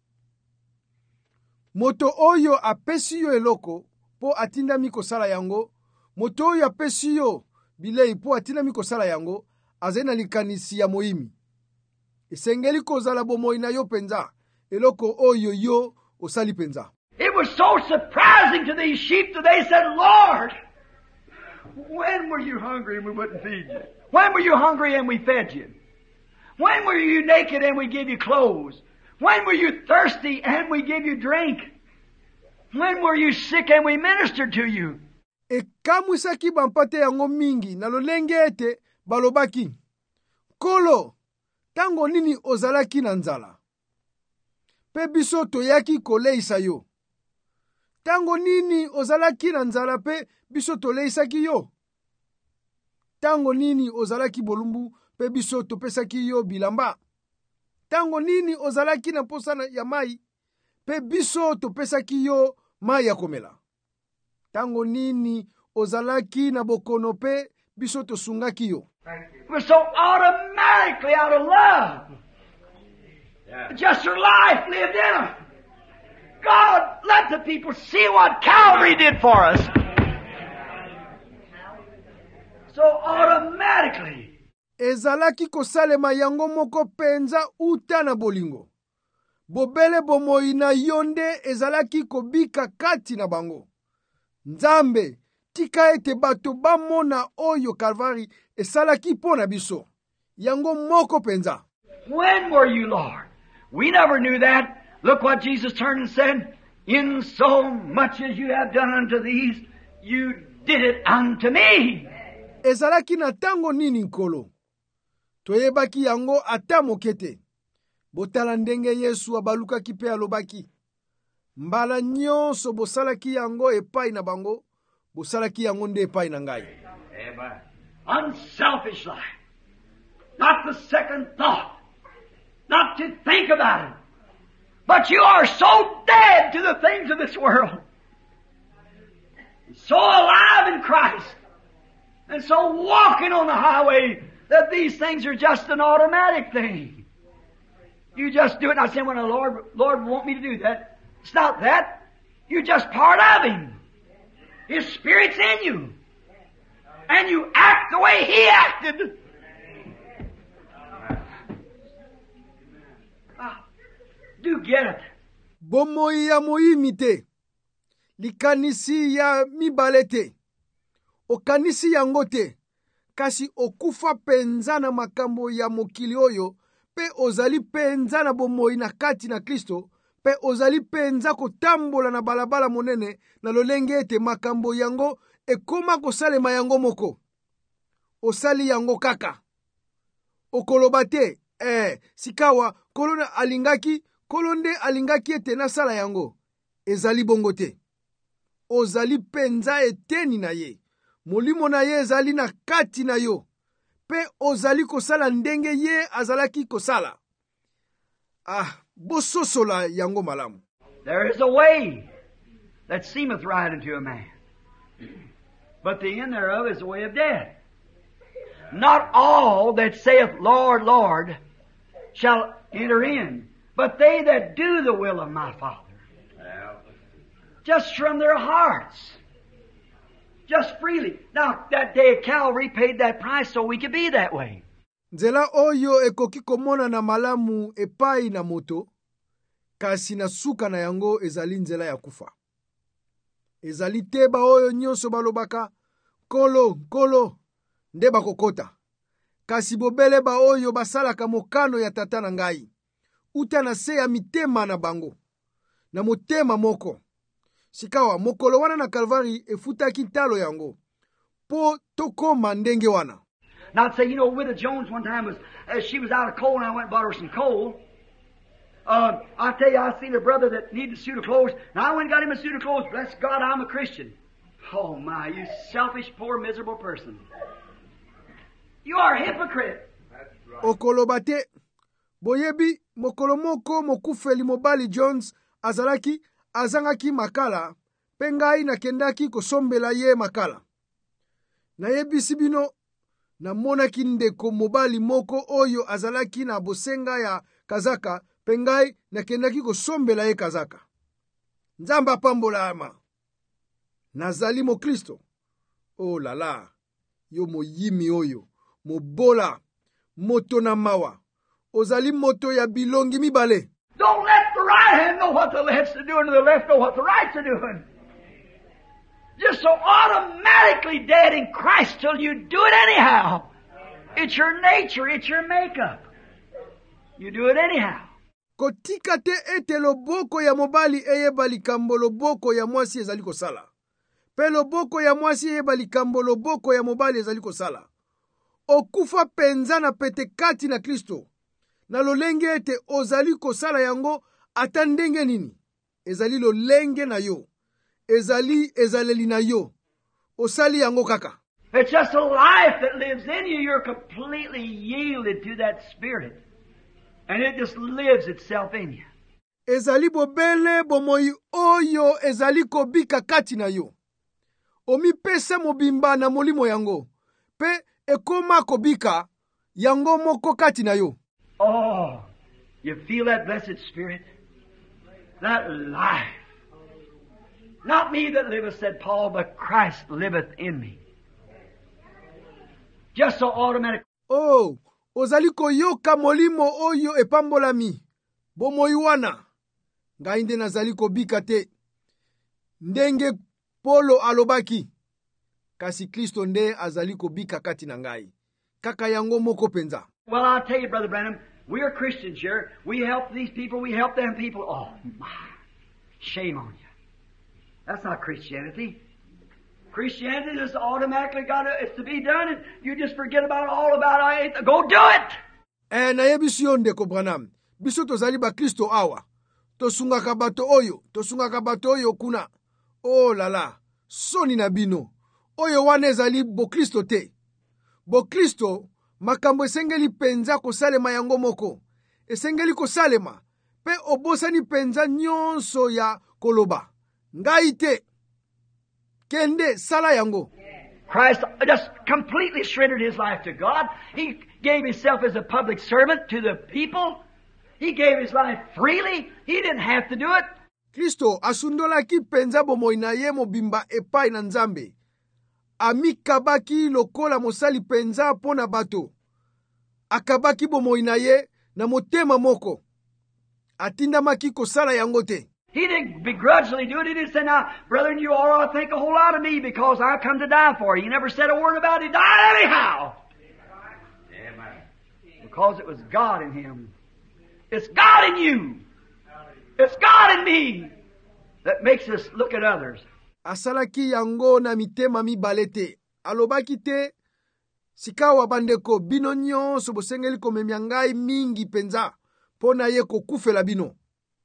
Moto oyo apesi yo eloko po atindami kosala yango. Moto oyo apesi yo bilei po atindami kosala yango. Azena likanisi ya moimi. Esengeli kozala bomoi na yo penza. Eloko oyo yo osali penza. It was so surprising to these sheep that they said, Lord, when were you hungry and we wouldn't feed you? When were you hungry and we fed you? When were you naked and we gave you clothes? When were you thirsty and we gave you drink? When were you sick and we ministered to you? E kamwisaki bampate yango mingi na lolenge ete balobaki. Kolo, tango nini ozalaki na nzala? Pe biso toyaki koleisa yo. Tango nini ozalaki na nzala pe biso toleisaki yo. Tango nini ozalaki bolumbu pe biso topesaki yo bilamba. Tango nini ozalaki na posa ya mai pe biso topesaki yo mai ya komela. Tango nini ozalaki na bokono pe biso tosungaki yo. It was so automatically out of love. Yeah. Just her life lived in her. God, let the people see what Calvary did for us. So automatically. Ezalaki kosalema yango moko penza uta na bolingo. Bobele bomoi na yonde ezalaki kobika kati na bango. Nzambe, tika ete bato bamona oyo Calvary esalaki pona biso. Yango moko penza. When were you, Lord? We never knew that. Look what Jesus turned and said, in so much as you have done unto these, you did it unto me. Ezalaki na tango nini nkolo? Toyebaki yango ata mokete. Botala ndenge Yesu abalukaki pe alobaki. mbala nyonso bosalaki yango epai na bango, bosalaki yango nde epai na ngai. Amen. Unselfish life. Not the second thought. Not to think about it. But you are so dead to the things of this world. So alive in Christ. And so walking on the highway that these things are just an automatic thing. You just do it. And I say, when the Lord, Lord want me to do that, it's not that. You're just part of Him. His Spirit's in you. And you act the way He acted. Ah, do get it. Bomoi ya moyimi te. Likanisi ya mibale te. Okanisi yango te. Kasi okufa penza na makambo ya mokili oyo, pe ozali penza na bomoi na kati na Kristo, pe ozali penza kotambola na balabala monene na lolenge ete makambo yango ekoma kosalema yango moko. Osali yango kaka. Okoloba te, eh, sikawa kolona alingaki, kolonde alingaki ete nasala yango. Ezali bongo te. Ozali penza eteni na ye. Molimo na ye ezali na kati na yo. Pe ozali kosala ndenge ye azalaki kosala. Ah, bososola yango malamu. There is a way that seemeth right unto a man, but the end thereof is the way of death. Not all that saith, Lord, Lord, shall enter in, but they that do the will of my Father. Just from their hearts. Just freely. Now, that day at Calvary paid that price so we could be that way. Nzela oyo ekoki komona na malamu epai na moto, kasi na suka na yango ezali nzela ya kufa. Ezali teba oyo nyonso balobaka, kolo, kolo, nde bakokota. Kasi bobele ba oyo basalaka mokano ya tata na ngai. Uta na se ya mitema na bango. Na motema moko. Sikawa mokolo wana na Kalvari efutaki talo yango. Po tokoma ndenge wana. Not say, you know, Widow Jones one time was, uh, she was out of coal and I went and bought her some coal. Uh, I tell you, I seen a brother that needed a suit of clothes, and I went and got him a suit of clothes. Bless God, I'm a Christian. Oh my, you selfish, poor, miserable person. You are a hypocrite. Okolobate, boyebi, mokolo moko mokufeli mobali Jones, azalaki, azangaki makala, pengai na kendaki kosombela ye makala. Na yebi sibino, na monaki ndeko mobali moko oyo azalaki na bosenga ya kazaka, pengai na kendaki kosombela ye kazaka. Nzamba pambola ama. Nazali mo Kristo. Oh la la, yo mo yimi oyo, mo bola, moto na mawa. Ozali moto ya bilongi mibale. Don't let the right hand know what the left's doing, and the left know what the right's doing. Just so automatically dead in Christ till you do it anyhow. It's your nature, it's your makeup. You do it anyhow. Kotika te ete loboko ya mobali eyeba likambo loboko ya mwasi ezali kosala. Pe loboko ya mwasi eyeba likambo loboko ya mobali ezali kosala. Okufa penza na pete kati na Kristo. Na lolenge ete ozali kosala yango ata ndenge nini. Ezali lolenge na yo. Ezali ezaleli na yo. Osali yango kaka. It's just a life that lives in you. You're completely yielded to that Spirit. And it just lives itself in you. Ezali bobele bomoi oyo ezali kobika kati na yo. Omi pese mobimba na molimo yango. Pe ekoma kobika yango moko kati na yo. Oh, you feel that blessed Spirit? That life. Not me that liveth, said Paul, but Christ liveth in me. Just so automatic. Oh, ozali koyoka molimo oyo epambolami. Bomoi wana. Ngainde nazali kobika te. Ndenge Polo alobaki. Kasi Kristo nde azali kobika kati na ngai. Kaka yango moko penza. Well, I'll tell you, Brother Branham, we are Christians here. We help these people, we help them people. Oh, my. Shame on you. That's not Christianity. Christianity is automatically got to, it's to be done, and you just forget about all about it. Go do it! Eh, na yebisi yo ndeko Branham. Biso tozali ba Kristo awa. tosungaka bato oyo, tosungaka bato oyo kuna. Oh lala, soni na bino. Oyo wana ezali bo Kristo te. Bo Kristo, makambo esengeli penza kosalema yango moko. Esengeli kosalema, pe obosani penza nyonso ya koloba. Ngai te. Kende sala yango. Christ just completely surrendered his life to God. He gave himself as a public servant to the people. He gave his life freely. He didn't have to do it. Kristo asundolaki penza bomoi na ye mobimba epai na Nzambe. Amikabaki lokola mosali penza pona bato. Akabaki bomoi na ye na motema moko. Atindamaki kosala yango te. He didn't begrudgingly do it. He didn't say, now, brethren, you all ought to think a whole lot of me because I come to die for you. He never said a word about it. He died anyhow. Amen. Because it was God in him. It's God in you. It's God in me that makes us look at others. Asalaki yango na mitema mibale te. Alobaki te, sikawa bandeko bino nyonso bosengeli komemya ngai mingi penza, pona ye kokufela bino.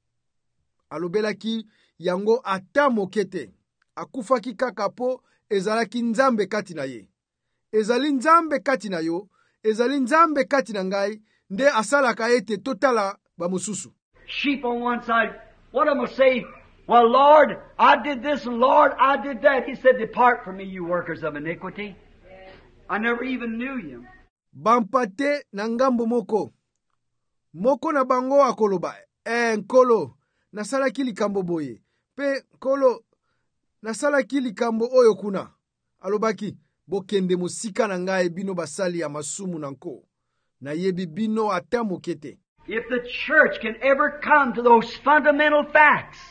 Alobelaki yango ata moke te. Akufaki kaka po ezalaki Nzambe kati na ye. Ezali Nzambe kati na yo, ezali Nzambe kati na ngai, nde asalaka ete totala bamususu. Sheep on one side, one of them will say, well, Lord, I did this and Lord, I did that. He said, depart from me, you workers of iniquity. I never even knew you. Bampate na ngambo moko. Moko na bango akoloba. Eh, nkolo, nasalaki likambo boye. Pe, nkolo, nasalaki likambo oyo kuna. Alobaki, bokende musika na ngai bino basali ya masumu na nko. Na yebi bino ata mokete. If the church can ever come to those fundamental facts,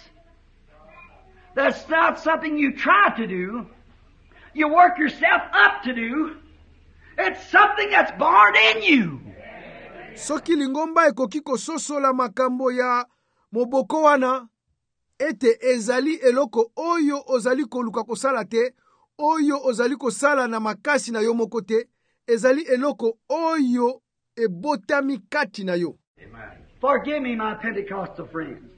that's not something you try to do, you work yourself up to do, it's something that's born in you. Soki lingomba ekoki kososola makambo ya moboko wana, ete ezali eloko oyo ozali koluka kosala te, oyo ozali kosala na makasi na yo moko te, ezali eloko oyo ebotami kati na yo. Amen. Forgive me, my Pentecostal friends.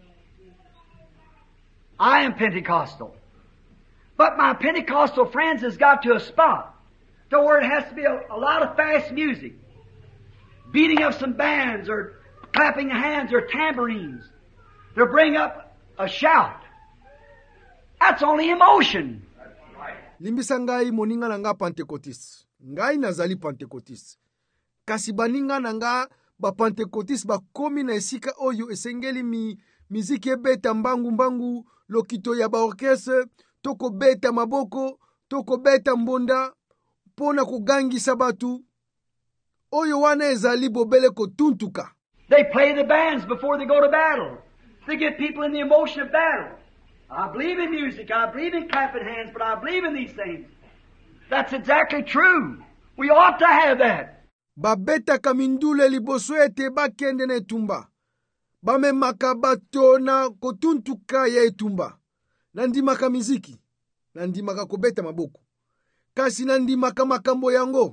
I am Pentecostal. But my Pentecostal friends has got to a spot to where it has to be a, a lot of fast music. Beating of some bands or clapping hands or tambourines to bring up a shout. That's only emotion. Limbisa ngai moninga na nga Pentecotis. Ngai nazali Pentecotis. Kasi baninga na nga ba Pentecotis ba komi na esika oyo esengeli mi miziki ebeta mbangu mbangu lokito ya ba orchestre toko beta maboko toko beta mbonda pona kugangisa batu oyo wana ezali bobele kotuntuka. They play the bands before they go to battle. They get people in the emotion of battle. I believe in music, I believe in clapping hands, but I believe in these things. That's exactly true. We ought to have that. Babeta kamindule liboso ete bakende na etumba. Bamemaka bato na kotuntuka ya etumba. Nandimaka miziki. Nandimaka kobeta maboko. Kasi nandimaka makambo yango.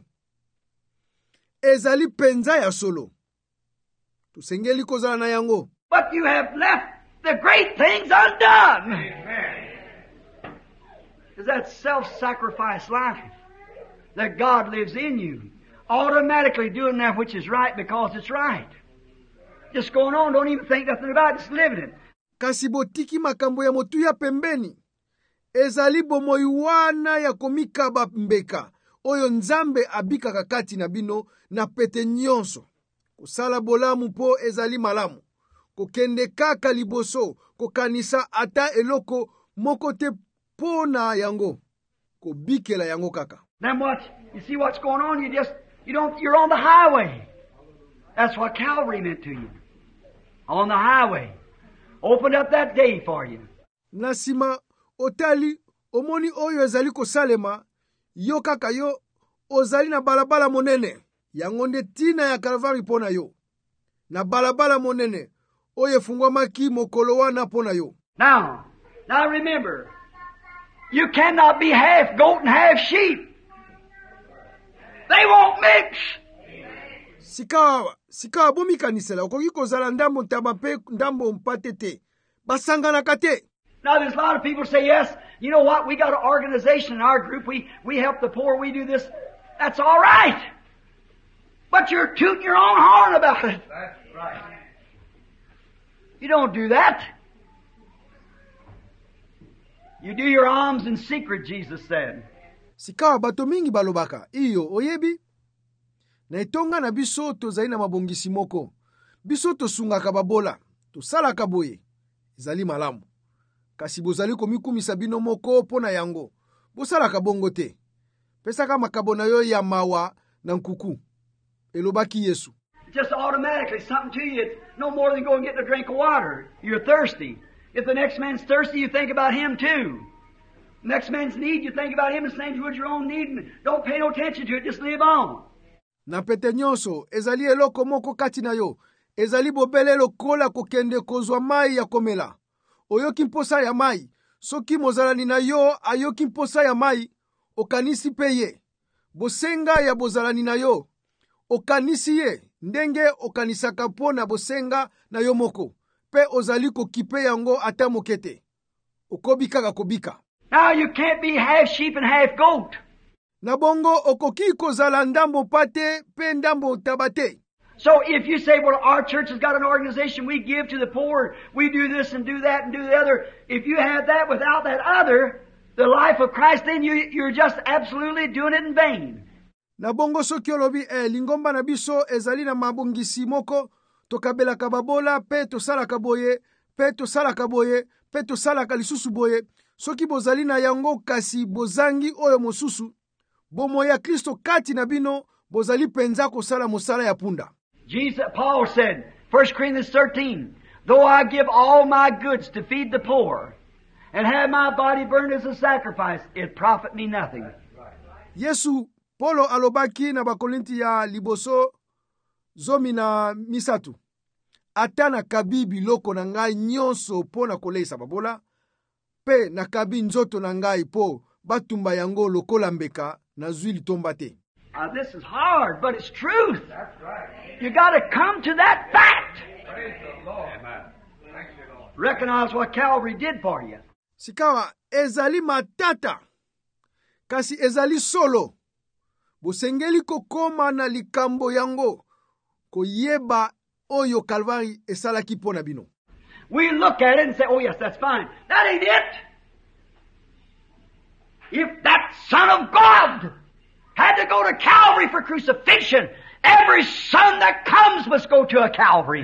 Ezali penza ya solo. Tusengeli kozala na yango. But you have left the great things undone. Amen. Is that self-sacrifice life that God lives in you. Automatically doing that which is right because it's right. Just going on, don't even think nothing about it, just living it. Kasi botiki makambo ya motu ya pembeni. Ezali bomoi wana ya komikaba mbeka. Oyo Nzambe abika kakati na bino na pete nyonso. Kusala bolamu po ezali malamu. Kokende kaka liboso. Kokanisa ata eloko moko te pona yango. Kobikela yango kaka. Then what? You see what's going on? You just, you don't, you're on the highway. That's what Calvary meant to you. On the highway. Opened up that day for you. Nasima, otali, omoni oyo ezali kosalema, yo kaka yo, ozali na balabala monene. Yangonde tina ya Calvary pona yo. Na balabala monene, oye fungwa maki mokolo wana pona yo. Now, now remember, you cannot be half goat and half sheep. They won't mix. Sikawa, sikawa bomi kanisela, okoki kozala ndambo ntaba pe ndambo mpate te. basanganaka te. Now there's a lot of people say, yes, you know what, we got an organization in our group, we, we help the poor, we do this. That's all right. But you're tooting your own horn about it. That's right. You don't do that. You do your alms in secret, Jesus said. Sikawa bato mingi balobaka, iyo oyebi? Na etonga na biso tozali na mabongisi moko. Biso tosungaka babola, tosalaka boye. Ezali malamu. Kasi bozali komikumisa bino moko pona yango. Bosalaka bongo te. Pesaka makabo na yo ya mawa na nkuku. Elobaki Yesu. Just automatically, something to you, it's no more than going and getting a drink of water. You're thirsty. If the next man's thirsty, you think about him too. Next man's need, you think about him the same as your own need, and don't pay no attention to it, just live on. Na pete nyonso, ezali eloko moko kati na yo. Ezali bobele lokola kokende kozwa mai ya komela. Oyoki mposa ya mai. Soki mozalani na yo, ayoki mposa ya mai. Okanisi peye. Bosenga ya bozalani na yo. Okanisi ye. Ndenge okanisaka po na bosenga na yo moko. Pe ozali kokipe yango ata mokete. Okobika ga kobika. Now you can't be half sheep and half goat. Na bongo okoki kozala ndambo pate pe ndambo tabate. So if you say, well, our church has got an organization, we give to the poor, we do this and do that and do the other. If you have that without that other, the life of Christ, then you, you're just absolutely doing it in vain. Na bongo soki olobi, eh, lingomba na biso ezali na mabongisi moko, tokabelaka babola, pe tosalaka boye, pe tosalaka boye, pe tosalaka lisusu boye. Soki bozali na yango kasi bozangi oyo mosusu, bomo ya Kristo kati na bino, bozali penza kosala mosala ya punda. Jesus, Paul said, First Corinthians thirteen, though I give all my goods to feed the poor, and have my body burned as a sacrifice, it profit me nothing. Yesu, Polo alobaki na bakolinti ya liboso, zomi na misatu. Ata na kabi biloko na ngai nyonso po na koleisa babola, pe na kabi nzoto na ngai po batumba yango lokola mbeka na zwi litomba te. Now this is hard, but it's truth. That's right. You got to come to that fact. Praise the Lord. Amen. Thank you, Lord. Recognize what Calvary did for you. Sikawa, ezali matata. Kasi ezali solo. Bosengeli kokoma na likambo yango. Koyeba oyo Calvary esalaki pona bino. We look at it and say, oh yes, that's fine. That ain't it. If that Son of God had to go to Calvary for crucifixion, every son that comes must go to a Calvary.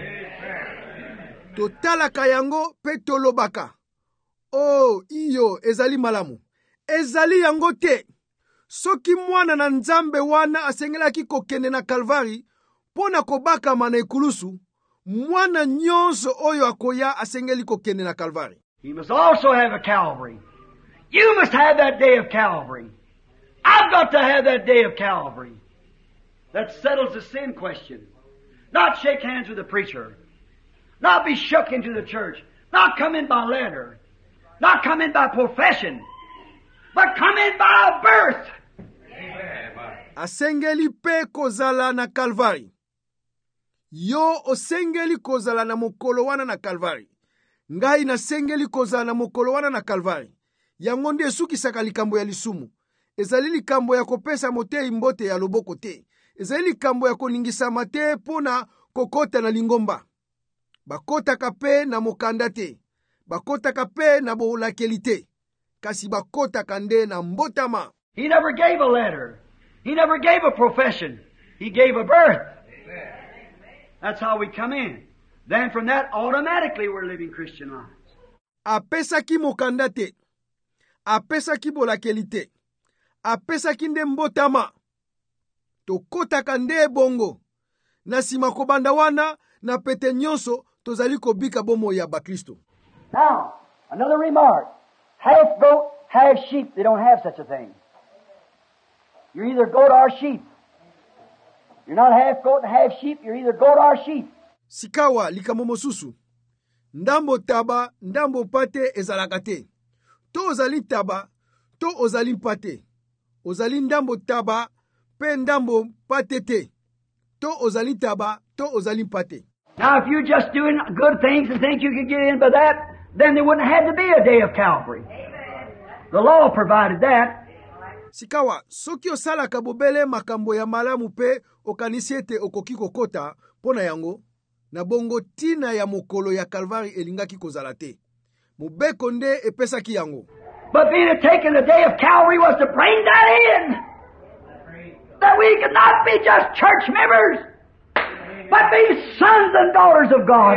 Totalaka yango pe tolobaka. Oh, iyo ezali malamu. Ezali yango te. Soki mwana na nzambe wana asengelaki kokende na Calvary, pona kobaka mana ekulusu, mwana nyonso oyo akoya asengeli kokende na Calvary. He must also have a Calvary. You must have that day of Calvary. I've got to have that day of Calvary. That settles the sin question. Not shake hands with the preacher. Not be shook into the church. Not come in by letter. Not come in by profession. But come in by birth. Asengeli pe kozala na Calvary. Yo osengeli kozala na mokolo wana na Calvary. Ngai na sengeli kozala na mokolo wana na Calvary. Yango nde esukisaka likambo ya lisumu. Ezali likambo ya kopesa motei mbote ya loboko te. Ezali likambo ya koningisa mate pona kokota na lingomba. Bakotaka pe na mokanda te. Bakotaka pe na boulakeli te. Kasi bakotaka nde na mbotama. He never gave a letter. He never gave a profession. He gave a birth. That's how we come in. Then from that, automatically we're living Christian lives. Apesaki mokanda te. Apesaki bolakeli te. Apesaki nde mbotama. Tokotaka nde bongo. Na sima kobanda wana na pete nyonso tozali kobika bomo ya bakristo. Now, another remark. Half goat, half sheep, they don't have such a thing. You're either goat or sheep. You're not half goat and half sheep, you're either goat or sheep. Sikawa likamomosusu. Ndambo taba, ndambo pate ezalaka te. To ozali taba, to ozali pate. Ozali ndambo taba, pe ndambo pate te. To ozali taba, to ozali pate. Now if you're just doing good things and think you can get in by that, then there wouldn't have had to be a day of Calvary. The law provided that. Sikawa, soki osalaka bobele makambo ya malamu pe okanisi ete okoki kokota pona yango, na bongo tina ya mokolo ya Kalvari elingaki kozala te. Mobeko nde epesaki yango. But being taken the day of Calvary was to bring that in. That we could not be just church members, but be sons and daughters of God.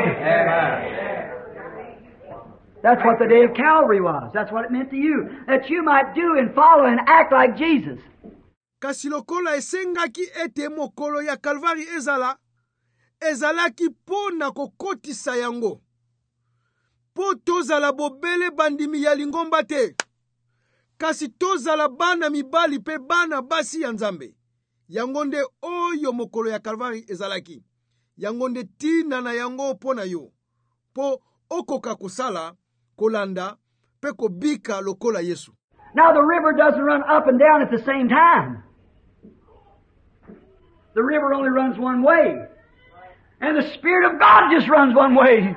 That's what the day of Calvary was. That's what it meant to you. That you might do and follow and act like Jesus. Kasi lokola esengaki ete mokolo ya Kalvari ezala, ezalaki po na kokotisa yango. Po tozala bobele bandimi ya lingomba te. Kasi tozala bana mibali pe bana basi ya Nzambe. Yangonde oyo mokolo ya Kalvari ezalaki. Yangonde tina na yango po na yo. Po okoka kusala, kolanda, pe kobika lokola Yesu. Now the river doesn't run up and down at the same time. The river only runs one way. And the Spirit of God just runs one way.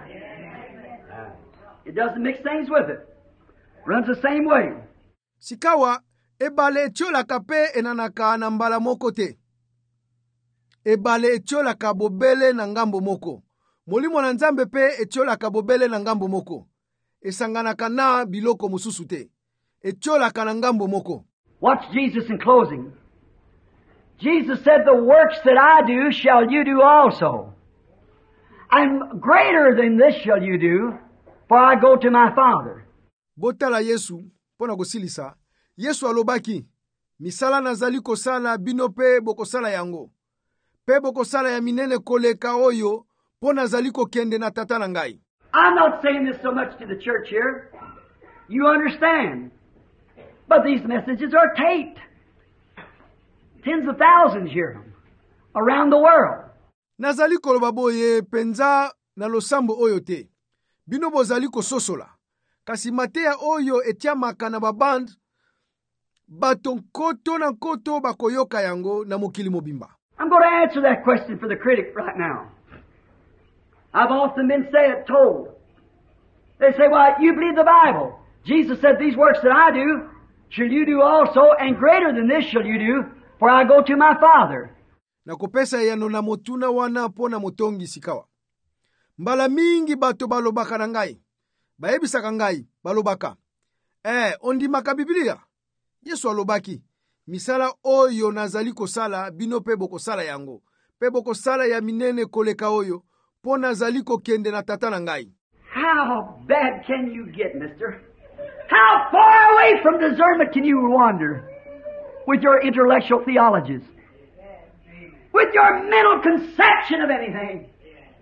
It doesn't mix things with it. Runs the same way. Sikawa, ebale etiolaka pe enanaka na mbala moko te. Ebale etiolaka bobele na ngambo moko. Molimo na Nzambe pe etiolaka bobele na ngambo moko. Esanganaka na biloko mususu te. Etiolaka na ngambo moko. Watch Jesus in closing. Jesus said, the works that I do shall you do also. And greater than this shall you do, for I go to my Father. Botala Yesu, pona kosilisa. Yesu alobaki, misala nazali kosala bino pe bokosala yango. Pe bokosala ya minene koleka oyo, pona nazali kokende na tata na ngai. I'm not saying this so much to the church here. You understand. But these messages are taped. Tens of thousands hear them around the world. Nazali koloba boye penza na losambo oyo te. Bino bozali kososola. Kasi mateya oyo etiamaka na baband, bato nkoto na nkoto bakoyoka yango na mokili mobimba. I'm going to answer that question for the critic right now. I've often been said, told. They say, well, you believe the Bible. Jesus said, these works that I do, shall you do also, and greater than this shall you do, for I go to my Father. Na kopesa yano na motuna wana po na motongi sikawa. Mbala mingi bato balobaka na ngai. Baebisaka ngai, balobaka. Eh, ondimaka Biblia. Yesu alobaki. Misala oyo nazali kosala, bino pe bokosala yango. Pe bokosala ya minene koleka oyo, po nazali kokende na tata na ngai. How bad can you get, mister? How far away from discernment can you wander with your intellectual theologies? With your mental conception of anything?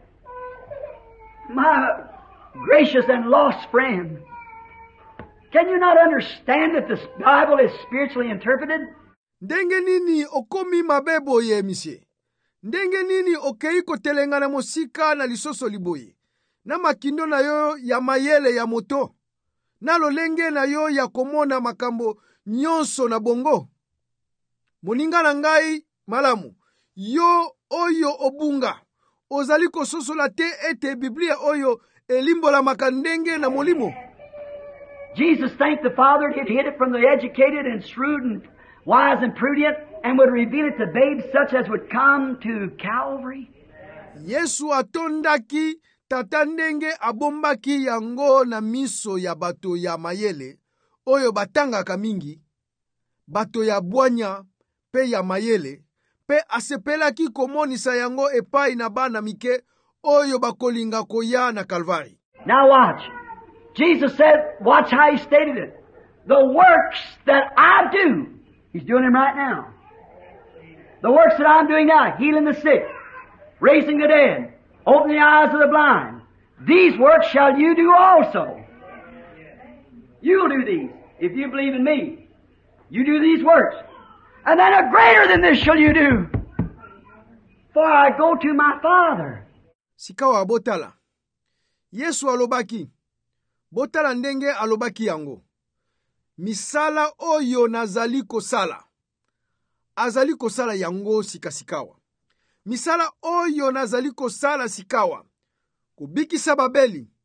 My gracious and lost friend, can you not understand that the Bible is spiritually interpreted? Ndenge nini okomi mabebo ye misye? Ndenge nini okeiko telengana mosika na lisoso liboye? Na makindo na yo ya mayele ya moto? Na lolenge na yo ya komona makambo nyonso na bongo? Moninga na ngai malamu, yo oyo obunga, ozali kososola te ete Biblia oyo elimbola makandenge na molimo. Jesus thanked the Father he'd hid it from the educated and shrewd and wise and prudent and would reveal it to babes such as would come to Calvary. Yesu atondaki tata ndenge abombaki yango na miso ya bato ya mayele, oyo batangaka mingi, bato ya bwanya pe ya mayele, pe asepelaki komonisa yango epai na bana mike, oyo bakolinga koya na Kalvari. Now watch. Jesus said, watch how he stated it. The works that I do, he's doing them right now. The works that I'm doing now, healing the sick, raising the dead, opening the eyes of the blind. These works shall you do also. You'll do these if you believe in me. You do these works. And then a greater than this shall you do. For I go to my Father. Sikawa botala. Yesu alobaki. Botala ndenge alobaki yango. Misala oyo nazali kosala. Azali kosala yango sikasikawa. Misala oyo nazali kosala sikawa. Kubikisa Babeli.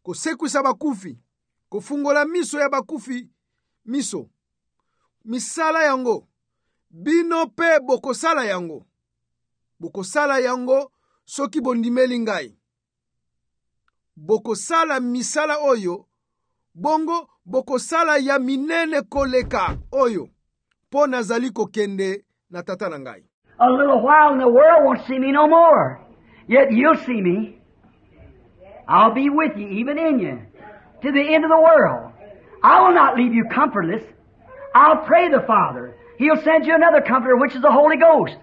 kosekwisa bakufi, kofungola miso ya bakufi miso. Misala yango, bino pe bokosala yango. Bokosala yango soki bondimeli ngai. Bokosala misala oyo, bongo bokosala ya minene koleka oyo, po nazali kokende na tata na ngai. A little while and the world won't see me no more. Yet you'll see me. I'll be with you, even in you, to the end of the world. I will not leave you comfortless. I'll pray the Father. He'll send you another comforter, which is the Holy Ghost,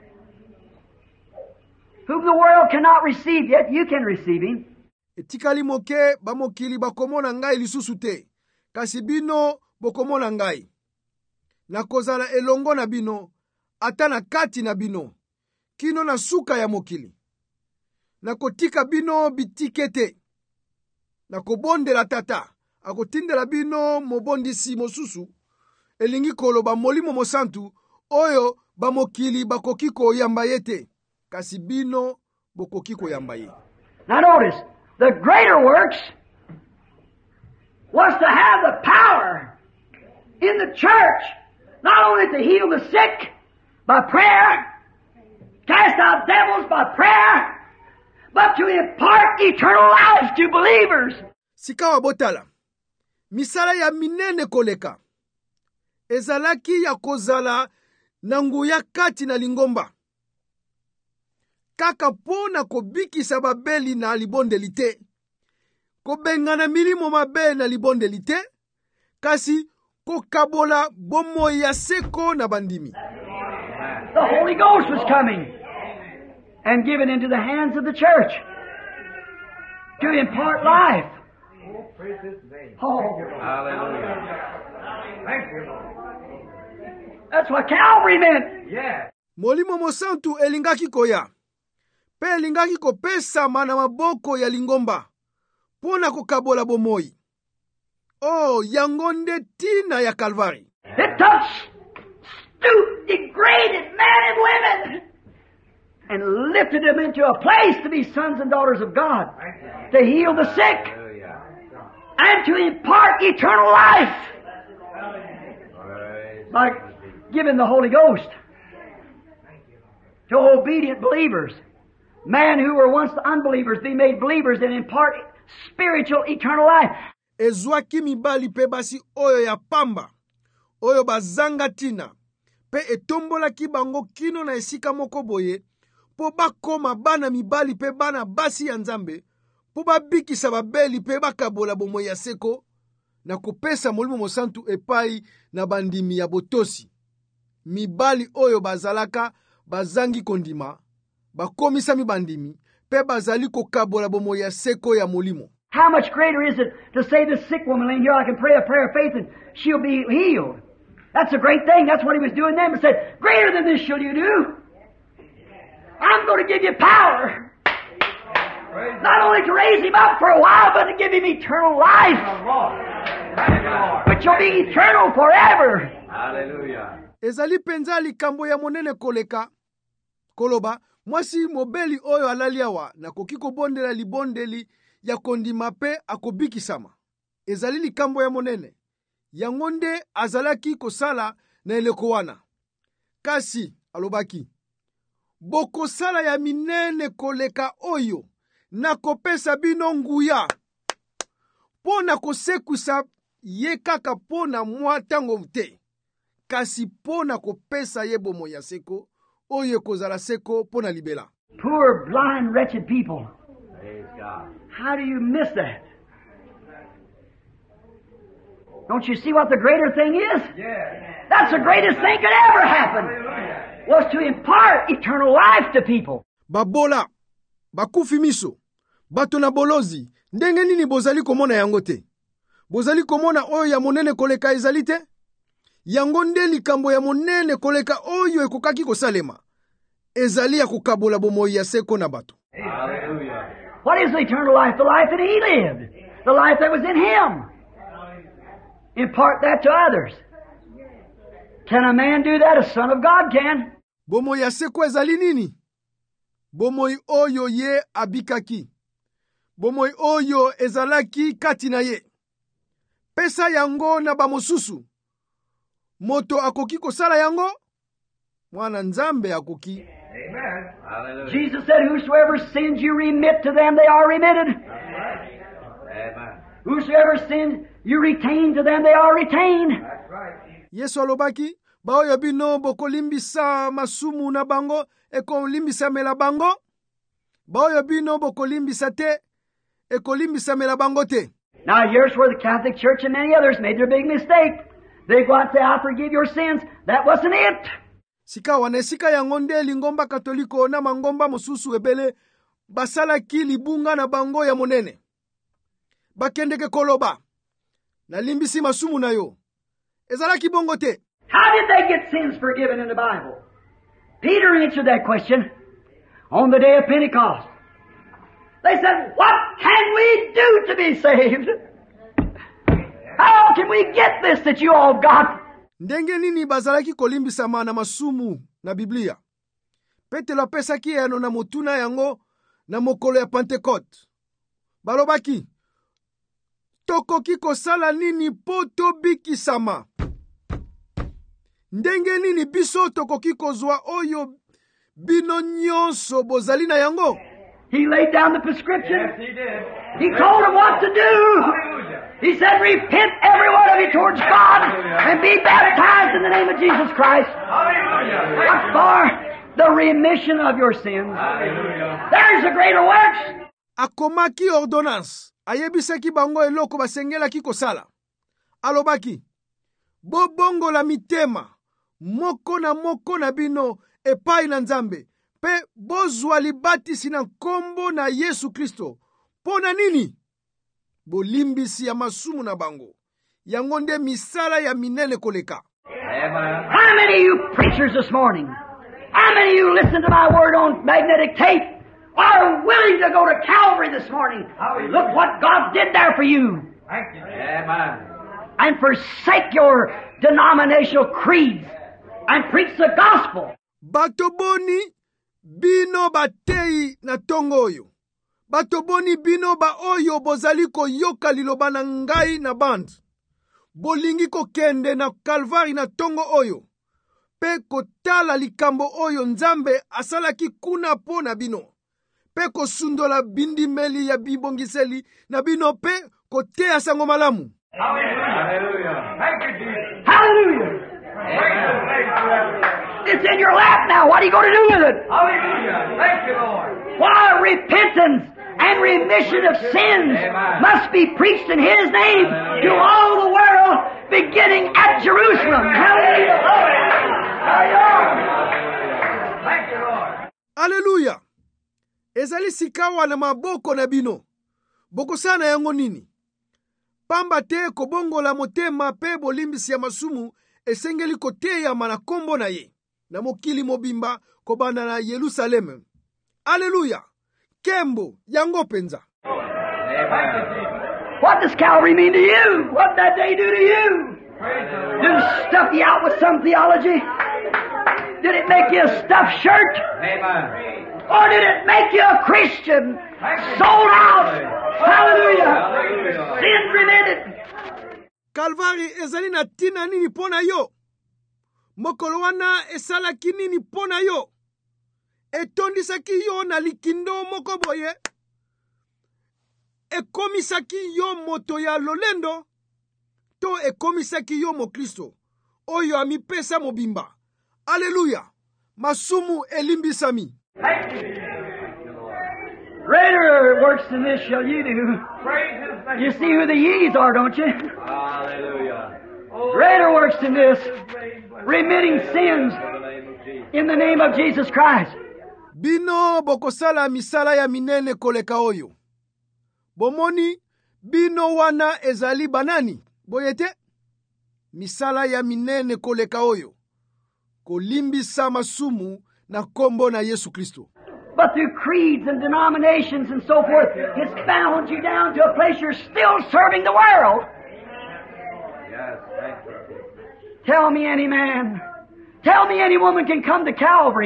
whom the world cannot receive, yet you can receive Him. Etikali moke bamokili bakomona ngai lisusu te, kasi bino bokomona ngai. Nakozala elongo na bino, ata na kati na bino, kino na suka ya mokili. Nakotika bino bitikete, nakobondela tata, akotindela bino mobondisi mosusu, elingi koloba molimo mosantu, oyo bamokili bakoki koyamba yete, kasi bino bokoki koyamba ye. Now notice, the greater works was to have the power in the church, not only to heal the sick by prayer, cast out devils by prayer, but to impart eternal life to believers. Sikawa botala, misala ya minene koleka, ezalaki ya kozala na nguya kati na lingomba. Kaka pona kobikisa babeli na libondeli te, kobengana milimo mabe na libondeli te, kasi kokabola bomoi ya seko na bandimi. The Holy Ghost was coming and given into the hands of the church to impart life. Oh, Hallelujah. Thank you, Lord. That's what Calvary meant. Yeah. Molimo mosantu elingaki koya, pe elingaki kopesa mana maboko ya lingomba, pona kokabola bomoi. Oh, yangonde tina ya Kalvari. It took stooped, degraded men and women and lifted them into a place to be sons and daughters of God, to heal the sick, Hallelujah. and to impart eternal life by giving the Holy Ghost to obedient believers. Men who were once unbelievers be made believers and impart spiritual eternal life. Ezwaki mibali pe basi oyo ya pamba, oyo bazanga tina, pe etombolaki bango kino na esika moko boye, po bakoma bana mibali pe bana basi ya Nzambe, po babikisa babeli pe bakabola bomoi ya seko, na kopesa molimo mosantu epai na bandimi ya botosi. Mibali oyo bazalaka bazangi kondima, bakomisa mibandimi, pe bazali kokabola bomoi ya seko ya molimo. How much greater is it to say this sick woman laying here, I can pray a prayer of faith and she'll be healed. That's a great thing. That's what He was doing then. He said, greater than this shall you do. I'm going to give you power. Not only to raise him up for a while, but to give him eternal life. But you'll be eternal forever. Hallelujah. Ezali penza likambo ya monene koleka, koloba, mwasi mobeli oyo alaliawa, na kokiko bondela libondeli ya kondima pe akobikisama. Ezali likambo ya monene. Yangonde azalaki kosala na eleko wana. Kasi, alobaki, boko sala ya minene koleka oyo, na kopesa bino nguya. Pona kosekusa ye kaka pona mwa tango te. Kasi pona kopesa ye bomo ya seko, oyo kozala seko pona libela. Poor, blind, wretched people. Praise God. How do you miss that? Don't you see what the greater thing is? Yeah. That's the greatest thing could ever happen. Was to impart eternal life to people. Babola, bakufi miso, bato na bolozi, ndenge nini bozali komona yango te? Bozali komona oyo ya monene koleka ezali te? Yango nde likambo ya monene koleka oyo ekokaki kosalema. Ezali ya kukabola bomoi ya seko na bato. Hallelujah. What is the eternal life? The life that He lived. The life that was in Him. Impart that to others. Can a man do that? A son of God can. Bomoi ya seko ezali nini? Bomoi oyo ye abikaki. bomoi oyo ezalaki kati na ye. Pesa yango na bamosusu. Moto akoki kosala yango? Mwana Nzambe akoki. Amen. Hallelujah. Jesus said, whosoever sins you remit to them, they are remitted. Amen. Whosoever sins you retain to them, they are retained. That's right. Yesu alobaki, baoyo bino bokolimbisa masumu na bango, ekolimbisa mela bango. Baoyo bino bokolimbisa te, ekolimbisa mela bango te. Now here's where the Catholic Church and many others made their big mistake. They go out and say, I forgive your sins. That wasn't it. Sika wana sika yango nde lingomba katoliko na mangomba mosusu ebele basalaki libunga na bango ya monene. Bakendeke koloba na limbisi masumu na yo. Ezalaki bongo te. How did they get sins forgiven in the Bible? Peter answered that question on the day of Pentecost. They said, what can we do to be saved? How can we get this that you all got? Ndenge nini bazalaki kolimbisa na masumu na Biblia? Petelo apesaki yano na motuna yango na mokolo ya Pentecote. Balobaki, tokoki kosala nini po tobikisama? Ndenge nini biso tokoki kozwa oyo bino nyonso bozali na yango? He laid down the prescription. Yes, he did. He told them what to do. Hallelujah. He said, repent every one of you towards God and be baptized in the name of Jesus Christ Hallelujah. for the remission of your sins. Hallelujah. There's the greater works. Akomaki ordonnance. Ayebisaki bango eloko basengelaki kosala. Alobaki, bobongo la mitema, moko na moko na bino epai na Nzambe, pe bozwa libatisi na kombo na Yesu Kristo. Pona nini? Bolimbisi ya masumu na bango. Yango nde misala ya minene koleka. Amen. How many of you preachers this morning, how many of you listen to my word on magnetic tape, are willing to go to Calvary this morning? Look what God did there for you. Thank you. Amen. And forsake your denominational creeds and preach the gospel. Batoboni bino batei na tongo oyo. Batoboni bino ba oyo bozaliko yoka liloba na ngai na band. Bolingi ko kende na Kalvari na tongo oyo. Pe kotala likambo oyo Nzambe asalaki kuna po na bino. Pe kosundola bindimeli ya bibongiseli na bino pe kotea sango malamu. Hallelujah. Thank you, Jesus. Hallelujah. Amen. It's in your lap now. What are you going to do with it? Hallelujah. Thank you, Lord. Why, repentance and remission of sins Amen. must be preached in His name to all the world, beginning at Jerusalem. Hallelujah. Hallelujah. Thank you, Lord. Hallelujah. Ezali sikawa na maboko na bino. Boko sana yango nini? Pamba te kobongola motema pe bolimbisi ya masumu esengeli koteya mana kombo na ye. Na mokili mobimba kobanda na Yerusalem. Hallelujah. Kembo yango penza. What does Calvary mean to you? What did that day do to you? Did it stuff you out with some theology? Did it make you a stuffed shirt? Amen. Or did it make you a Christian? Sold out. Hallelujah. Hallelujah. Sins remitted. Kalvari ezali na tina nini pona yo? Mokolo wana esalaki nini pona yo? Etondisaki yo na likindo moko boye? Ekomisaki yo moto ya lolendo? To ekomisaki yo mo Kristo? Oyo amipesa mobimba. Hallelujah. Masumu elimbisami. Greater works than this shall you do. Praise His name. You see who the ye's are, don't you? Hallelujah. Greater works than this. Remitting sins In the name of Jesus. in the name of Jesus Christ. Bino bokosala misala ya minene koleka oyo. Bomoni, bino wana ezali banani. Boyete? Misala ya minene koleka oyo. Kolimbisa masumu na kombo na Yesu Kristo. But through creeds and denominations and so forth, it's bound you down to a place you're still serving the world. Yes, thank you. Tell me any man, tell me any woman can come to Calvary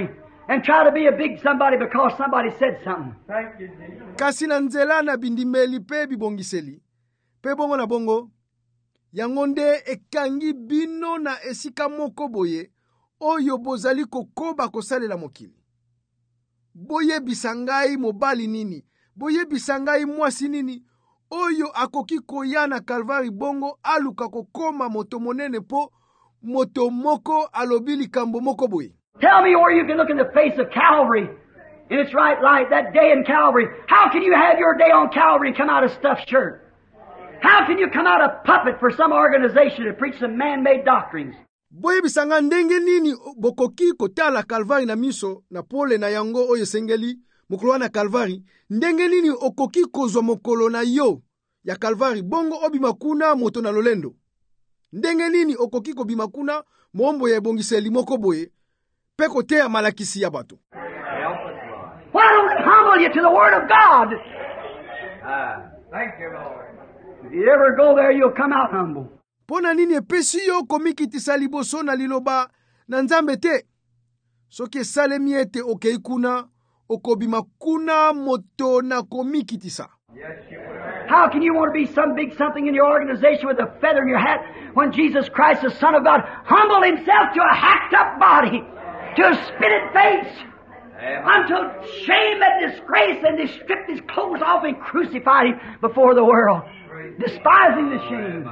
and try to be a big somebody because somebody said something. Thank you, Jesus. kasi na nzela na bindimeli pe bibongiseli pe bongo na bongo yango nde ekangi bino na esika moko boye oyo bozali kokoba kosalela mokili. Boyebisa ngai mobali nini, boyebisa ngai mwasi nini oyo akoki koya na Kalvari bongo aluka kokoma moto monene po moto moko alobi likambo moko boye. Tell me where you can look in the face of Calvary in its right light, that day in Calvary. How can you have your day on Calvary and come out of stuffed shirt? How can you come out a puppet for some organization to preach some man-made doctrines? Boyebisa nga ndenge nini bokoki kotala Kalvari na miso na pole na yango oyo sengeli mokolo na Kalvari, ndenge nini okoki kozwa mokolo na yo ya Kalvari bongo obima kuna moto na lolendo, ndenge nini okoki kobima kuna mombo ya ebongiseli moko boye pe kotea malakisi ya bato. Why don't it humble you to the Word of God? Ah, thank you, Lord. If you ever go there, you'll come out humble. Pona nini epesi yo komikitisa liboso na liloba na Nzambe te? Soki esalemi ete okei kuna okobima kuna moto na komikitisa. Yes, you will. How can you want to be some big something in your organization with a feather in your hat when Jesus Christ, the Son of God, humbled Himself to a hacked up body, to a spitted face, Amen. unto shame and disgrace, and they stripped His clothes off and crucified Him before the world, despising the shame?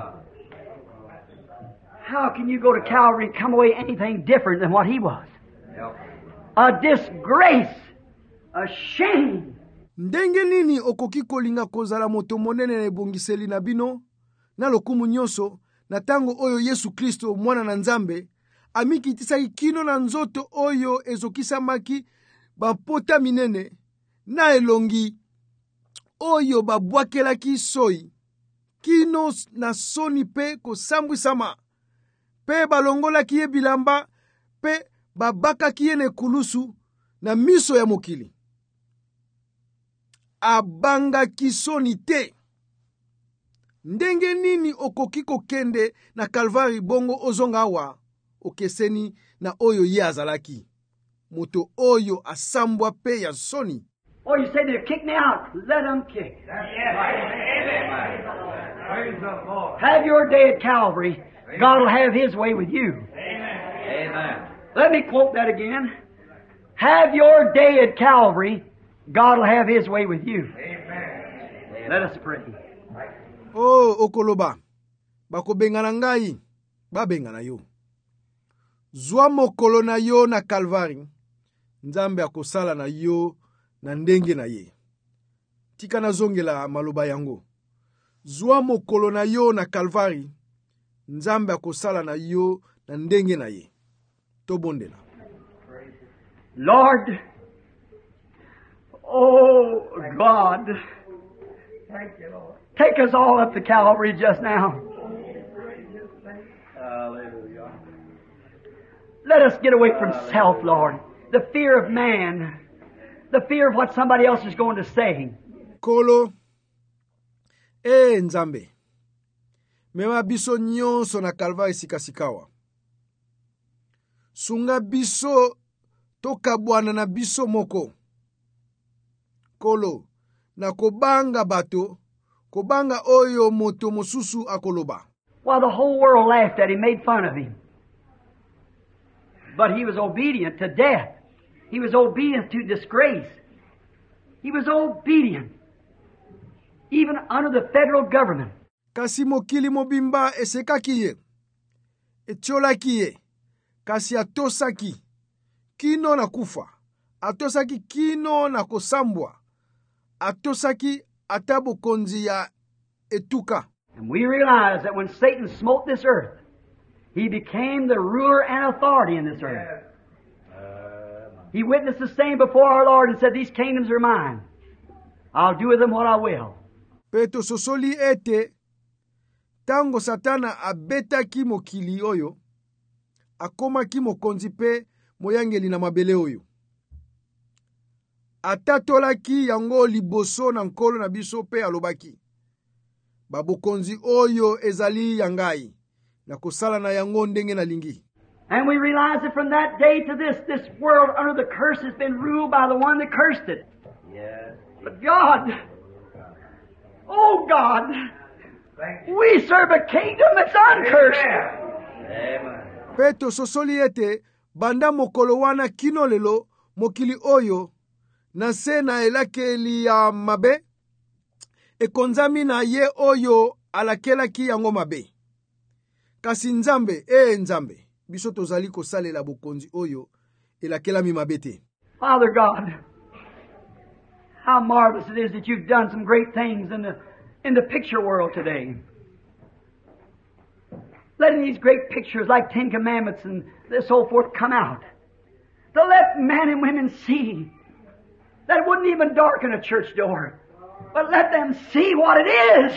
How can you go to Calvary and come away anything different than what He was? Yep. A disgrace, a shame. Ndenge nini okoki kolinga kozala moto monene na ebongiseli na bino na lokumu nyonso na tango oyo Yesu Kristo mwana na Nzambe amikitisaki kino na nzoto oyo ezokisamaki bapota minene na elongi oyo babwakelaki soi kino na soni pe kosambwisama pe balongolaki ye bilamba pe babakaki ye nekulusu na miso ya mokili. Abanga kisoni te. Ndenge nini okoki kokende na Kalvari bongo ozonga awa okeseni na oyo ye azalaki moto oyo asambwa pe ya soni. Oh, you say they'll kick me out. Let them kick. Amen. Praise the Lord. Have your day at Calvary. God will have His way with you. Amen. Let me quote that again. Have your day at Calvary. God will have His way with you. Amen. Let us pray. Oh, okoloba. Bakobengana ngai. Babengana yo. Zwa mokolo na yo na Kalvari. Nzambe akosala na yo na ndenge na ye. Tika na zongela maloba yango. Zwa mokolo na yo na Kalvari. Nzambe akosala na yo na ndenge na ye. Tobondela. Lord, oh God, Thank you, Lord. take us all up to Calvary just now. Hallelujah. Let us get away from self, Lord. The fear of man. The fear of what somebody else is going to say. Kolo. E Nzambe. Mema biso nyonso na Kalvari sikasikawa. Sunga biso toka bwana na biso moko. Kolo. Na kobanga bato. Kobanga oyo moto mosusu akoloba. While the whole world laughed at him, made fun of him. But he was obedient to death. He was obedient to disgrace. He was obedient even under the federal government. Kasi mokili mobimba esekaki ye. Etiolaki ye. Kasi atosaki. Kino na kufa. Atosaki kino na kosambwa. Atosaki atabo konzi ya etuka. And we realize that when Satan smote this earth, he became the ruler and authority in this earth. He witnessed the same before our Lord and said, these kingdoms are mine. I'll do with them what I will. Peto sosoli ete, tango satana abetaki mokili oyo, akomaki mokonzi pe moyangeli na mabele oyo. Atatolaki yango liboso na nkolo na biso pe alobaki. Babokonzi oyo ezali yangai, na kosala na yango ndenge na lingi. And we realize that from that day to this, this world under the curse has been ruled by the one that cursed it. Yes. But God, oh God, we serve a kingdom that's uncursed. Amen. Pe tososoli ete banda mokolo wana kino lelo mokili oyo na se na elakeli ya mabe ekonzami na ye oyo alakelaki yango mabe. Kasi Nzambe, e Nzambe, biso tozali kosalela bokonzi oyo elakelami mabe te. Father God, how marvelous it is that you've done some great things in the, in the picture world today. Letting these great pictures like Ten Commandments and so forth come out. To let men and women see that wouldn't even darken a church door, but let them see what it is.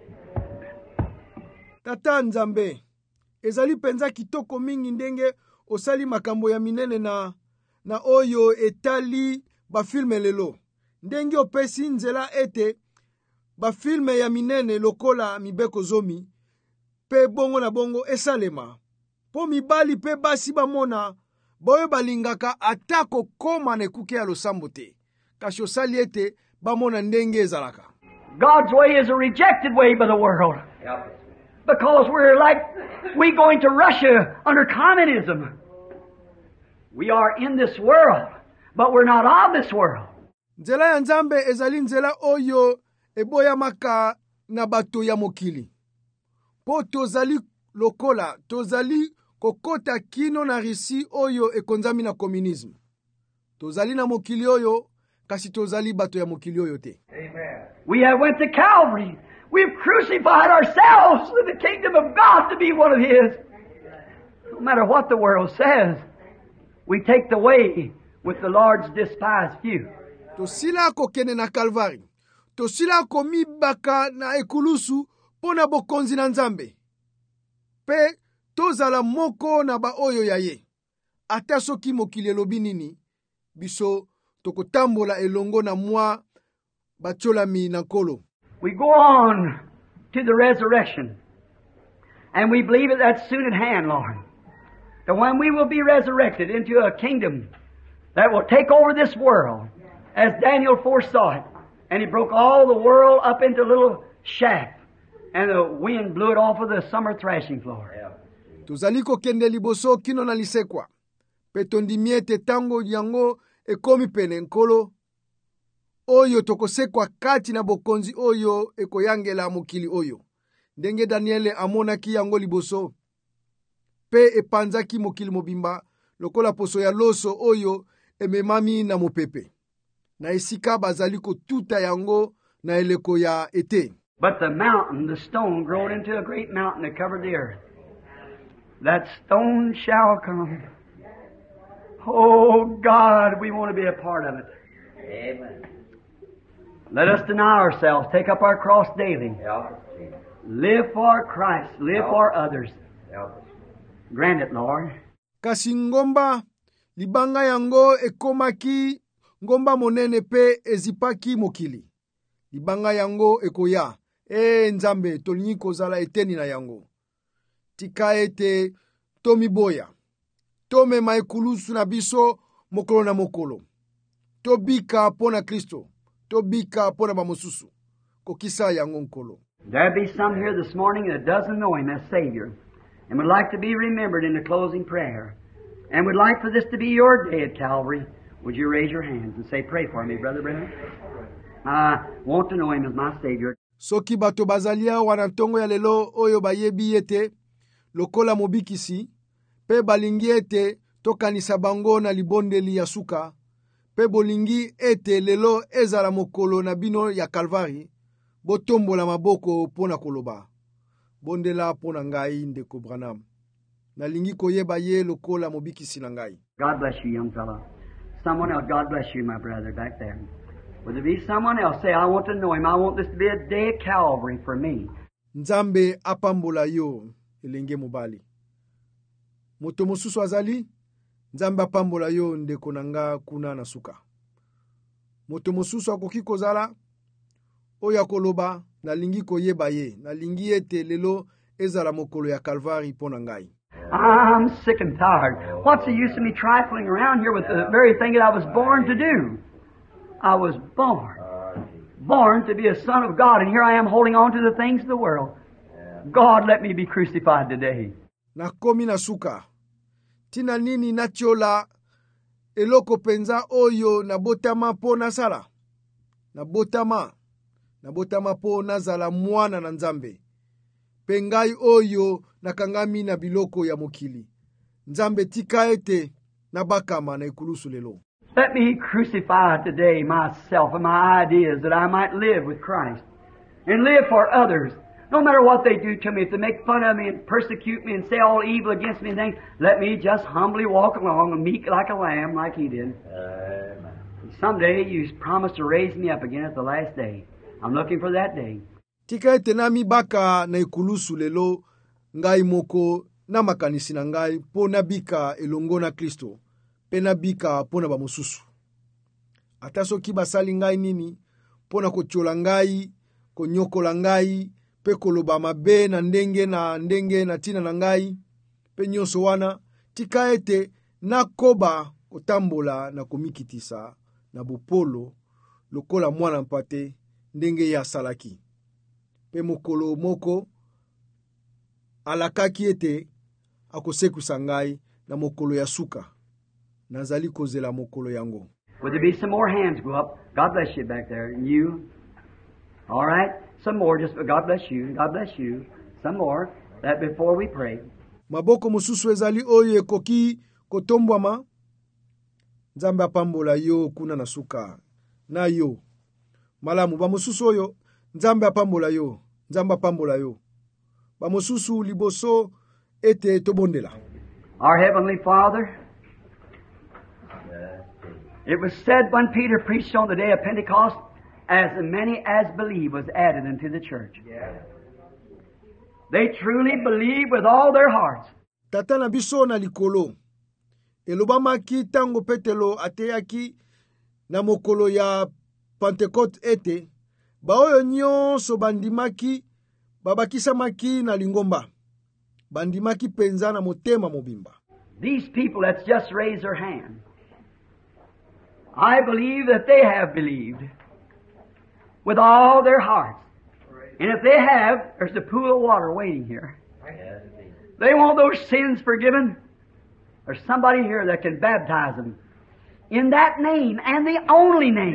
Tata Nzambe, ezali penza kitoko mingi ndenge osali makambo ya minene na, na oyo etali bafilme lelo. Ndenge opesi nzela ete bafilme ya minene lokola mibeko zomi, pe bongo na bongo esalema. Po mibali pe basi bamona, boyo balingaka atako koma na ekuke ya losambo te. Kasi osali ete bamona ndenge ezalaka. God's way is a rejected way by the world. Because we're like, we going to Russia under communism. We are in this world, but we're not of this world. Nzela ya Nzambe ezali nzela oyo eboya maka na bato ya mokili. Po tozali lokola, tozali kokota kino na risi oyo ekonzami na communism. Tozali na mokili oyo, kasi tozali bato ya mokili oyo te. Amen. We have went to Calvary. We've crucified ourselves to the kingdom of God to be one of His. No matter what the world says, we take the way with the Lord's despised few. Tosila kokene na Kalvari. Tosila komibaka na ekulusu pona bokonzi na Nzambe. Pe tozala moko na ba oyo ya ye. Ata soki mokili elobi nini, biso tokotambola elongo na mwa bacholami na nkolo. We go on to the resurrection. And we believe that that's soon at hand, Lord. That when we will be resurrected into a kingdom that will take over this world, as Daniel foresaw it. And he broke all the world up into little shack. And the wind blew it off of the summer thrashing floor. Tozali kokende liboso kino na lisekwa. Pe tondimiete tango yango ekomi pene nkolo. Oyo tokosekwa kati na bokonzi oyo ekoyangela mokili oyo. Ndenge Daniele amonaki yango liboso. Pe epanzaki mokili mobimba lokola poso ya loso oyo ememami na mopepe. Na esika bazali kotuta yango na eleko ya ete. But the mountain, the stone, growed into a great mountain that covered the earth. That stone shall come. Oh God, we want to be a part of it. Amen. Let us deny ourselves, take up our cross daily. Help us, Jesus. Live for Christ, live Help. for others. Help us. Grant it, Lord. Kasi ngomba libanga yango ekomaki ngomba monene pe ezipaki mokili. Libanga yango ekoya. E Nzambe tolingi kozala eteni na yango. Tika ete tomi boya. Tome maekulusu na biso mokolo na mokolo. Tobika pona Kristo. Tobika pona bamosusu. Kokisa yango nkolo. There be some here this morning that doesn't know Him as Savior and would like to be remembered in the closing prayer and would like for this to be your day at Calvary. Would you raise your hands and say, pray for me, Brother Branham? I want to know Him as my Savior. Soki bato bazalia wanantongo ya lelo oyo bayebi ete lokola mobikisi, pe balingi ete tokanisa bango na libondeli ya suka, pe bolingi ete lelo ezala mokolo na bino ya Kalvari, botombola maboko pona koloba. Bondela pona ngai ndeko Branham. Nalingi koyeba ye lokola mobikisi na ngai. God bless you, young fellow. Someone else, God bless you, my brother, back there. Would there be someone else? Say, I want to know Him. I want this to be a day of Calvary for me. Nzambe apambola yo, elenge mobali. Moto mosusu azali, Nzambe apambola yo ndeko nanga kuna na suka. Moto mosusu akoki kozala, oya koloba, nalingi koyeba ye, nalingi ete lelo ezala mokolo ya Kalvari pona ngai. I'm sick and tired. What's the use of me trifling around here with the very thing that I was born to do? I was born. Born to be a son of God, and here I am holding on to the things of the world. God, let me be crucified today. Nakomi nasuka. Tina nini natiola eloko penza oyo na botama po nasala. Na botama. Na botama po nazala mwana na nzambe. Pengai oyo nakangami na biloko ya mokili. Nzambe tika ete na bakama na ikulusu lelo. Let me crucify today myself and my ideas that I might live with Christ and live for others. No matter what they do to me, if they make fun of me and persecute me and say all evil against me and things, let me just humbly walk along and meek like a lamb like He did. Amen. Someday you promised to raise me up again at the last day. I'm looking for that day. Tika ete nami baka na ikulusu lelo ngai moko na makanisi na ngai po nabika elongo na Kristo. Pena bika pona ba mosusu. Ata soki basali ngai nini pona kotiola ngai, konyokola ngai, pe koloba mabe na ndenge na ndenge na tina na ngai, pe nyonso wana tika ete nakoba kotambola na komikitisa na bopolo lokola mwana mpate ndenge ya salaki. Pe mokolo moko alakaki ete akosekusa ngai na mokolo ya suka. Nazali kozela mokolo yango. Would there be some more hands go up? God bless you back there. And you? All right. Some more. Just God bless you. God bless you. Some more. That before we pray. Maboko mususu ezali oyo ekoki kotombwama. Nzambe apambola yo kuna na suka. Na yo. Malamu ba mususu oyo. Nzambe apambola yo. Nzambe apambola yo. Ba mususu liboso ete tobondela. Our Heavenly Father, it was said when Peter preached on the day of Pentecost, as many as believe was added into the church. Yeah. They truly believe with all their hearts. Tata na biso na likolo. Elobamaki tango Petelo ateyaki na mokolo ya Pentecote ete, baoyo nyonso bandimaki, babakisamaki na lingomba. Bandimaki penza na motema mobimba. These people that's just raised their hand, I believe that they have believed with all their hearts. And if they have, there's a pool of water waiting here. They want those sins forgiven. There's somebody here that can baptize them in that name and the only name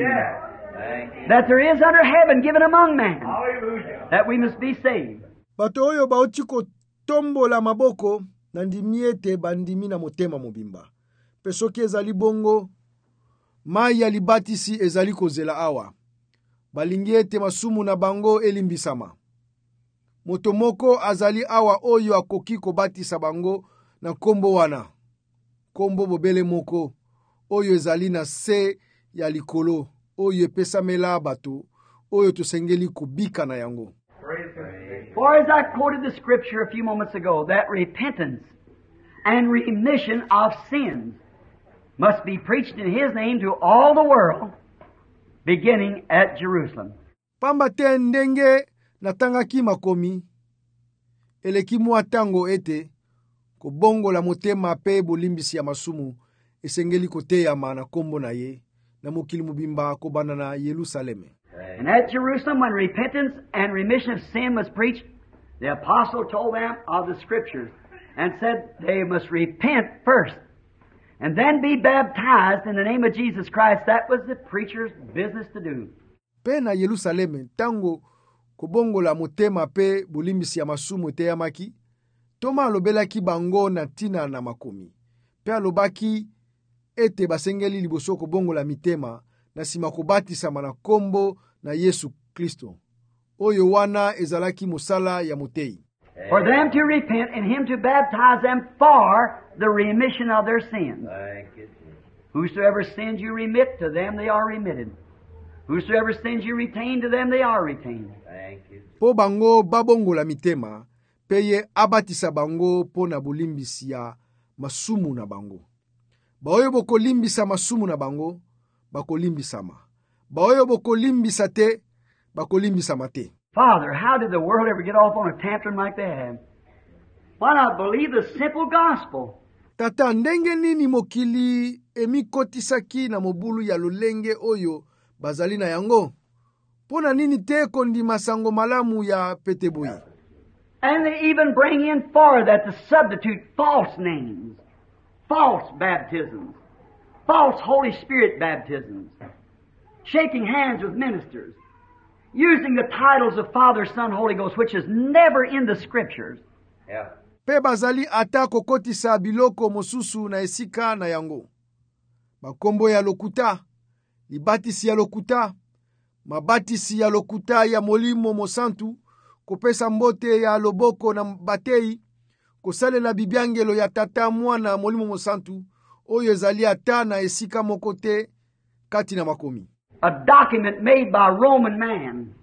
that there is under heaven given among men, that we must be saved. Bato oyo baotiko tombola maboko na ndimiete bandimi na motema mobimba. Pesoki ezali bongo mai ya libatisi ezali kozela awa. Balingi ete masumu na bango elimbisama. Motomoko azali awa oyo akoki kobatisa bango na kombo wana. Kombo bobele moko oyo ezali na se ya likolo oyo epesamela bato oyo tosengeli kubika na yango. For as I quoted the scripture a few moments ago, that repentance and remission of sins must be preached in His name to all the world, beginning at Jerusalem. Pamba te ndenge natangaki makomi, eleki mwa tango ete, kobongola motema pe bolimbisi ya masumu, esengeli koteyama na kombo na ye, na mokili mubimba kobanda na Yerusaleme. And at Jerusalem, when repentance and remission of sin was preached, the apostle told them of the scriptures and said they must repent first and then be baptized in the name of Jesus Christ. That was the preacher's business to do. Pe na Yerusaleme, tango kobongola motema pe bolimbisi ya masumu eteyamaki, Toma alobelaki bango na tina na makomi. Pe alobaki ete basengeli liboso kobongola mitema na sima kobatisama na kombo na Yesu Kristo. Oyo wana ezalaki musala ya motei. For them to repent and Him to baptize them for the remission of their sins. Whosoever sins you remit, to them they are remitted. Whosoever sins you retain, to them they are retained. Po bango babongola mitema, peye abatisa bango po na bolimbisi ya masumu na bango. Baoyo bokolimbisa masumu na bango, bakolimbisama. Baoyo bokolimbisa te, bakolimbisama te. Father, how did the world ever get off on a tantrum like they have? Why not believe the simple gospel? Tata, ndenge nini mokili emikotisaki na mobulu ya lolenge oyo bazali na yango? Pona nini te kondima sango malamu ya peteboyi? And they even bring in for that to substitute false names, false baptisms, false Holy Spirit baptisms, shaking hands with ministers, using the titles of Father, Son, Holy Ghost, which is never in the Scriptures. Yeah. Pe bazali ata kokotisa biloko mosusu na esika na yango. Makombo ya lokuta, libatisi ya lokuta, mabatisi ya lokuta ya molimo mosantu, kopesa mbote ya loboko na batei, kosalela bibiangelo ya tata mwana molimo mosantu, oyo ezali ata na esika mokote kati na makomi. A document made by a Roman man.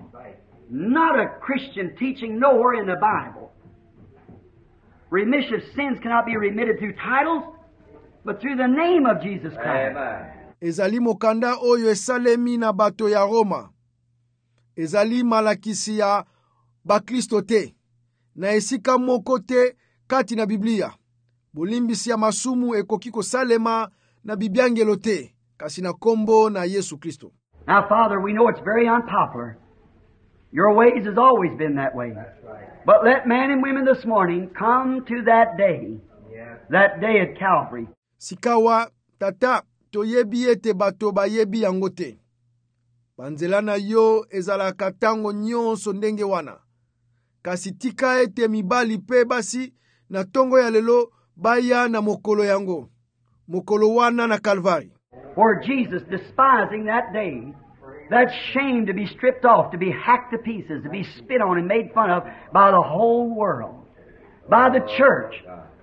Not a Christian teaching nowhere in the Bible. Remission of sins cannot be remitted through titles, but through the name of Jesus Christ. Amen. Ezali mokanda oyo esalemi na bato ya Roma. Ezali malakisi ya bakristo te. Na esika moko te kati na Biblia. Bolimbisi ya masumu ekoki kosalema na bibiangelo te. Kasi na kombo na Yesu Kristo. Now, Father, we know it's very unpopular. Your ways has always been that way. But let men and women this morning come to that day, that day at Calvary. Sikawa, tata, toyebi ete bato bayebi yango te. Banzela na yo ezala katango nyonso ndenge wana. Kasi tika ete mibali pe basi na tongo ya lelo baya na mokolo yango. Mokolo wana na Calvary. For Jesus, despising that day, that shame to be stripped off, to be hacked to pieces, to be spit on and made fun of by the whole world, by the church,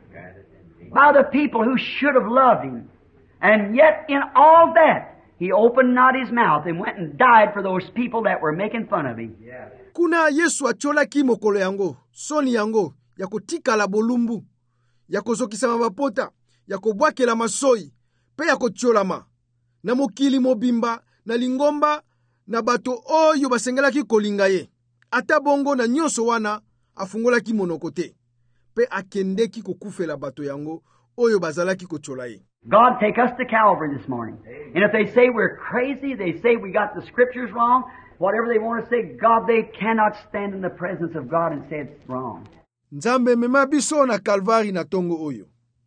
by the people who should have loved Him. And yet in all that, He opened not His mouth and went and died for those people that were making fun of Him. Kuna Yesu acholaki mokolo yango, soni yango, ya kotikala bolumbu, ya kozokisa mabapota, ya kobwakela masoi, pe ya kocholama, na mokili mobimba, na lingomba, na bato oyo basengelaki kolinga ye. Ata bongo na nyonso wana, afungolaki monoko te. Pe akendeki kokufela bato yango, oyo bazalaki kochola ye. God take us to Calvary this morning. And if they say we're crazy, they say we got the Scriptures wrong, whatever they want to say, God, they cannot stand in the presence of God and say it's wrong. Nzambe mema biso na Calvary na tongo oyo.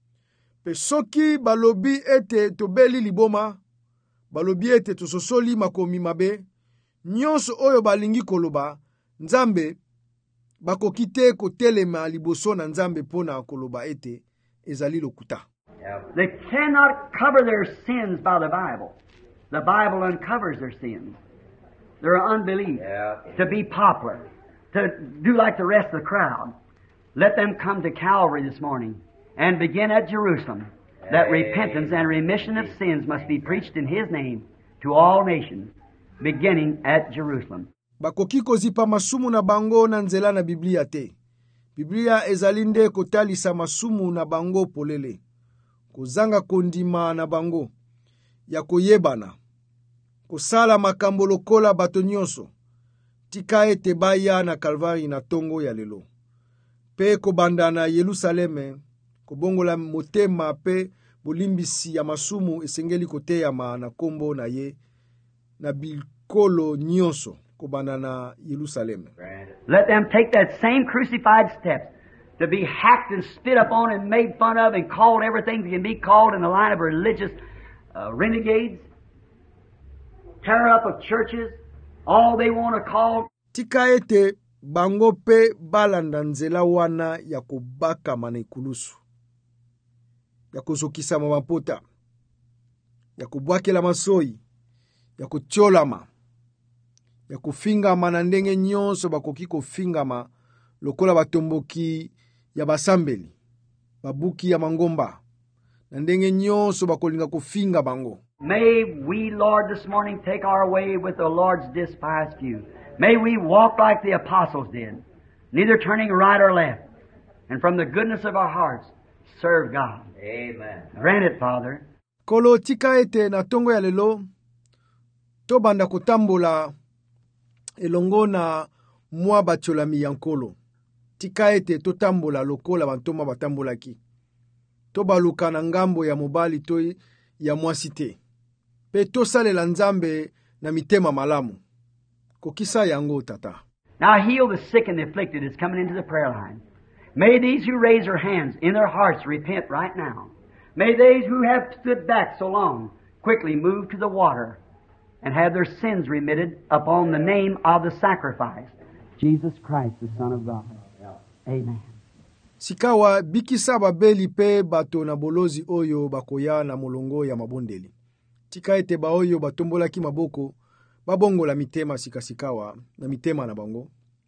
Pe soki balobi ete tobeli liboma, balobi ete tososoli makomi mabe, nyonso oyo balingi koloba, Nzambe bakokite kotelema liboso na Nzambe pona koloba ete ezali lokuta. They cannot cover their sins by the Bible. The Bible uncovers their sins. Their unbelief. Yeah. To be popular. To do like the rest of the crowd. Let them come to Calvary this morning and begin at Jerusalem. That Amen. Repentance and remission of sins must be preached in His name to all nations, beginning at Jerusalem. Bakoki kozipa masumu na bango na nzela na Biblia te. Biblia ezalinde kotalisa masumu na bango polele. Kozanga kondima na bango. Ya koyebana. Kosala makambo lokola bato nyonso. Tika ete baya na Calvary na tongo ya lelo. Pe kobanda na Yerusaleme. Kobongola motema pe bolimbisi ya masumu esengeli koteyama na kombo na ye. Na bilkolo nyonso. Kobanda na Yerusaleme. Let them take that same crucified step to be hacked and spit upon and made fun of and called everything that can be called in the line of religious uh, renegades, tear up of churches, all they want to call. Tika ete bango pe balanda nzela wana ya kobaka manekulusu, ya kozokisa mapota, ya kubwakela masoi, ya kucholama, ya kufingama na ndenge nyonso bakoki kofingama lokola batomboki ya basambeli, babuki ya mangomba, na ndenge nyonso bakolinga kofinga bango. May we, Lord, this morning take our way with the Lord's despised few. May we walk like the apostles did, neither turning right or left, and from the goodness of our hearts, serve God. Amen. Grant it, Father. Kolo tika ete na tongo ya lelo, to banda kotambola elongo na mwa bacholami ya nkolo. tika ete totambola lokola bantoma batambolaki. Tobaluka na ngambo ya mobali to ya mwasi te. Pe tosalela Nzambe na mitema malamu. Kokisa yango tata. Now heal the sick and the afflicted that's coming into the prayer line. May these who raise their hands in their hearts repent right now. May these who have stood back so long quickly move to the water and have their sins remitted upon the name of the sacrifice, Jesus Christ, the Son of God. Amen. Sikawa bikisa babeli pe bato na bolozi oyo bakoya na molongo ya mabondeli. Tika ete ba oyo batombolaki maboko babongola mitema sikasikawa na mitema na bango.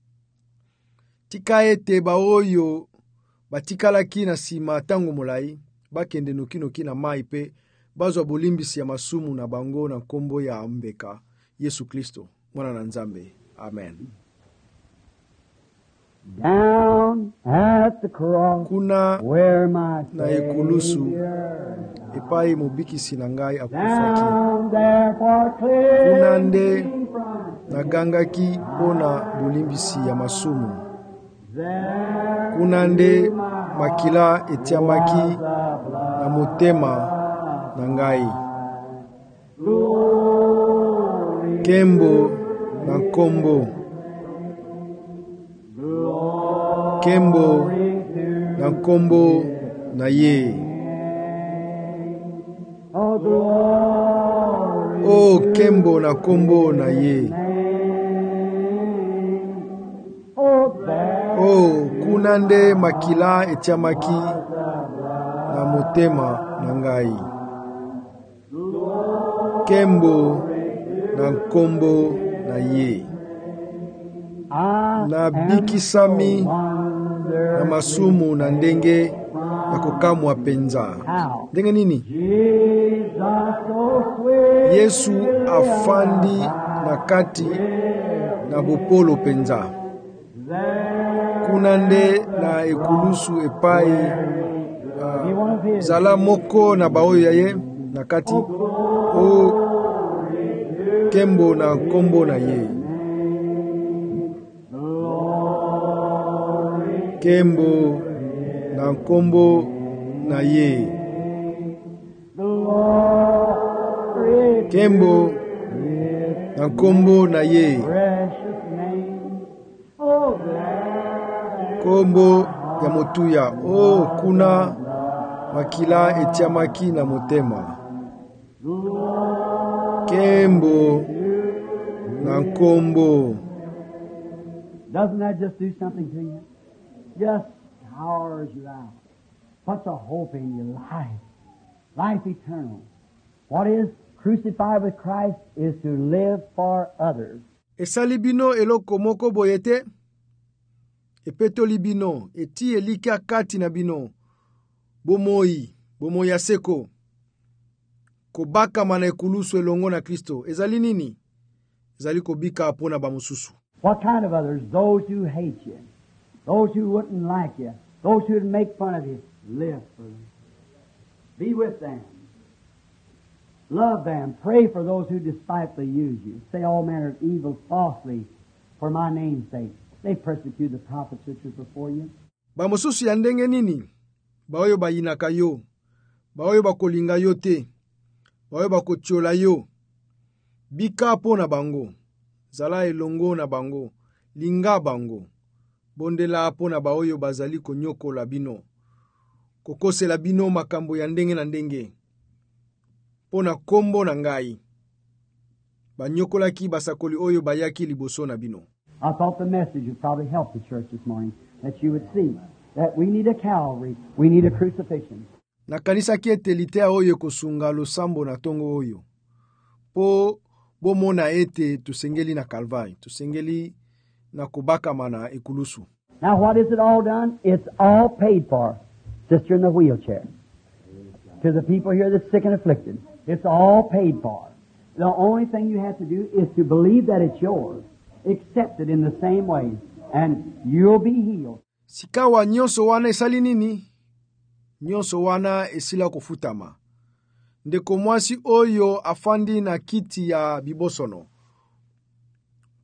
Tika ete ba oyo batikalaki na sima tangu molai bakende nokinoki na mai pe bazwa bolimbisi ya masumu na bango na kombo ya mbeka Yesu Kristo mwana na Nzambe. Amen. Down at the cross, kuna where my na ekulusu epai mobikisi na ngai akufaki. Kuna nde nagangaki pona bolimbisi ya masumu. Kuna nde makila etiamaki na motema na ngai. Kembo na kombo, kembo na kombo na ye. Oh, kembo na kombo na ye. Oh, kuna nde makila etiamaki na motema na ngai. Kembo na kombo na ye. Na bikisami na masumu na ndenge ya kukamwa penza. Ndenge nini? Yesu afandi na kati na bopolo penza. Kuna nde na ekulusu epai uh, zala moko na baoyo ya ye na kati. O kembo na kombo na ye. Kembo na kombo na ye. Kembo na kombo na ye. Kombo ya motuya. Oh, kuna makila etiamaki na motema. Kembo na kombo. Doesn't that just do something to you? Just powers you out. Puts a hope in your life. Life eternal. What is crucified with Christ is to live for others. Esali bino eloko moko boyete. Epeto libino eti elika kati na bino. Bomoi, bomoi ya seko. Kobaka mana ekulusu elongo na Kristo. Ezali nini? Ezali kobika apona bamususu. What kind of others? Those who hate you. Those who wouldn't like you. Those who would make fun of you. Live for them. Be with them. Love them. Pray for those who despitefully use you. Say all manner of evil falsely for my name's sake. They persecute the prophets which were before you. Bamususu ya ndenge nini? Baoyo bayinaka yo. Baoyo bakolinga yo te. Baoyo bakotiola yo. Bika pona bango. Zala elongo na bango. Linga bango. Bondela pona baoyo bazali konyoko la bino. Kokose la bino makambo ya ndenge na ndenge. Pona kombo na ngai. Banyokolaki basakoli oyo bayaki liboso na bino. I thought the message would probably help the church this morning, that you would see that we need a Calvary, we need a crucifixion. Na kanisa kiete litea oyo kosunga losambo na tongo oyo. Po bomona ete tusengeli na Calvary, tusengeli na kubaka mana ekulusu. Now what is it all done? It's all paid for. Sister in the wheelchair. To the people here that's sick and afflicted. It's all paid for. The only thing you have to do is to believe that it's yours. Accept it in the same way. And you'll be healed. Sikawa nyonso wana esali nini? Nyonso wana esila kufutama. Ndeko mwasi oyo afandi na kiti ya bibosono.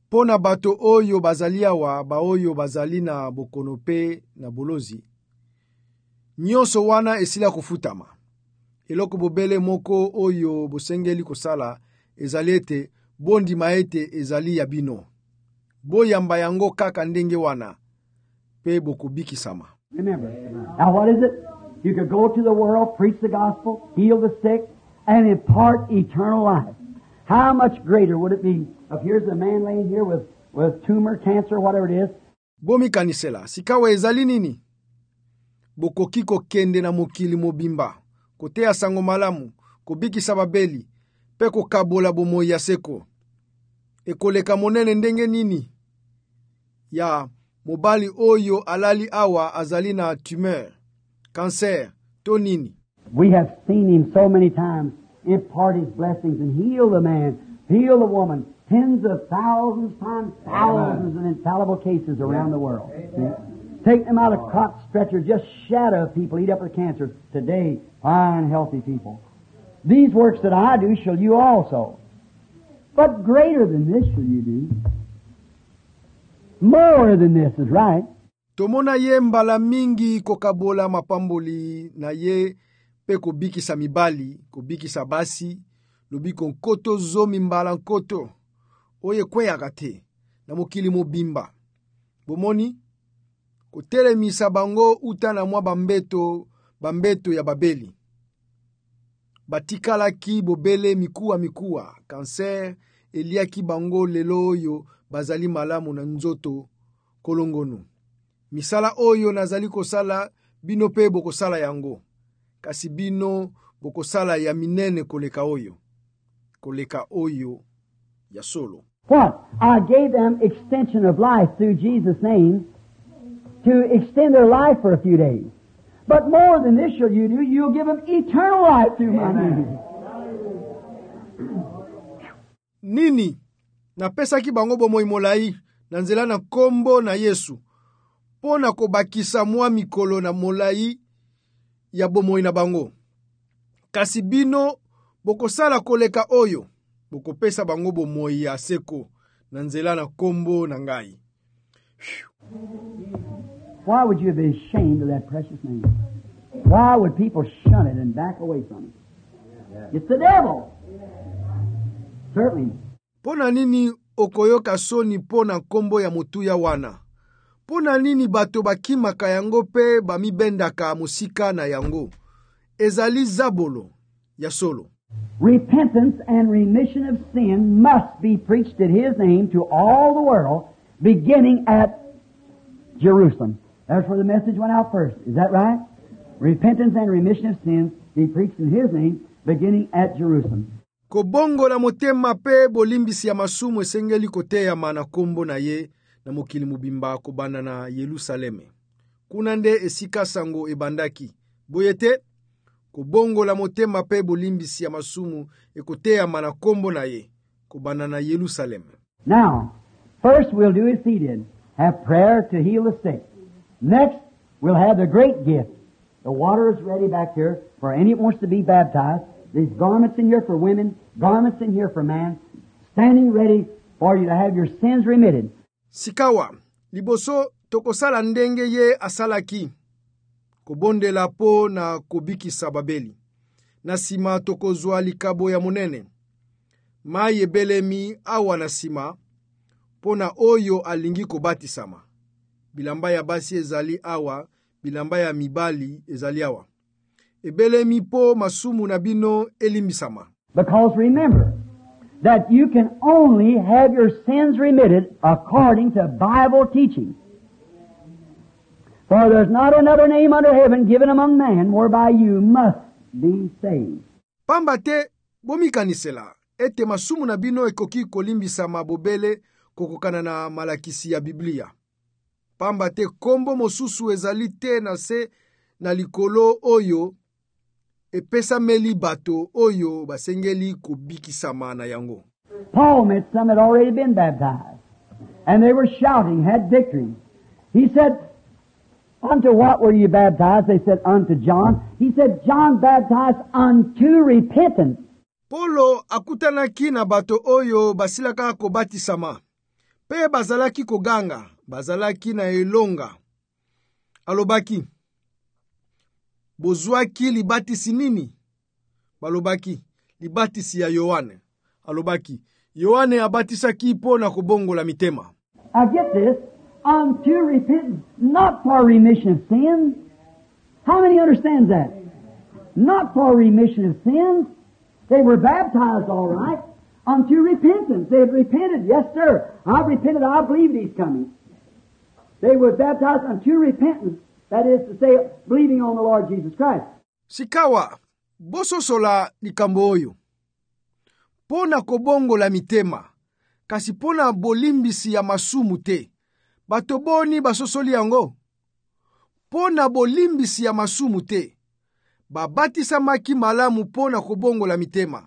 Pona bato oyo bazaliawa ba oyo bazali na bokono pe na bolozi. Nyonso wana esila kufutama. Eloko bobele moko oyo bosengeli kosala ezali ete bondima ete ezali ya bino. Boyamba yango kaka ndenge wana pe bokubikisama. Remember, now what is it? You could go to the world, preach the gospel, heal the sick, and impart eternal life. How much greater would it be if here's a man laying here with, with tumor, cancer, whatever it is? Bomi kanisela, sikawa ezali nini? Bokoki kokende na mokili mobimba, kotea sango malamu, kobikisa babeli, pe kokabola bomo ya seko. Ekoleka monene ndenge nini? Ya mobali oyo alali awa azali na tumeur, cancer, to nini? We have seen him so many times impart his blessings and heal the man, heal the woman, tens of thousands times thousands in infallible cases around the world. See? Take them out of cot stretcher, just shadow of people, eat up their cancer. Today, fine, healthy people. These works that I do shall you also. But greater than this shall you do. More than this is right. Tomona ye mbala mingi kokabola mapamboli na ye pe kobikisa mibali, kobikisa basi, lobiko nkoto zomi mbala nkoto. Oye kwe agate na mokili mobimba. Bomoni, kotele misa bango uta na mwa bambeto, bambeto ya babeli. Batikala ki bobele mikuwa mikuwa, cancer, eliaki bango lelo oyo bazali malamu na nzoto kolongonu. Misala oyo nazali kosala bino pe bokosala yango. Kasi bino bokosala ya minene koleka oyo. Koleka oyo ya solo. What? I gave them extension of life through Jesus' name to extend their life for a few days. But more than this shall you do, you'll give them eternal life through my name. Nini? Na pesa ki bango bomo imolai, na nzela na kombo na Yesu. Pona kobakisa mwa mikolo na molai ya bomo ina bango. Kasi bino, bokosala koleka oyo. Bokopesa bango bomo ya seko, na nzela na kombo na ngai. Why would you be ashamed of that precious name? Why would people shun it and back away from it? It's the devil. Certainly. Pona nini okoyoka soni pona kombo ya mutuya wana? Pona nini bato bakimaka yango pe bamibendaka musika na yango? Ezali zabolo ya solo. Repentance and remission of sin must be preached in His name to all the world, beginning at Jerusalem. That's where the message went out first. Is that right? Repentance and remission of sins be preached in His name, beginning at Jerusalem. Kobongo na motema pe bolimbisi ya masumu esengeli koteya mana kombo na ye na mokili mubimba kobanda na Yerusaleme. Kuna nde esika sango ebandaki. Boyete, kobongo la motema pe bolimbisi ya masumu ekoteya mana kombo na ye kobanda na Yerusaleme. Now, first we'll do as he did. Have prayer to heal the sick. Next, we'll have the great gift. The water is ready back here for any that wants to be baptized. There's garments in here for women, garments in here for man, standing ready for you to have your sins remitted. Sikawa, liboso tokosala ndenge ye asalaki. Kobondela po na kobikisa babeli. Na sima tokozwa likabo ya monene. Maye belemi awa na sima, pona oyo alingi kobatisama. Bilamba ya basi ezali awa, bilamba ya mibali ezali awa. Ebelemi po masumu na bino elimbisama. Because remember that you can only have your sins remitted according to Bible teaching. For there's not another name under heaven given among men whereby you must be saved. Pamba te bomikanisela ete masumu na bino ekoki kolimbisama bobele kokokana na malakisi ya Biblia. Pamba te kombo mosusu ezali te na se na likolo oyo epesa meli bato oyo basengeli kubikisama na yango. Paul met some had already been baptized, and they were shouting, had victory. He said, unto what were you baptized? They said, unto John. He said, John baptized unto repentance. Polo akutanaki na bato oyo basilaka kobatisama. Pe bazalaki koganga, bazalaki na elonga. Alobaki, bozwaki libatisi nini? Balobaki, libatisi ya Yohane. Alobaki, Yohane abatisaki mpo na kobongola mitema. I get this, unto repentance, not for remission of sins. How many understands that? Not for remission of sins. They were baptized all right, unto repentance. They had repented. Yes, sir. I've repented. I believe He's coming. They were baptized unto repentance. That is to say, believing on the Lord Jesus Christ. Sikawa, bososola likambo oyo. Pona kobongola mitema, kasi pona bolimbisi ya masumu te. Batoboni basosoli yango. Pona bolimbisi ya masumu te. Babatisa maki malamu pona kobongola mitema.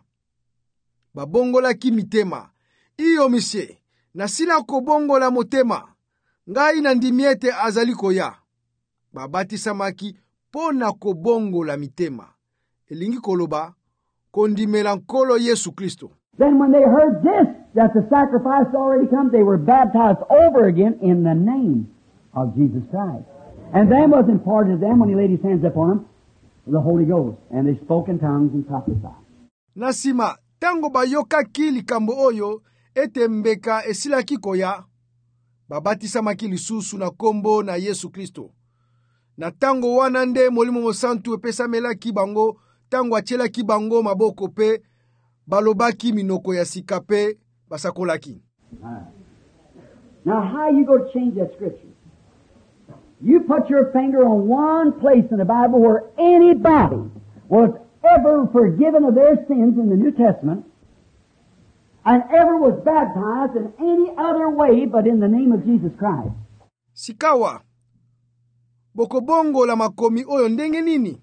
Babongola ki mitema. Iyo misye, nasila kobongola motema. Ngai na ndimiete azali koya. Babatisa maki pona kobongola mitema. Elingi koloba, kondimela nkolo Yesu Kristo. Then when they heard this, that the sacrifice had already come, they were baptized over again in the name of Jesus Christ. And then was imparted to them when He laid His hands upon them, the Holy Ghost. And they spoke in tongues and prophesied. Nasima, tango bayoka ki likambo oyo, ete mbeka esilaki koya, babatisa maki lisusu na kombo na Yesu Kristo. Na tango wana nde Molimo Mosantu epesamelaki bango, tango achelaki bango maboko pe, balobaki minoko ya sika pe, basakolaki. Right. Now how you go to change that scripture? You put your finger on one place in the Bible where anybody was ever forgiven of their sins in the New Testament and ever was baptized in any other way but in the name of Jesus Christ. Sikawa, bokobongo la makomi oyo ndenge nini?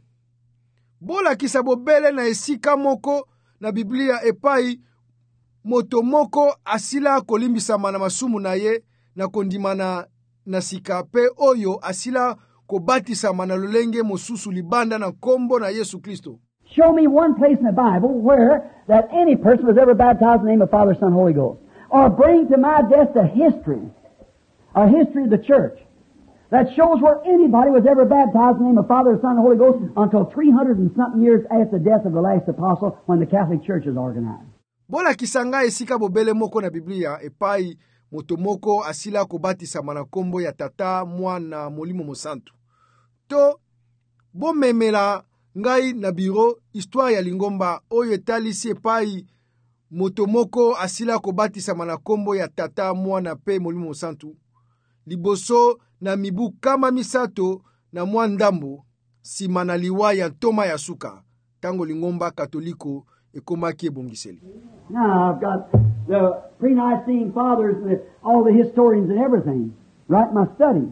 Bola kisabobele na esika moko na Biblia epai moto moko asila kolimbisama na masumu na ye na kondimana na sika pe oyo asila kobatisama na lolenge mosusu libanda na kombo na Yesu Kristo. Show me one place in the Bible where that any person was ever baptized in the name of Father, Son, Holy Ghost. Or bring to my desk a history, a history of the church that shows where anybody was ever baptized in the name of Father, Son, and Holy Ghost until three hundred and something years after the death of the last apostle when the Catholic Church is organized. Bola kisanga esika bobele moko na Biblia epai moto moko asila kobatisa mana kombo ya Tata, Mwana, Molimo Mosantu. To bomemela ngai na biro histoire ya lingomba oyo etalisi epai moto moko asila kobatisa mana kombo ya Tata, Mwana pe Molimo Mosantu. Liboso na mibu kama misato na mwandambo sima na liwa ya ntoma ya suka tango lingomba katoliko ekomaki ebongiseli. Now I've got the pre-Nicene fathers and all the historians and everything right in my study.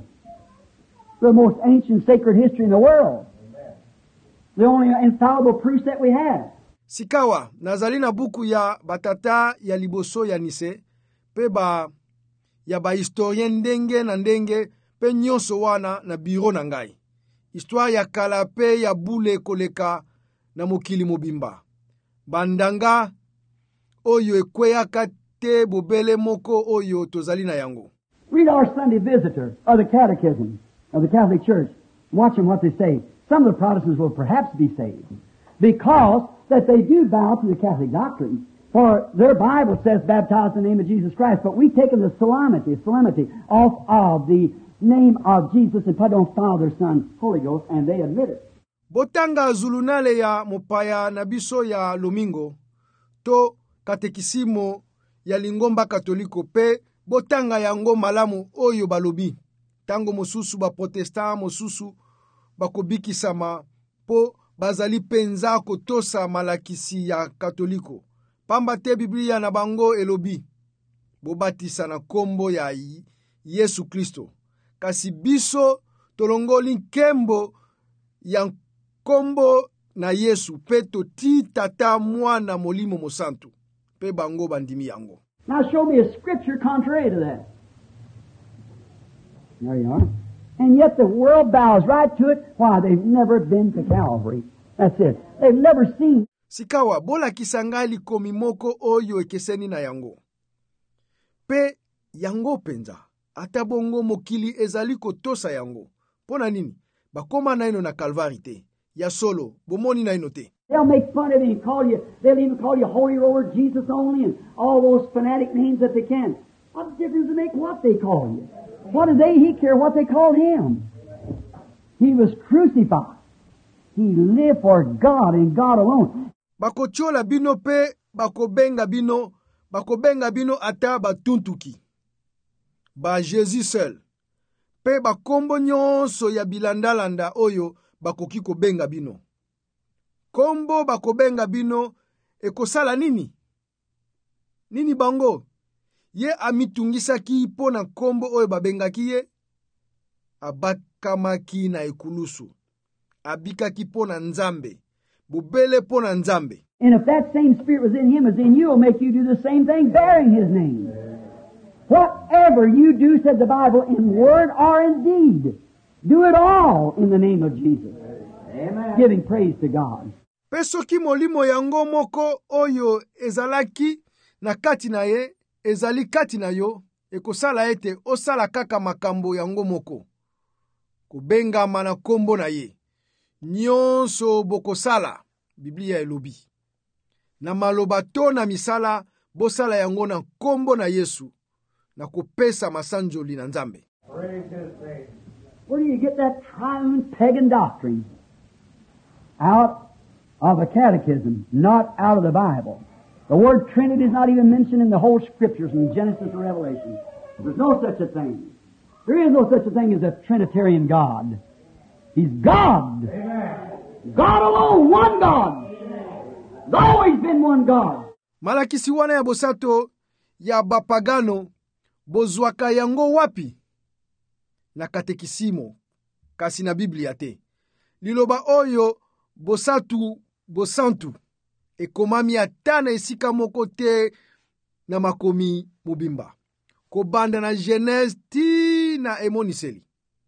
The most ancient sacred history in the world. The only infallible proofs that we have. Sikawa nazali na buku ya batata ya liboso ya Nise pe ba ya ba historien ndenge na ndenge pe nyonso wana na biro na ngai. Histoire ya kala pe ya bule koleka na mokili mobimba. Bandanga oyo ekweyaka te bobele moko oyo tozali na yango. Read our Sunday Visitor of the Catechism of the Catholic Church. Watch them what they say. Some of the Protestants will perhaps be saved because that they do bow to the Catholic doctrine. For their Bible says baptized in the name of Jesus Christ, but we've taken the solemnity, solemnity off of the name of Jesus and put on Father, Son, Holy Ghost, and they admit it. Botanga zulunale ya mopaya na biso ya Lomingo, to katekisimo ya lingomba katoliko pe, botanga yango malamu oyo balobi. Tango mosusu ba protestant mosusu bakobiki sama po bazali penza kotosa malakisi ya katoliko. Pamba te Biblia na bango elobi. Bobatisa na kombo ya Yesu Kristo. Kasi biso tolongoli nkembo ya kombo na Yesu peto ti Tata, Mwana, Molimo Mosantu. Pe bango bandimi yango. Now show me a scripture contrary to that. There you are. And yet the world bows right to it. Why? They've never been to Calvary. That's it. They've never seen. Sikawa, bola kisangali komimoko oyo ekeseni na yango. Pe yango penza. Ata bongo mokili ezali kotosa yango. Pona nini? Bakoma naino na Calvary te. Ya solo, bomoni naino te. They'll make fun of you and call you, they'll even call you Holy Roller, Jesus only, and all those fanatic names that they can. What difference does it make what they call you? What do they, he care what they called him? He was crucified. He lived for God and God alone. Bakochola bino pe, bakobenga bino, bakobenga bino ata batuntuki. Ba Jésus seul. Pe bakombo nyonso ya bilandalanda oyo bakoki kobenga bino. Kombo bakobenga bino ekosala nini? Nini bango? Ye amitungisaki po na kombo oyo babengaki ye. Abakamaki na ekulusu. Abikaki po na nzambe. Bubele po na nzambe. And if that same Spirit was in him as in you, will make you do the same thing, bearing his name. Whatever you do, said the Bible, in word or in deed, do it all in the name of Jesus. Amen. Giving praise to God. Pesoki molimo yango moko oyo ezalaki na kati na ye, ezali kati na yo, ekosala ete osala kaka makambo yango moko. Kubengama na kombo na ye. Nyonso bokosala, Biblia elobi. Na maloba to na misala, bosala yango na kombo na Yesu. Na kupesa masanjoli na nzambe. Where do you get that triune pagan doctrine? Out of a catechism, not out of the Bible. The word Trinity is not even mentioned in the whole Scriptures from Genesis to Revelation. There's no such a thing. There is no such a thing as a Trinitarian God. He's God. Amen. God alone, one God. There's always been one God. Malakisi wana ya bosato ya bapagano bozwaka yango wapi? Na katekisimo, kasi na Biblia te. Liloba oyo bosatu, bosantu, ekomami ata na esika moko te na makomi mubimba. Kobanda na Genèse ti na emoniseli.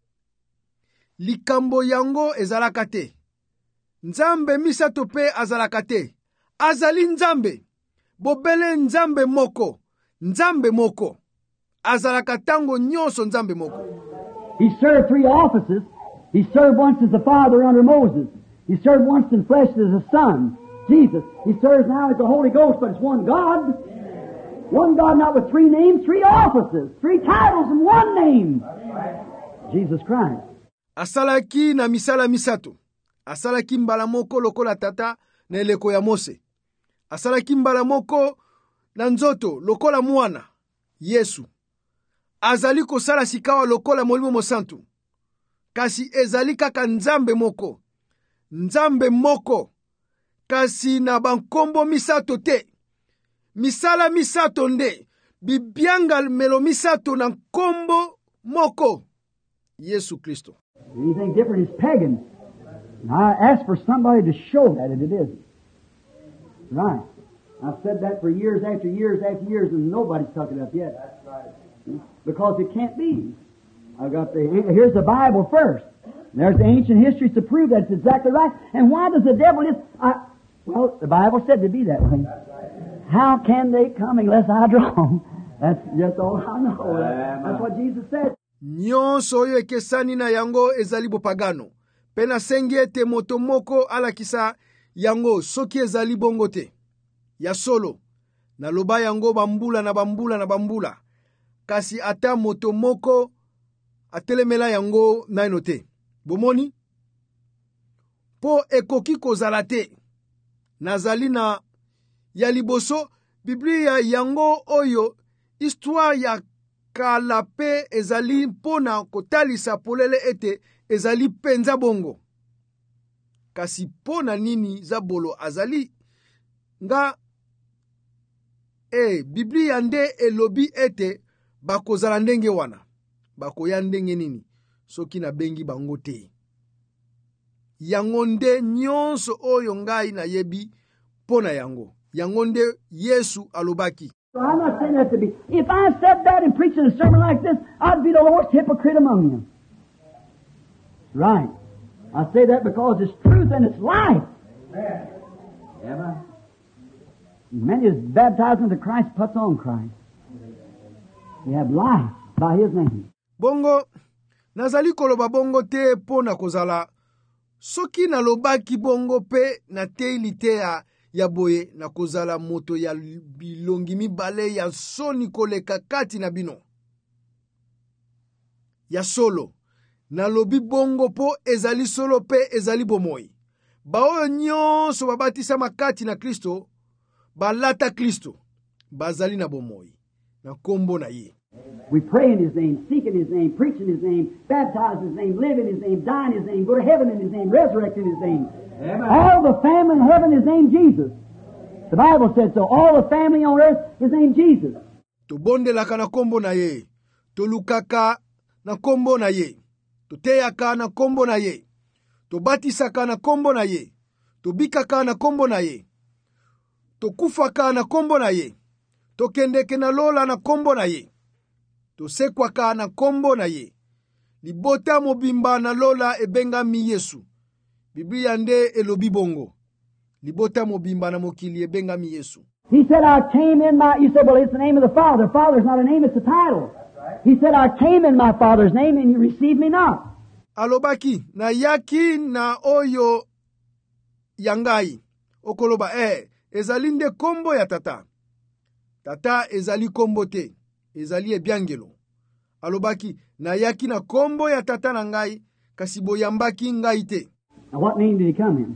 Likambo yango ezalaka te. Nzambe misato pe azalaka te. Azali nzambe. Bobele nzambe moko. Nzambe moko. Azalaka tango nyonso nzambe moko. He served three offices. He served once as the father under Moses. He served once in flesh as a son, Jesus. He serves now as the Holy Ghost, but it's one God. One God, not with three names, three offices, three titles, and one name. Jesus Christ. Asalaki na misala misato. Asalaki mbala moko lokola tata na eleko ya Mose. Asalaki mbala moko na nzoto lokola mwana, Yesu. Azali kosala sikawa lokola molimo mosantu. Kasi ezali kaka nzambe moko. Nzambe moko. Kasi na bankombo misato te. Misala misato nde. Bibianga melo misato na kombo moko. Yesu Kristo. Anything different is pagan. And I ask for somebody to show that it isn't. Right. I've said that for years after years after years, and nobody's took it up yet. That's right. Because it can't be. I've got the, here's the Bible first. There's the ancient histories to prove that's exactly right. And why does the devil just, I, well, the Bible said to be that way. How can they come unless I draw them? That's just all I know. That's what Jesus said. Nyonso oyo ekesani na yango ezali bopagano. Pena sengi ete moto moko alakisa yango soki ezali bongo te. Ya solo. Na loba yango bambula na bambula na bambula. Kasi ata moto moko atelemela yango naino te. Bomoni? Po ekoki kozala te. Nazali na ya liboso, Biblia yango oyo, histoire ya kalape ezali pona kotalisa polele ete ezali penza bongo. Kasi pona nini zabolo azali nga e Biblia nde elobi ete bakozala ndenge wana. Bakoya ndenge nini soki na bengi bango te. Yango nde nyonso oyo ngai na yebi pona yango. Yango nde Yesu alobaki. I'm not saying that to be. If I said that and preached a sermon like this, I'd be the worst hypocrite among you. Right. I say that because it's truth and it's life. Amen. Amen. Many is baptized into Christ, puts on Christ. We have life by His name. bongo nazali koloba bongo te mpo na kozala soki nalobaki bongo mpe nateili te ya, ya boye na kozala moto ya bilongi mibale ya soni koleka kati na bino ya solo nalobi bongo po ezali solo pe ezali bomoi baoyo nyonso babatisama kati na Kristo balata Kristo bazali na bomoi na kombo na ye. We pray in His name, seek in His name, preach in His name, baptize in His name, live in His name, die in His name, go to heaven in His name, resurrect in His name. Amen. All the family in heaven is named Jesus. The Bible said so. All the family on earth is named Jesus. Tobondelaka na kombo na ye, tolukaka na kombo na ye, toteyaka na kombo na ye, tobatisaka na kombo na ye, tobikaka na kombo na ye, tokufaka na kombo na ye, tokendeke na lola na kombo na ye, tosekwaka na kombo na ye, libota mobimba na lola ebengami Yesu. Biblia nde elobi bongo. Libota mobimba na mokili ebengami Yesu. He said, I came in my... You said, well, it's the name of the Father. Father's not a name, it's a title. He said, I came in my Father's name and you received me not. Alobaki, na yaki na oyo yangai. Okoloba, eh, ezali nde kombo ya tata. Tata ezali kombo te. Ezali ebiangelo. Alobaki, na yaki na kombo ya tata na ngai, kasi boyambaki ngai te. Now what name did He come in?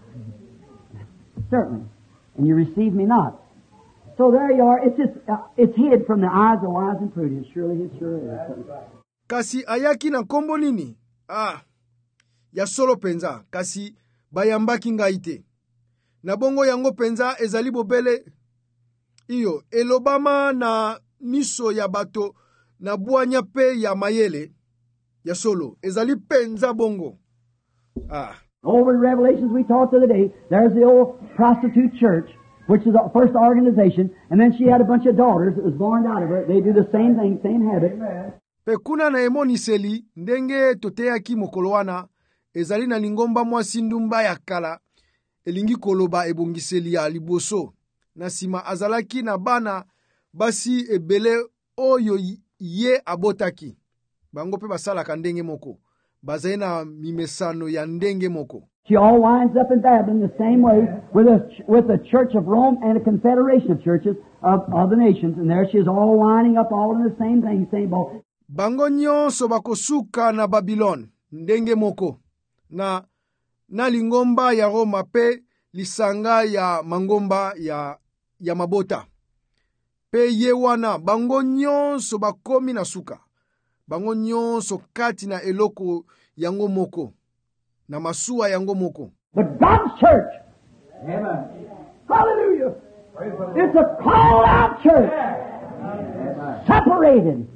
Certainly. And you received me not. So there you are. It's just, uh, it's hid from the eyes of wise and prudent. Surely it sure is. Kasi ayaki na kombo nini? Ah, ya solo penza. Kasi bayambaki ngai te. Na bongo yango penza ezali bobele. Iyo, elobama na miso ya bato na buanya pe ya mayele. Ya solo. Ezali penza bongo. Ah. Over in Revelations we talked the other day, there's the old prostitute church, which is the first organization, and then she had a bunch of daughters that was born out of her. They do the same thing, same habit. Pe kuna na emoniseli, ndenge toteaki mokolo wana, ezali na lingomba mwasi ndumba ya kala, elingi koloba ebongiseli ya liboso, na sima azalaki na bana, basi ebele oyo ye abotaki. Bango pe basalaka ndenge moko. Bazali na mimesano ya ndenge moko. She all winds up in Babylon the same way with a, with the Church of Rome and a confederation of churches of, of the nations. And there she is all winding up all in the same thing, same ball. Bango nyonso bakosuka na Babylon, ndenge moko. Na, na lingomba ya Roma pe lisanga ya mangomba ya, ya mabota. Pe ye wana, bango nyonso bakomi na suka. Bango nyonso kati na eloko yango moko. Na masua yango moko. But God's church. Amen. Hallelujah. It's a called out church. Amen. Separated.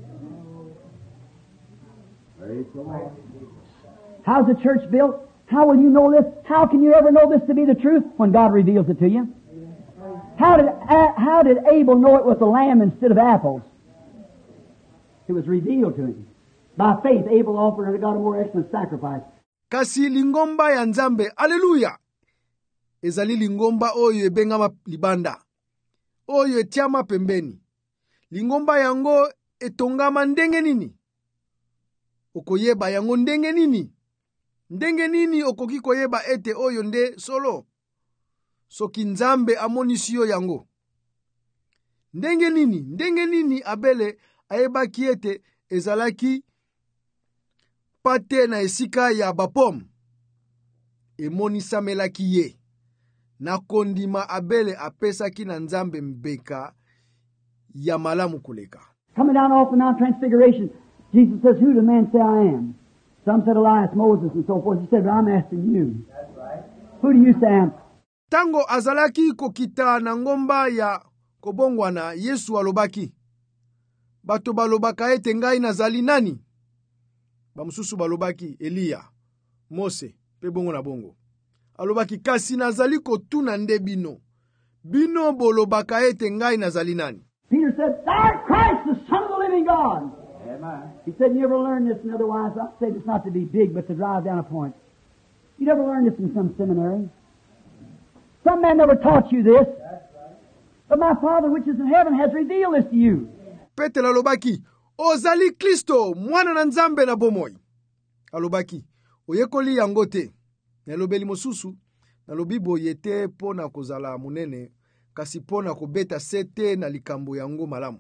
How's the church built? How will you know this? How can you ever know this to be the truth? When God reveals it to you. How did, uh, how did Abel know it was a lamb instead of apples? It was revealed to him. By faith, Abel offered unto God a more excellent sacrifice. Kasi lingomba ya Nzambe, haleluya! Ezali lingomba oyo ebengama libanda. Oyo etiama pembeni. Lingomba yango etongama ndenge nini? Okoyeba yango ndenge nini? Ndenge nini okoki koyeba ete oyo nde solo? Soki Nzambe amonisio yango. Ndenge nini? Ndenge nini Abele ayebaki ete ezalaki pate na esika ya bapom. Emonisamelaki ye. Na kondima Abele apesaki na Nzambe mbeka ya malamu kuleka. Coming down off the Mount Transfiguration, Jesus says, who do men say I am? Some said Elias, Moses, and so forth. He said, I'm asking you. That's right. Who do you say I am? Tango azalaki kokita na ngomba ya kobongwana, Yesu alobaki. Bato balobaka ete ngai nazali nani? Bamususu balobaki Elia, Mose, pe bongo na bongo. Alobaki kasi nazali kotuna nde bino. Bino bolobaka ete ngai nazali nani? Peter said, thou art Christ, the Son of the living God. Amen. He said, you ever learn this? And otherwise, I say this not to be big, but to drive down a point. You never learned this in some seminary. Some man never taught you this. But my Father which is in heaven has revealed this to you. Petelo alobaki, ozali Kristo, mwana na Nzambe na bomoi. Alobaki, oyekoli yango te. Nalobeli mosusu, nalobi boye te pona kozala munene, kasi pona kobeta sete na likambo yango malamu.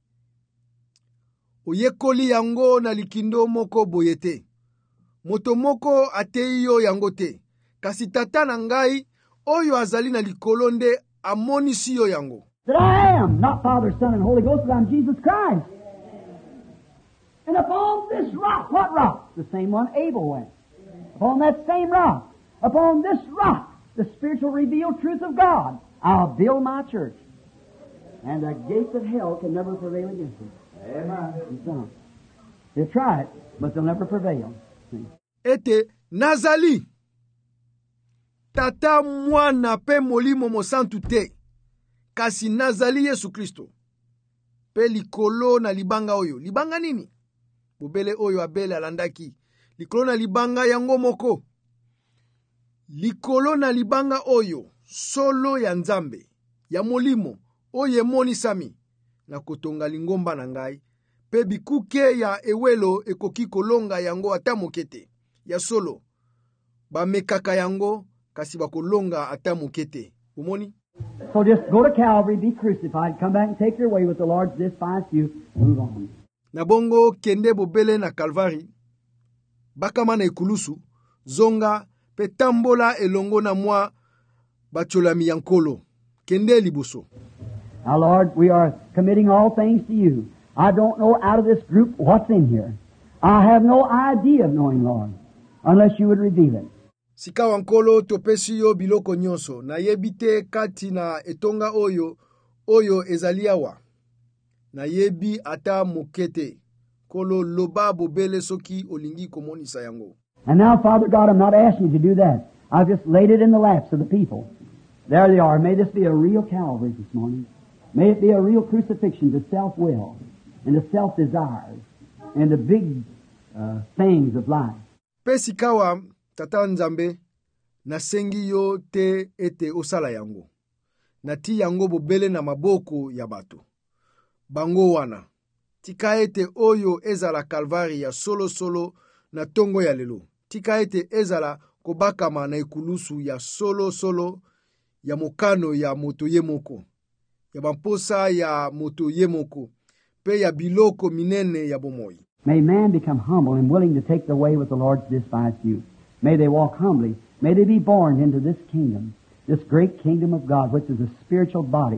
Oyekoli yango na likindo moko boye te. Moto moko atei yo yango te. Kasi tata na ngai, oyo azali na likolo nde amonisi yo yango. That I am not Father, Son, and Holy Ghost, but I'm Jesus Christ. And upon this rock, what rock? The same one Abel went. Upon that same rock, upon this rock, the spiritual revealed truth of God, I'll build my church. And the gates of hell can never prevail against it. Amen. They'll try it, but they'll never prevail. See? Ete nazali tata mwana pe molimo mosantu te. Kasi nazali Yesu Kristo. Pe likolo na libanga oyo. Libanga nini? Bubele oyo Abele alandaki. Likolo na libanga yango moko. Likolo na libanga oyo. Solo ya Nzambe. Ya molimo. Oye moni sami. Na kotonga lingomba na ngai. Pe bikuke ya ewelo ekoki kolonga yango ata mokete. Ya solo. Ba mekaka yango kasi bakolonga ata mokete. Umoni? So just go to Calvary, be crucified, come back and take your way with the Lord despise you, move on. Na bongo kende bobele na Calvary, bakama na ikulusu, zonga, pe tambola elongo na mwa bacholami yankolo. Kende liboso. Now Lord, we are committing all things to you. I don't know out of this group what's in here. I have no idea of knowing, Lord, unless you would reveal it. Sika wankolo topesi yo biloko nyonso na yebite kati na etonga oyo oyo ezaliawa na yebi ata mokete kolo loba bobele soki olingi komonisa yango. And now, Father God, I'm not asking you to do that. I've just laid it in the laps of the people. There they are. May this be a real Calvary this morning. May it be a real crucifixion to self-will and to self-desires and the big uh, things of life. Pesikawa Tata Nzambe, nasengi yo te ete osala yango. Nati yango bobele na maboko ya bato. Bango wana. Tika ete oyo ezala Kalvari ya solo solo na tongo ya lelo. Tika ete ezala kobakama na ikulusu ya solo solo ya mokano ya moto yemoko. Ya bamposa ya moto yemoko. Pe ya biloko minene ya bomoi. May man become humble and willing to take the way with the Lord's despise you. May they walk humbly. May they be born into this kingdom, this great kingdom of God, which is a spiritual body,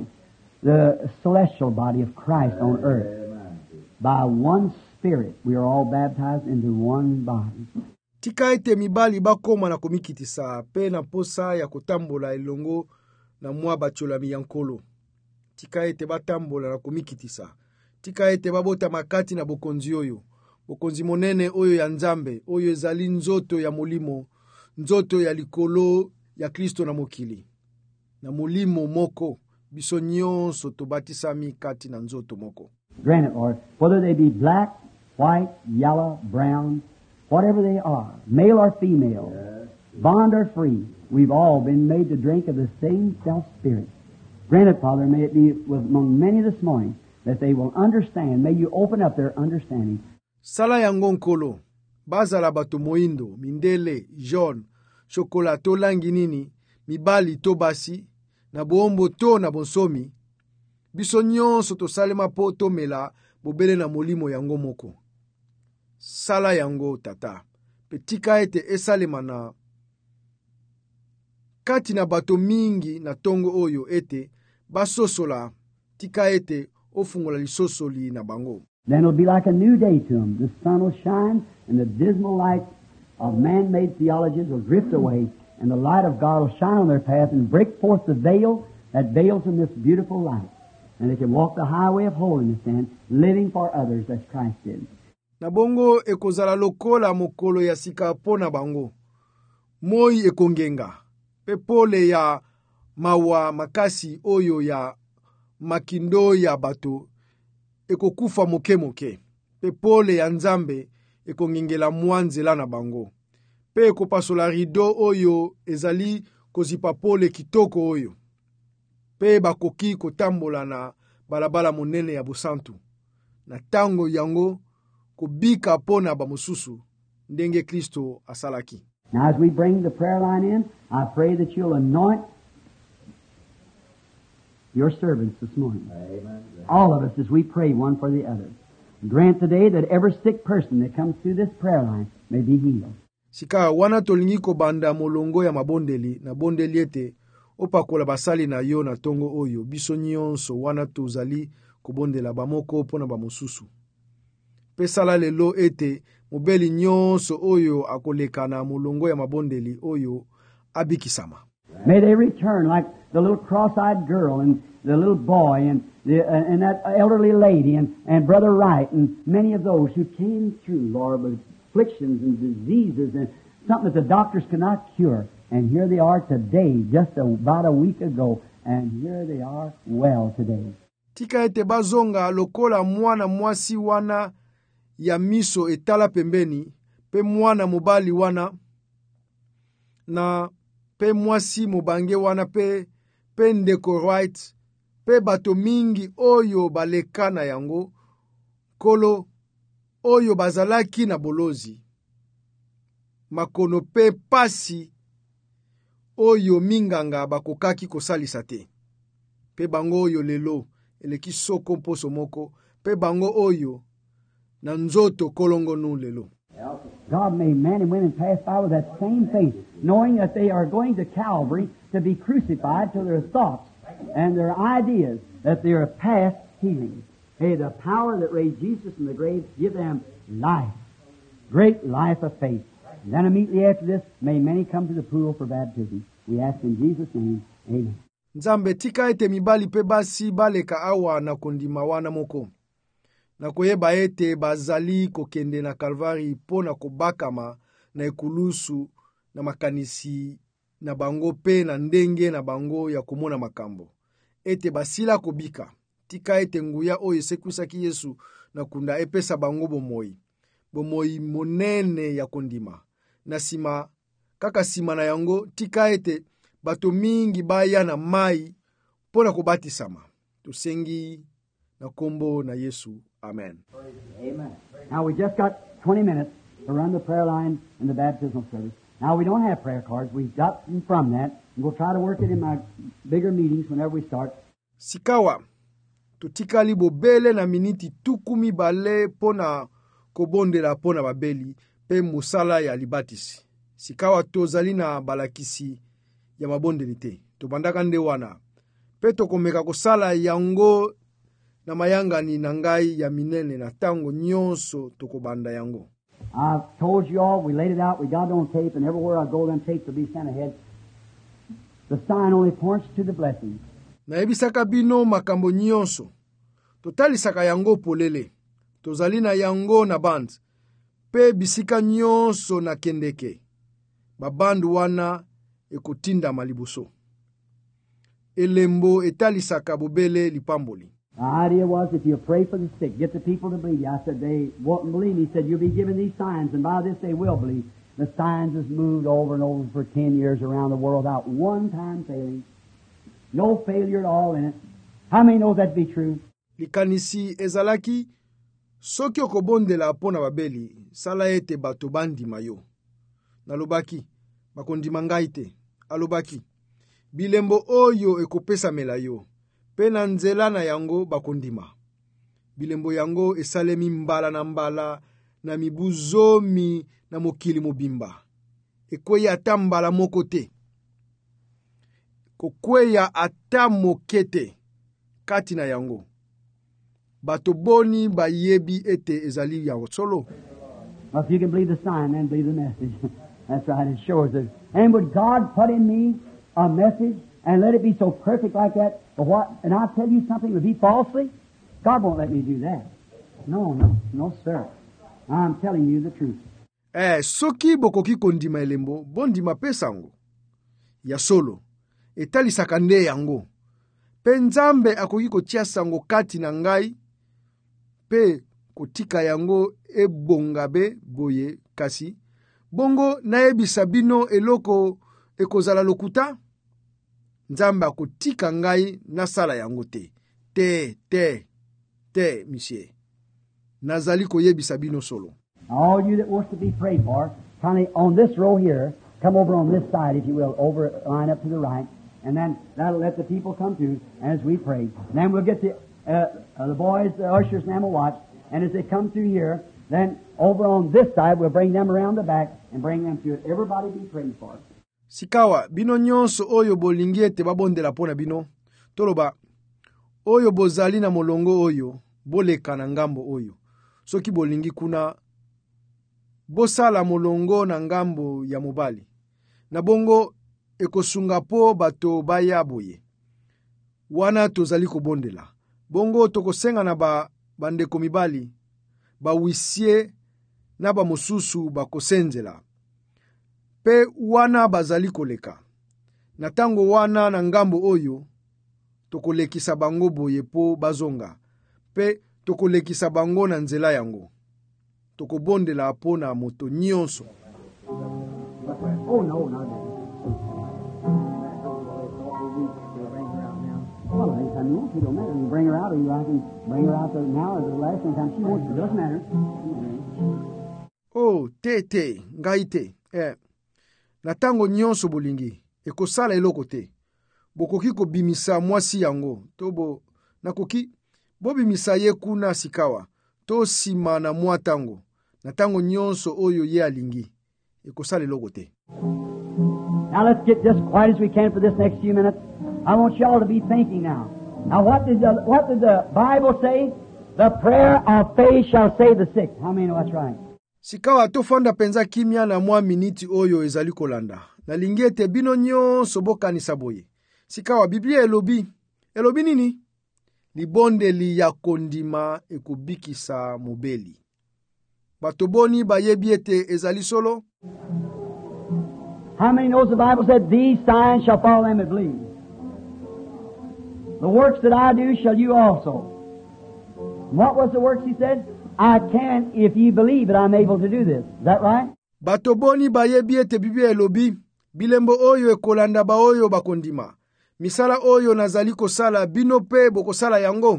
the celestial body of Christ on earth. By one Spirit, we are all baptized into one body. Tika ete mibali bakoma na komikitisa, pe na posa ya kutambola elongo na mwa bacholami yankolo. Tika ete batambola na komikitisa. Tika ete babota makati na bokonzi oyo. Bokonzi monene oyo ya Nzambe, oyo ezali nzoto ya molimo, nzoto ya likolo ya Kristo na mokili. Na molimo moko, biso nyonso tobatisami kati na nzoto moko. Grant it, Lord, whether they be black, white, yellow, brown, whatever they are, male or female, yes, bond or free, we've all been made to drink of the same self-spirit. Grant it, Father, may it be among many this morning that they will understand. May you open up their understanding. Sala yango nkolo, bazala bato moindo, mindele, jaune, chocolat to langi nini, mibali to basi, na boombo to na bonsomi, biso nyonso to salema po to mela, bobele na molimo yango moko. Sala yango tata, petika ete esalema na kati na bato mingi na tongo oyo ete, basosola, tika ete ofungola lisosoli na bango. Then it'll be like a new day to them. The sun will shine, and the dismal light of man-made theologies will drift away, and the light of God will shine on their path and break forth the veil that veils in this beautiful light. And they can walk the highway of holiness then, living for others as Christ did. Na bongo ekozala lokola mokolo ya sika pona bango. Moi ekongenga. Pepole ya mawa makasi oyo ya makindo ya bato ekokufa moke moke. Pepole ya Nzambe ekongengela mwanzela na bango. Pe ekopasola rido oyo ezali kozipa pole kitoko oyo. Pe bakoki kotambola na balabala monene ya busantu. na tango yango kobika pona bamosusu ndenge Kristo asalaki. Now, as we bring the prayer line in, I pray that you'll anoint your servants this morning. Amen. All of us as we pray one for the other. Grant today that every sick person that comes through this prayer line may be healed. Sika wana tolingi kobanda molongo ya mabondeli na bondeli ete opakola basali na yo na tongo oyo biso nyonso wana tozali kobondela bamoko pona bamosusu. Pesala lelo ete mobeli nyonso oyo akoleka na molongo ya mabondeli oyo abikisama. May they return like the little cross-eyed girl and the little boy and the, uh, and that elderly lady and, and Brother Wright and many of those who came through, Lord, with afflictions and diseases and something that the doctors could not cure. And here they are today, just about a week ago, and here they are well today. Tika ete bazonga lokola mwana mwasi wana ya miso etala pembeni, pe mwana mobali wana, na pe mwasi mobange wana pe, pe ndeko Wright, pe bato mingi oyo baleka na yango, kolo oyo bazalaki na bolozi. Makono pe pasi oyo minganga bakokaki kosalisa te. Pe bango oyo lelo eleki soko mposo moko, pe bango oyo na nzoto kolongo nu lelo. God may men and women pass by with that same faith, knowing that they are going to Calvary to be crucified to their thoughts and their ideas, that they are past healing. Hey, the power that raised Jesus from the grave, give them life, great life of faith. And then immediately after this, may many come to the pool for baptism. We ask in Jesus' name, amen. Nzambe tika ete mibali pe basi baleka awa na kondima wana moko. Na koyeba ete bazali kokende na Kalvari pona kobakama na ekulusu na makanisi na bango pe na ndenge na bango ya komona makambo. Ete basila kobika. Tika ete nguya oyo esekwisaki Yesu na kunda epesa bango bomoi. Bomoi monene ya kondima. Na sima, kaka sima na yango, tika ete bato mingi baya na mai pona kubatisama. Tusengi na kombo na Yesu. Amen. Amen. Now we just got twenty minutes to run the prayer line and the baptismal service. Now we don't have prayer cards. We've got them from that. And we'll try to work it in my bigger meetings whenever we start. Sikawa, tutikali bobele na miniti tukumi bale pona kobondela pona babeli pe musala ya libatisi. Sikawa tozali na balakisi ya mabondeli te. Tobandaka nde wana. Pe tokomeka kosala yango na mayanga ni nangai ya minene na tango nyonso tokobanda yango. I've told you all, we laid it out, we got it on tape, and everywhere I go, them tapes will be sent ahead. The sign only points to the blessing. Na ebisaka bino makambo nyonso. Totalisaka yango polele. Tozali na yango na band. Pe bisika nyonso na kendeke. Babandu wana ekotinda malibuso. Elembo etalisaka bobele lipamboli. The idea was if you pray for the sick, get the people to believe you. I said, they won't believe me. He said, you'll be given these signs, and by this they will believe. The signs has moved over and over for ten years around the world without one time failing. No failure at all in it. How many know that to be true? Likanisi ezalaki, soki okobondela pona babeli, sala ete bato bandima yo. Nalobaki, bakondima ngai te. Alobaki, bilembo oyo ekopesa mela yo. Pena nzela na yango bakondima. Bilembo yango esalemi mbala na mbala na mibuzomi na mokili mobimba. Ekweya ata mbala moko te. Kokweya ata mokete kati na yango. Bato boni bayebi ete ezali ya solo. Well, if you can believe the sign, then believe the message. That's right, it shows it. And would God put in me a message and let it be so perfect like that? But what? And I'll tell you something, would be falsely? God won't let me do that. No, no, no, sir. I'm telling you the truth. Eh, soki bokoki kondima elembo, bondima pesango. Ya solo. Etali sakande yango. Pe nzambe akoki kotia sango kati na ngai. Pe kotika yango ebongabe boye kasi. Bongo naebisa bino eloko ekozala lokuta. Nzambe akotika ngai nasala yango te. Te, te, te, monsieur. nazali koyebisa bino solo. All you that wants to be prayed for, kindly on this row here, come over on this side, if you will, over, line up to the right, and then that'll let the people come through as we pray. And then we'll get the, uh, uh, the boys, the ushers, and them will watch, and as they come through here, then over on this side, we'll bring them around the back and bring them through it. Everybody be prayed for. Sikawa, bino nyonso oyo bolingi ete babondela pona bino, toloba, oyo bozali na molongo oyo, boleka na ngambo oyo. Soki bolingi kuna, bosala molongo na ngambo ya mobali. Na bongo, ekosunga po bato baya boye. Wana tozali kobondela. Bongo tokosenga na ba bandeko mibali, ba wisie na ba mosusu bakosenzela. Pe wana bazali koleka. Na tango wana na ngambo oyo, tokolekisa bango boye po bazonga. Pe tokolekisa bango na nzela yango. Tokobondela po na moto nyonso. Oh, no, not that. Well, anytime you want to, don't matter. You bring her out, or you I can bring her out now or the last time she wants to. Doesn't matter. Oh, te te, ngai te. Eh. Na tango nyonso bolingi, ekosala eloko te. Bokoki kobimisa mwasi yango, tobo nakoki bobimisa ye kuna sikawa, to sima na mwa tango. Na tango nyonso oyo ye alingi, ekosala eloko te. Now let's get just quiet as we can for this next few minutes. I want you all to be thinking now. Now what did the, what did the Bible say? The prayer of faith shall save the sick. How many know that's right? Sikawa tofanda penza kimia na mwa miniti oyo ezali kolanda. Na lingete bino nyonso bokanisa boye. Sikawa Biblia elobi. Elobi nini? Libondeli ya kondima ekubikisa mobeli. Batoboni bayebi ete ezali solo? How many knows the Bible said, these signs shall follow them that believe? The works that I do shall you also. What was the works he said? I can, if ye believe it, I'm able to do this. Is that right? Batoboni bayebi ete Biblia elobi, bilembo oyo ekolanda ba oyo bakondima. Misala oyo nazali kosala bino pe bokosala yango.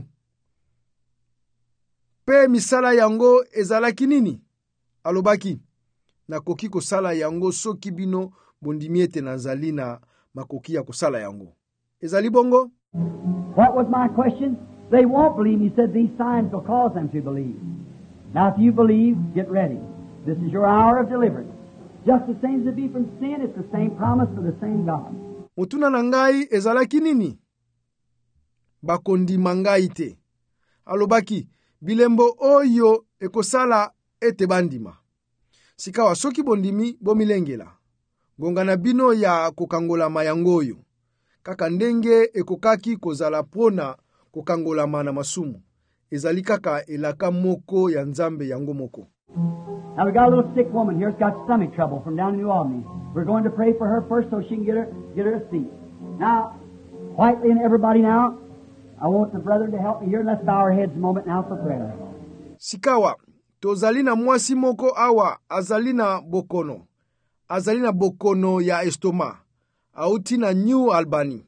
Pe misala yango ezalaki nini? Alobaki, nakoki kosala yango soki bino bondimi ete nazali na makoki ya kosala yango. Ezali bongo? What was my question? They won't believe. He said these signs will cause them to believe. Now if you believe, get ready. This is your hour of deliverance. Just the same as it be from sin, it's the same promise for the same God. Mutuna na ngai ezalaki nini? Bakondima ngai te. Alobaki, bilembo oyo ekosala ete bandima. Sikawa soki bondimi bomilengela. Gongana bino ya kokangola mayangoyo. Kaka ndenge ekokaki kozala pona kokangola mana masumu. Ezali kaka elaka moko ya nzambe yango moko. Now we got a little sick woman here who's got stomach trouble from down in New Albany. We're going to pray for her first so she can get her get her a seat. Now, quietly and everybody now, I want the brother to help me here. Let's bow our heads a moment now for prayer. Sikawa, tozalina mwasi moko awa azalina bokono. Azalina bokono ya estoma. Auti na New Albany.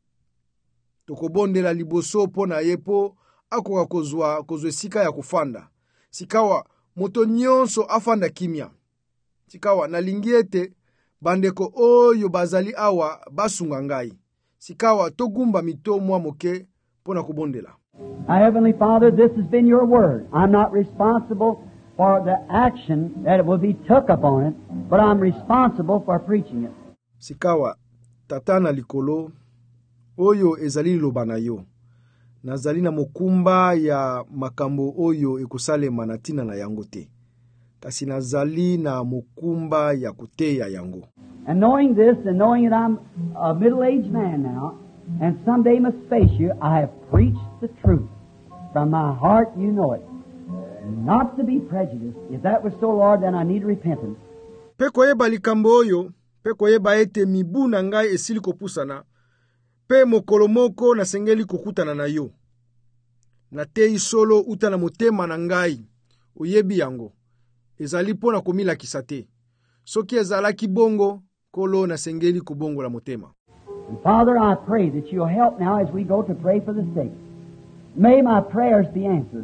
Tokobondela liboso po na yepo akoka kozwa kozwe sika ya kufanda. Sikawa, moto nyonso afanda kimia. Sikawa, nalingiete bandeko oyo bazali awa basunga ngai. Sikawa, togumba mito mwa moke po na kubondela. Our Heavenly Father, this has been your word. I'm not responsible for the action that it will be took upon it, but I'm responsible for preaching it. Sikawa, tatana likolo, oyo ezali loba na yo. Nazali na mokumba ya makambo oyo ekusale manatina na yango te. Kasi nazali na mokumba ya kuteya yango. And knowing this, and knowing that I'm a middle-aged man now, and someday must face you, I have preached the truth. From my heart, you know it. Not to be prejudiced. If that was so, Lord, then I need repentance. Peko yeba likambo oyo, peko yeba ete mibu na ngai esili kopusana, pe mokolo moko na sengeli kokutana na yo. Na tei solo uta na motema na ngai, oyebi yango. Ezali pona komila kisate. Soki ezalaki bongo, kolo na sengeli kubongo la motema. And Father, I pray that you'll help now as we go to pray for the sick. May my prayers be answered.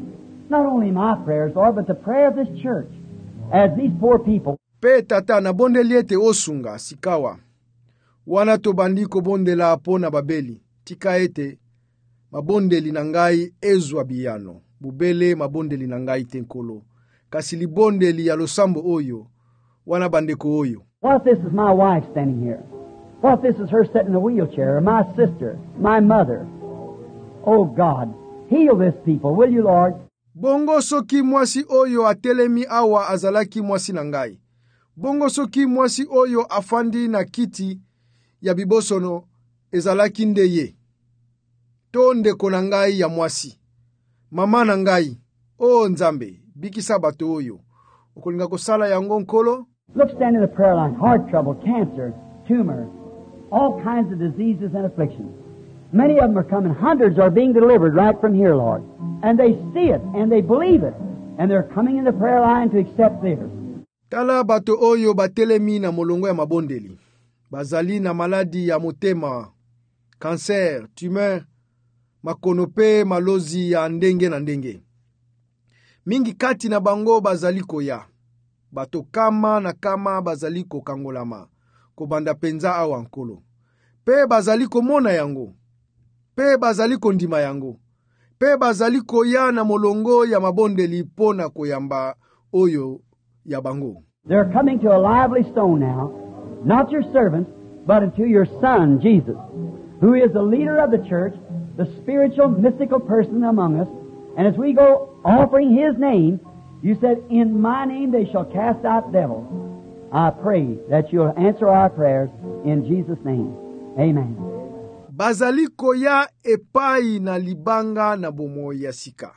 not only my prayers, Lord, but the prayer of this church, as these poor people. Pe tata na bondeli ete osunga sikawa. Wana tobandi kobondela apo na babeli. Tika ete mabondeli na ngai ezwa biyano. Bubele mabondeli na ngai tenkolo. Kasi libondeli ya losambo oyo. Wana bandeko oyo. What if this is my wife standing here? What if this is her sitting in a wheelchair, or my sister, my mother? Oh God, heal this people, will you, Lord? Bongo soki mwasi oyo atelemi awa azalaki mwasi na ngai. Bongo soki mwasi oyo afandi na kiti ya bibosono ezalaki ndeye. To ndeko na ngai ya mwasi. Mama na ngai, o Nzambe, bikisa bato oyo. Okolinga kosala yango nkolo? Look, stand in the prayer line. Heart trouble, cancer, tumor, all kinds of diseases and afflictions. Many of them are coming. Hundreds are being delivered right from here, Lord. And they see it, and they believe it. And they're coming in the prayer line to accept theirs. Tala bato oyo batelemi na molongo ya mabondeli. Bazali na maladi ya motema, cancer, tumeur, makonope, malozi ya ndenge na ndenge. Mingi kati na bango bazali koya. Bato kama na kama bazali ko kangolama. Kobanda penza awa nkolo. Pe bazali ko mona yango. Pe bazali ko ndima yango. Pe bazali koya na molongo ya mabondeli pona koyamba oyo ya bango. They're coming to a lively stone now, not your servants, but unto your Son, Jesus, who is the leader of the church, the spiritual, mystical person among us. And as we go offering His name, you said, in my name they shall cast out devils. I pray that you'll answer our prayers in Jesus' name. Amen. Bazali koya epai na libanga na bomo ya sika.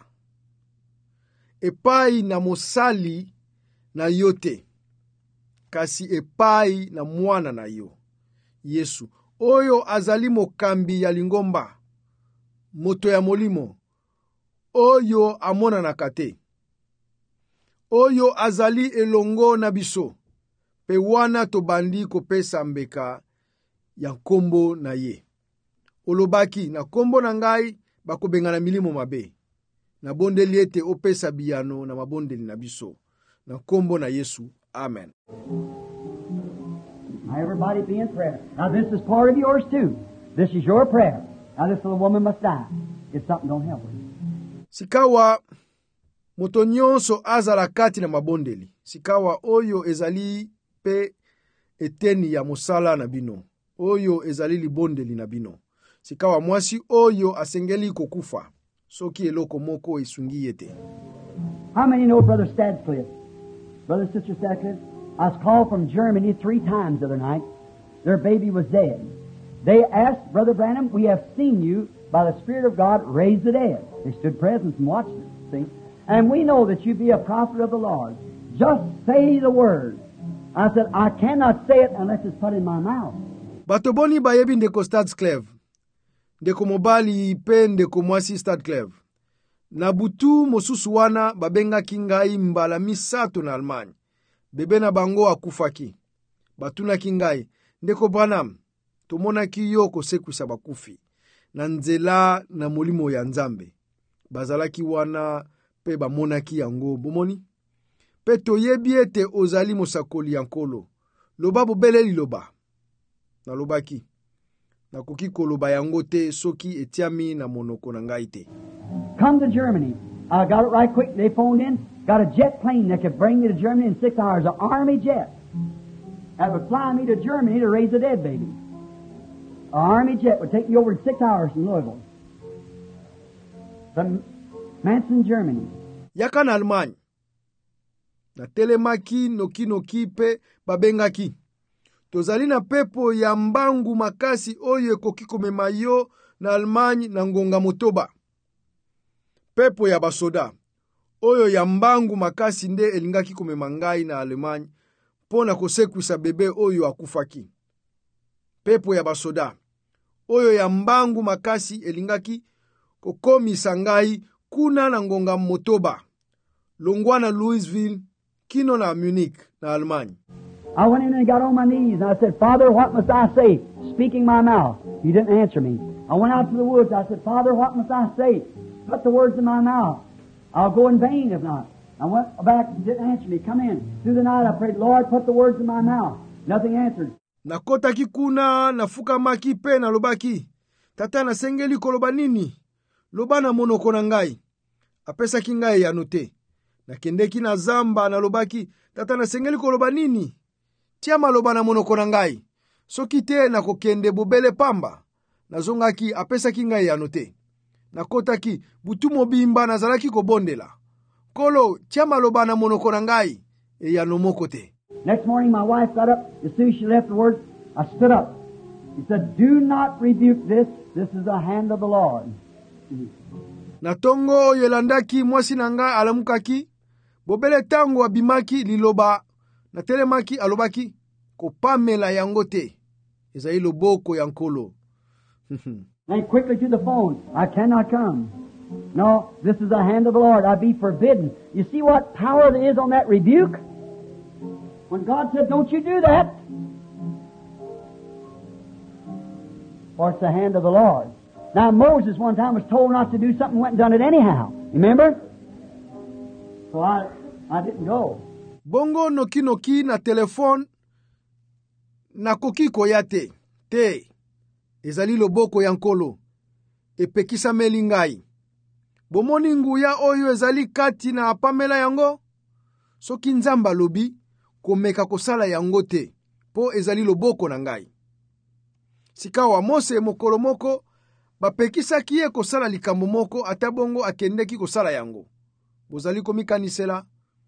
Epai na mosali na yote. Kasi epai na mwana na yo. Yesu. Oyo azali mokambi ya lingomba. Moto ya molimo. Oyo amona na kate. Oyo azali elongo na biso. Pe wana tobandi kopesa mbeka ya kombo na ye. Olobaki na kombo na ngai bakobenga na milimo mabe. Na bondeli ete opesa biyano na mabondeli na biso. Na kombo na Yesu. Amen. Now everybody be in prayer. Now this is part of yours too. This is your prayer. Now this little woman must die if something don't help her. Sikawa moto nyonso azala kati na mabondeli. Sikawa oyo ezali pe eteni ya mosala na bino. Oyo ezali libondeli na bino. Sikawa mwasi oyo asengeli kokufa. Soki eloko moko isungi yete. How many know Brother Stadcliffe? Brother and Sister Stadcliffe? I was called from Germany three times the other night. Their baby was dead. They asked, Brother Branham, we have seen you by the Spirit of God raise the dead. They stood present and watched it, see? And we know that you be a prophet of the Lord. Just say the word. I said, I cannot say it unless it's put in my mouth. Batoboni bayebi ndeko Stadcliffe. Ndeko mobali pe ndeko mwasi Stadcliffe. Na butu mosusu wana babenga kingai mbala misato na Almanya. Bebe na bango akufaki. Batuna kingai. Ndeko Branham. Tomona ki yo kosekwisa bakufi. Na nzela na molimo ya Nzambe. Bazalaki wana pe bamonaki yango bomoni. Pe toyebi ete ozali mosakoli ya nkolo. Loba bobele liloba. Na lobaki. Na koki koloba yango te soki etiami na monoko na ngai te. Come to Germany. I got it right quick. They phoned in. Got a jet plane that could bring me to Germany in six hours. An army jet. That would fly me to Germany to raise a dead baby. An army jet would take me over in six hours from Louisville. From Manson, Germany. Yaka na Almanya. Na telemaki noki noki pe babengaki. Tozali na pepo ya mbangu makasi oyo ekoki komema yo na Almanya na ngonga motoba. Pepo ya basoda. Oyo ya mbangu makasi nde elingaki komema ngai na Almanya pona kosekwisa bebe oyo akufaki. Pepo ya basoda. Oyo ya mbangu makasi elingaki kokomisa ngai kuna na ngonga motoba. Longwa na Louisville, kino na Munich na Almanya. I went in and got on my knees and I said, Father, what must I say? Speaking my mouth. He didn't answer me. I went out to the woods. I said, Father, what must I say? Put the words in my mouth. I'll go in vain if not. I went back and didn't answer me. Come in. Through the night I prayed, Lord, put the words in my mouth. Nothing answered. Nakotaki kuna, nafukamaki pe nalobaki. Tata nasengeli koloba nini? Loba na monoko na ngai. Apesaki ngai yano te. Nakendeki na zamba nalobaki. Tata nasengeli koloba nini? Tia maloba na monoko na ngai. Soki te nakokende bobele pamba. Nazongaki apesaki ngai yano te. Nakotaki butu mobimba nazalaki kobondela. Kolo tia maloba na monoko na ngai. E yano moko te. Next morning my wife got up. As soon as she left the word, I stood up. He said, do not rebuke this. This is the hand of the Lord. Na tongo yelandaki mwasi nanga alamukaki. Bobele tango abimaki liloba. Na telemaki alobaki. Kopamela yango te. Ezali loboko yankolo. And quickly to the phone. I cannot come. No, this is the hand of the Lord. I be forbidden. You see what power there is on that rebuke? When God said, don't you do that. For it's the hand of the Lord. Now Moses one time was told not to do something, went and done it anyhow. Remember? So I, I didn't go. Bongo noki noki na telefone na koki koyate. Te. Ezali loboko yankolo. Epekisa melingai. Bomoni nguya oyo ezali kati na apamela yango. Soki nzamba lobi. Komeka kosala yango te. Po ezali loboko na ngai. Sikawa Mose mokolo moko. Bapekisaki ye kosala likambo moko. Ata bongo akendeki kosala yango. Bozali komikanisela.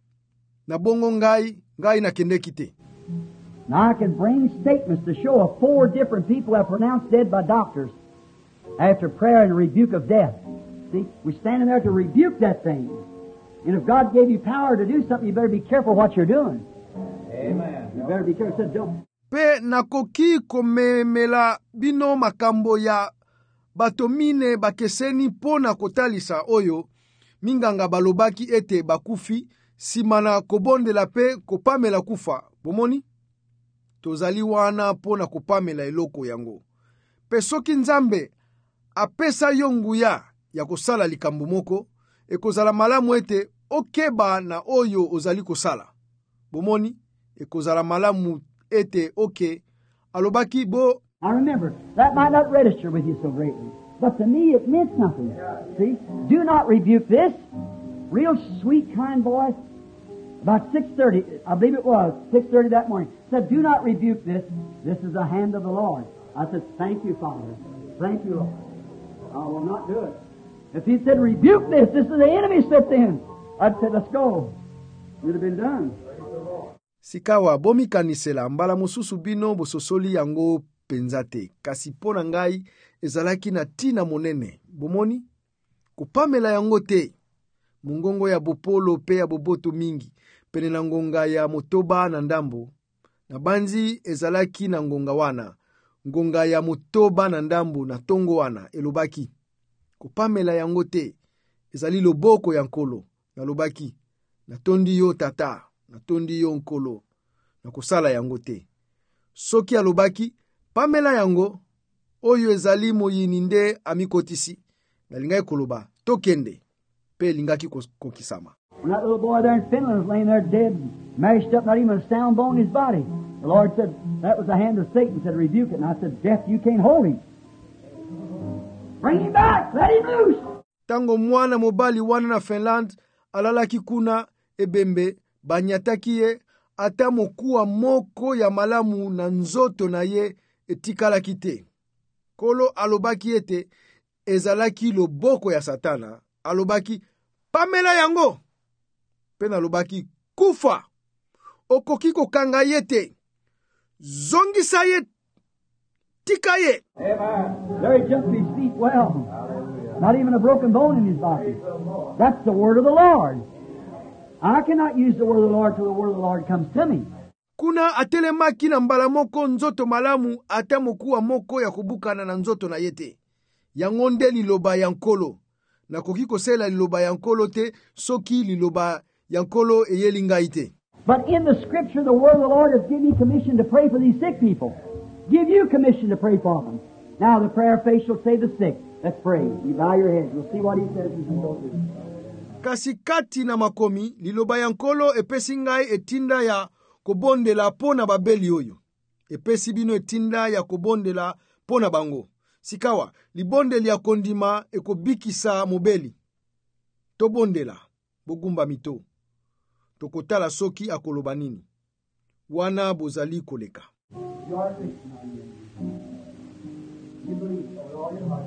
Na bongo ngai. Ngai na kendeki te. Now I can bring statements to show of four different people have pronounced dead by doctors. After prayer and rebuke of death. See, we're standing there to rebuke that thing. And if God gave you power to do something, you better be careful what you're doing. Amen. You better be careful. Said, don't. Pe nakoki komemela bino makambo ya batomine bakeseni pona kotalisa oyo minganga balobaki ete bakufi simana kobondela pe kopamela kufa. Bomoni? Tozali wana pona kopamela eloko yango. Pe soki nzambe apesa yonguya ya kosala likambo moko ekozala malamu ete okeba na oyo ozali kosala. Bomoni? Ekozala malamu ete oke alobaki bo. I remember, that might not register with you so greatly, but to me it meant something. See? Do not rebuke this. Real sweet, kind voice. About six thirty, I believe it was, six thirty that morning, said, do not rebuke this. This is the hand of the Lord. I said, thank you, Father. Thank you, Lord. I will not do it. If he said, rebuke this, this is the enemy stepped in, I'd say, let's go. It would have been done. Sikawa bomi kanisela mbala mususu bino bososoli yango penzate. Kasi pona ngai ezalaki na tina monene. Bomoni? Kupamela yango te. Mungongo ya bopolo pe ya boboto mingi. Pene na ngonga ya motoba na ndambo. Na banzi ezalaki na ngonga wana. Ngonga ya motoba na ndambo na tongo wana. Elobaki. Kupamela yango te. Ezali loboko ya nkolo. Na lobaki. Na tondi yo tata. Na tondi yo nkolo. Na kusala yango te. Soki alobaki. Pamela yango. Oyo ezali moyini nde amikotisi. Na lingai koloba. Tokende. Pe lingaki kokisama. When that little boy there in Finland was laying there dead, mashed up, not even a sound bone in his body. The Lord said, that was the hand of Satan, said, rebuke it. And I said, death, you can't hold him. Bring him back, let him loose. Tango mwana mobali wana na Finland, alalaki kuna ebembe, banyataki ye, ata mokuwa moko ya malamu na nzoto na ye etikalaki te. Kolo alobaki ete, ezalaki loboko ya Satana, alobaki, pamela yango. Pena alobaki, kufa. Okoki kokanga ye te. Zongisa ye. Tika ye. Amen. There he jumped to his feet well. Not even a broken bone in his body. That's the word of the Lord. I cannot use the word of the Lord till the word of the Lord comes to me. Kuna atelemaki na mbala moko nzoto malamu ata mokuwa moko ya kubukana na nzoto na yete. Yangonde liloba yankolo. Na koki kosela liloba yankolo te, soki liloba yankolo eyelinga ite. But in the scripture, the word of the Lord has given me commission to pray for these sick people. Give you commission to pray for them. Now the prayer of faith shall save the sick. Let's pray. You bow your heads. We'll see what he says as we go through. kasi kati na makomi liloba ya nkolo epesi ngai etinda ya kobondela po na babeli oyo. Epesi bino etinda ya kobondela po na bango. Sikawa, libondeli ya kondima ekobikisa mobeli. Tobondela, bogumba mito. Tokotala soki akoloba nini. Wana bozali koleka. You are a Christian, are you? You believe so with all your heart.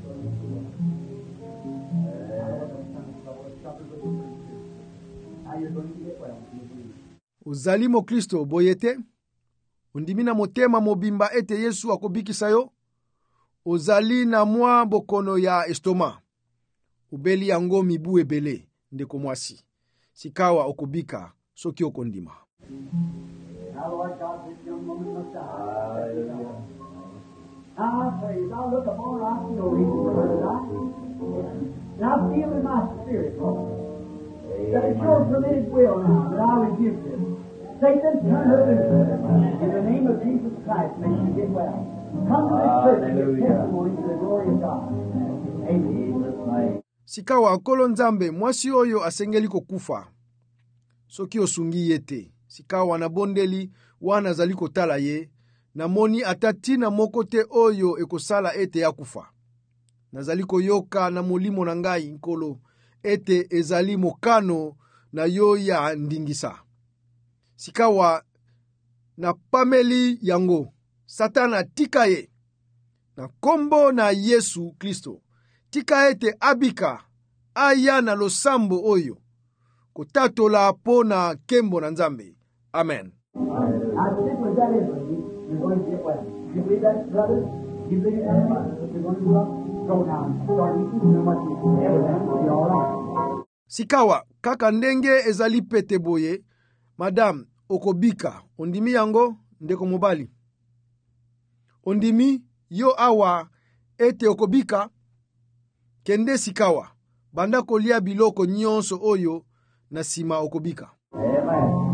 Now you're going to get well. You believe. Ozali mo Kristo boyete. Undimina motema mobimba ete Yesu akobikisa yo. Ozali na mwa bokono ya estoma. Ubeli yango mibu ebele ndeko mwasi. Sikawa okobika soki okondima. Now, Lord God, this young woman must die. Now I praise, I look upon her, I see no reason for her to die. And I feel in my spirit, Lord, that it's your permitted will now that I rebuke this. Satan, turn her loose. In the name of Jesus Christ, may she get well. Come to this church and give testimony to the glory of God. Amen. Sikawa nkolo nzambe mwasi oyo asengeli kokufa. Soki osungi yete. Sikawa na bondeli wana zali kotala ye. Na moni atati na mokote oyo ekosala ete ya kufa. Na zali koyoka na molimo na ngai nkolo ete ezali mokano na yo ya ndingisa. Sikawa na pameli yango. Satana tika ye. Na kombo na Yesu Kristo. Tika ete abika aya na losambo oyo. Kotatola po na kembo na nzambe. Amen. I think with that is, you're going to get well. You believe that, brother? You believe that? You're going to go go down. Start eating. You know what you everything will be all right. Sikawa, kaka ndenge ezali pete boye, madame, okobika, ondimi yango, ndeko mobali. Ondimi, yo awa, ete okobika, kende sikawa, banda kolia biloko nyonso oyo, na sima okobika. Amen.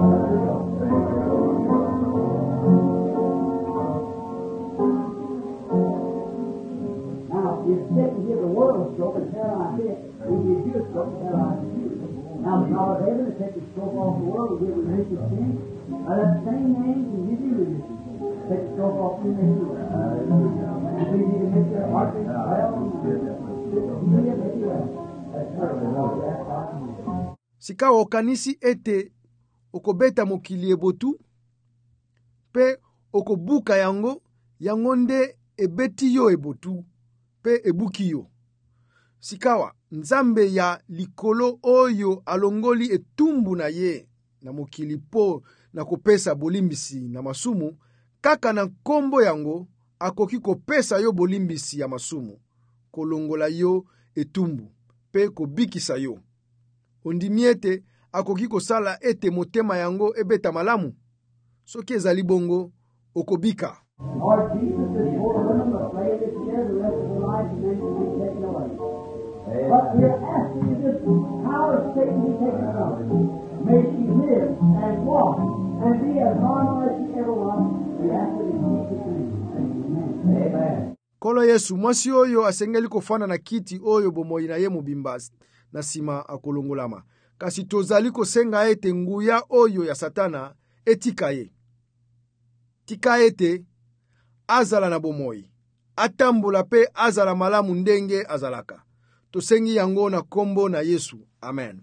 If Satan give the world a stroke and paralyze it, we give you a stroke and paralyze you. Now, the God of heaven to take the stroke off the world, we give remission of sin. Now, that same name can give you remission. Take the stroke off you and you. And please you can get your heart well. You get it well. That's perfect. That's right. Sikawa okanisi ete okobeta mokili ebotu, pe okobuka yango, yango nde ebeti yo ebotu. Pe ebuki yo. Sikawa, nzambe ya likolo oyo alongoli etumbu na ye na mokili po na kopesa bolimbisi na masumu, kaka na kombo yango akoki kopesa yo bolimbisi ya masumu, kolongola yo etumbu, pe kobikisa yo. Ondimiete akoki kosala ete motema yango ebeta malamu. Soki ezali bongo, okobika. Lord Jesus is for them to play this year the rest of their life and then to be taken away. But we're asking you this power of Satan be taken from her. May she live and walk and be as normal as she ever was. We ask it in Jesus' name. Amen. Amen. Kolo Yesu, mwasi oyo asengeli kofana na kiti oyo bomoi na ye mobimba na sima akolongolama. Kasi tozali kosenga ete nguya oyo ya Satana etika ye. Tika ete azala na bomoi. Atambula pe azala malamu ndenge azalaka. Tosengi yango na kombo na Yesu. Amen.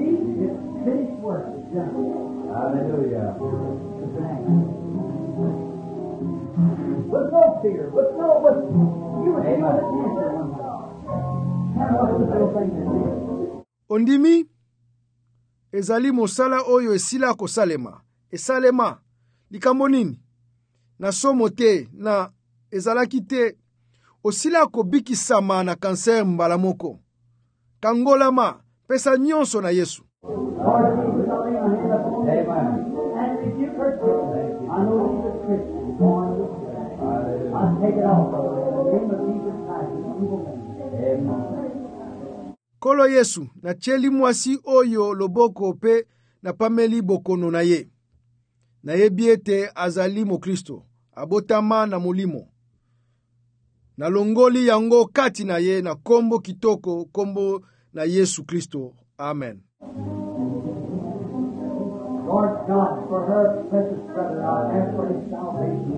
Hallelujah. With no fear, with no, with, you were able to answer one more. Ondimi, ezali mosala oyo esila kosalema. Esalema, likambo nini? Na somo te, na ezalaki te, osila kobikisama na kanser mbala moko. Kangolama, pesa nyonso na Yesu. Kolo Yesu, na cheli mwasi oyo loboko pe na pameli bokono na ye. Na ye biete azali mo Kristo, abotama na molimo. Na longoli yango kati na ye na kombo kitoko kombo na Yesu Kristo. Amen. Lord God, for her precious brother, I ask for his salvation.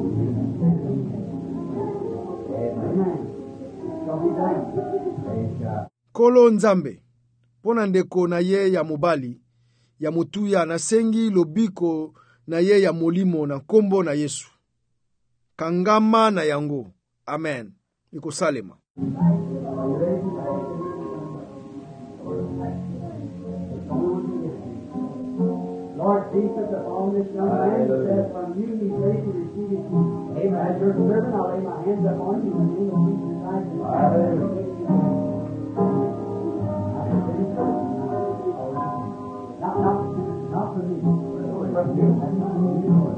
Amen. Shall be done. Praise God. Kolo Nzambe, pona ndeko na ye ya mobali, ya mutuya na sengi lobiko na ye ya molimo na kombo na Yesu. Kangama na yango. Amen. Iko salema. Lord Jesus, upon this young man, says from you, he's ready to receive his kingdom. Amen. As your servant, I'll lay my hands upon you in the name of Jesus Christ. Not, not, not for me, but for you. That's not for you, Lord.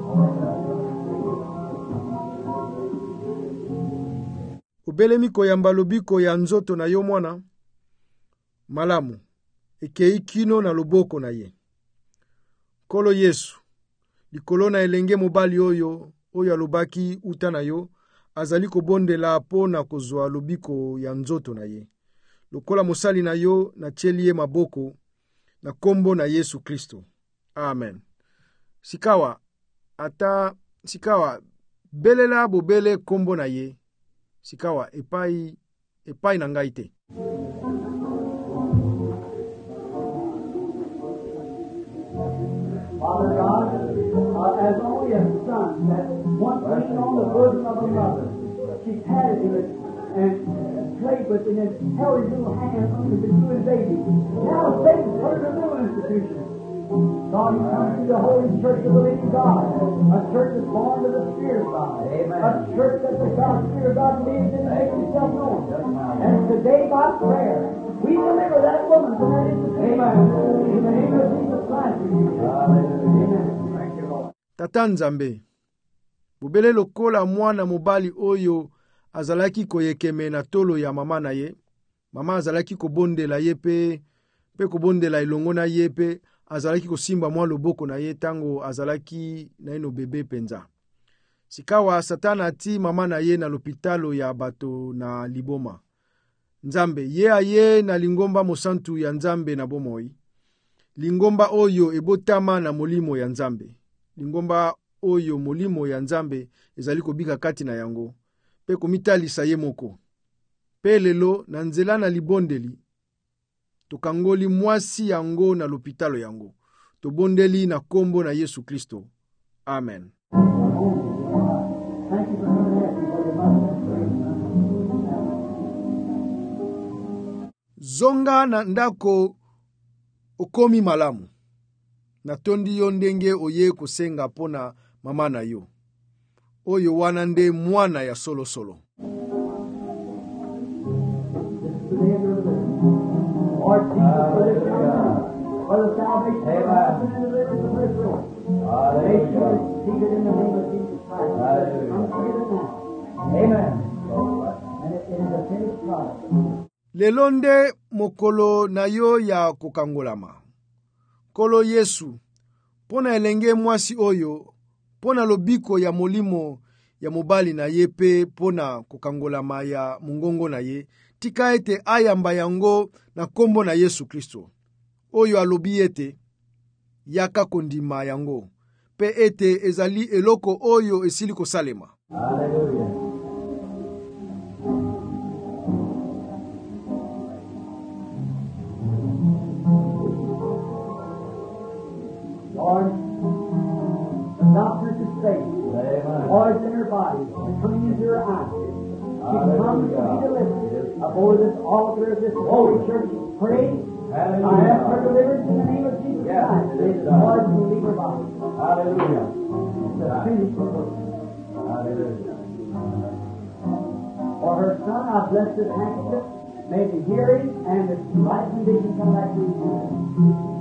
Ubelemi koyamba lobiko ya nzoto na yo mwana malamu ekei kino na loboko na ye. Kolo Yesu, likolo na elenge mobali oyo oyo alobaki uta na yo azali kobondela po na kozwa lobiko ya nzoto na ye. Lokola mosali na yo na chelie maboko na kombo na Yesu Kristo. Amen. Sikawa ata sikawa belela bobele kombo na ye. Sikawa epai epai na ngai te. Father God, uh, as only a son that once leaned on the bosom of a mother, she patted him and, and played with him and held his little hand under the new baby. Now Satan's put in a new institution. God, he comes to the holy church of the living God, a church that's born of the Spirit of God, Amen. a church that the God, Spirit of God lives in and makes himself known. And today by prayer, we deliver that woman from that institution. Amen. In the name of Jesus Christ, we do. Amen. Thank you, Lord. Tata Nzambe, bubele lokola mwana mobali oyo azalaki koyekeme na tolo ya mama na ye, mama azalaki kobondela ye pe, pe kobondela elongo na ye pe, azalaki kosimba mwa loboko na ye tango azalaki na ino bebe penza. Sikawa Satana ati mama na ye na lopitalo ya bato na liboma. Nzambe, ye aye na lingomba mosantu ya Nzambe na bomoi. Lingomba oyo ebotama na molimo ya Nzambe. Lingomba oyo molimo ya Nzambe ezali kobika kati na yango. Pe komitalisa ye moko. Pe lelo na nzela na libondeli. Tokangoli mwasi yango na lopitalo yango. Tobondeli na kombo na Yesu Kristo. Amen. Zonga na ndako okomi malamu. Natondi yo ndenge oye kosenga pona mama na yo. Oyo wana nde mwana ya solo solo. Lord Jesus, for this young man, for the salvation of us and the deliverance of this Lord. May you receive it in the name of Jesus Christ. I'm forgiven now. Amen. And it, it is a finished product. Lelonde mokolo na yo ya kokangolama. Kolo Yesu, pona elenge mwasi oyo, pona lobiko ya molimo ya mobali na ye pe pona kokangolama ya mungongo na ye, tika ete ayamba yango na kombo na Yesu Kristo. Oyo alobi ete, yaka kondima yango, pe ete ezali eloko oyo esili kosalema. Hallelujah. Lord, the doctors have said, Lord, in her body, coming into her eyes, she comes to be delivered before this altar of this holy church. Pray, I ask for deliverance in the name of Jesus Christ. May the Lord leave her body. Hallelujah. The finished work. Hallelujah. For her son, I bless this handkerchief. May the hearing and the right condition come back to you.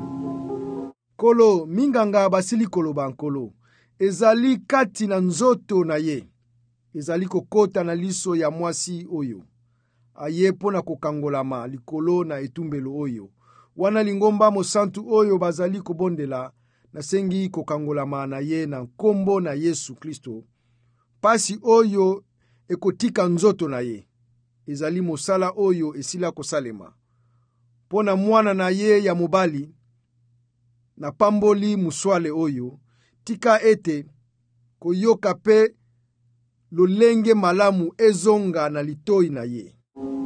Kolo minganga basili koloba nkolo. Ezali kati na nzoto na ye. Ezali kokota na liso ya mwasi oyo. Aye pona kokangolama likolo na etumbelo oyo. Wana lingomba mosantu oyo bazali kobondela na sengi kokangolama na ye na kombo na Yesu Kristo. Pasi oyo ekotika nzoto na ye. Ezali mosala oyo esila kosalema. mpo na mwana na ye ya mobali, na pamboli muswale oyo, tika ete koyoka pe lolenge malamu ezonga na litoi na ye.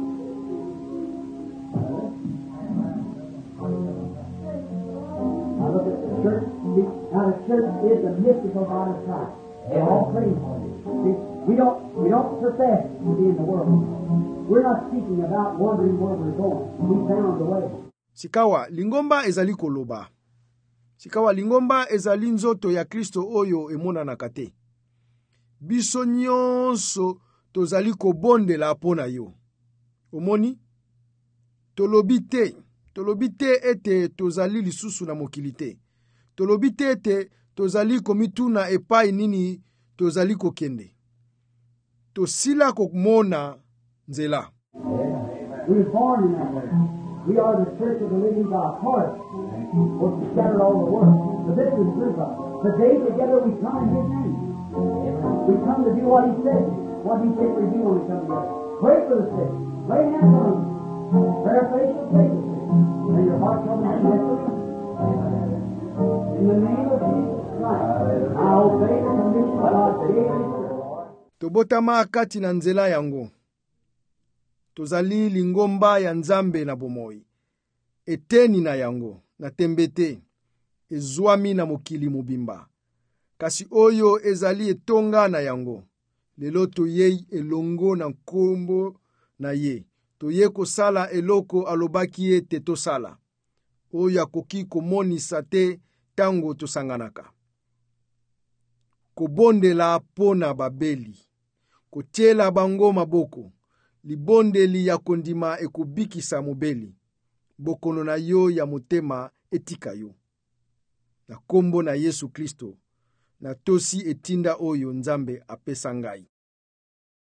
Now look at the church. See, now the church is the mystical body of Christ. They all pray for it. See, we don't we don't profess to be in the world. We're not speaking about wondering where we're going. We found the way. Sikawa lingomba ezali koloba. Sikawa lingomba ezali nzoto ya Kristo oyo emonana kate. Biso nyonso tozali kobondela pona yo. Omoni? Tolobi te. Tolobi te ete tozali lisusu na mokili te. Tolobi te ete tozali komituna epai nini tozali kokende. Tosila komona nzela. We were born in that way. We are the church of the living God. Part was scattered all the world. But this is true God. Today together we come in His name. We come to do what He said. What He said we do when we come together. Pray for the sick. Lay hands on them. Prayer faith will save the sick. May your heart come and bless. In the name of Jesus Christ, I obey the commission of our daily prayer. Tobotama kati na nzela yango. Tozali lingomba ya Nzambe na bomoi. Eteni na yango, na tembete, ezwami na mokili mobimba. Kasi oyo ezali etonga na yango. Lelo toyei elongo na nkombo na ye. Toye kosala eloko alobaki ete tosala. Oyo akoki komonisa te tango tosanganaka. Kobondela pona babeli. Kotiela bango maboko. Libondeli ya kondima ekobikisa mobeli. Bokono na yo ya motema etika yo. Na kombo na Yesu Kristo. Na tosi etinda oyo Nzambe apesa ngai.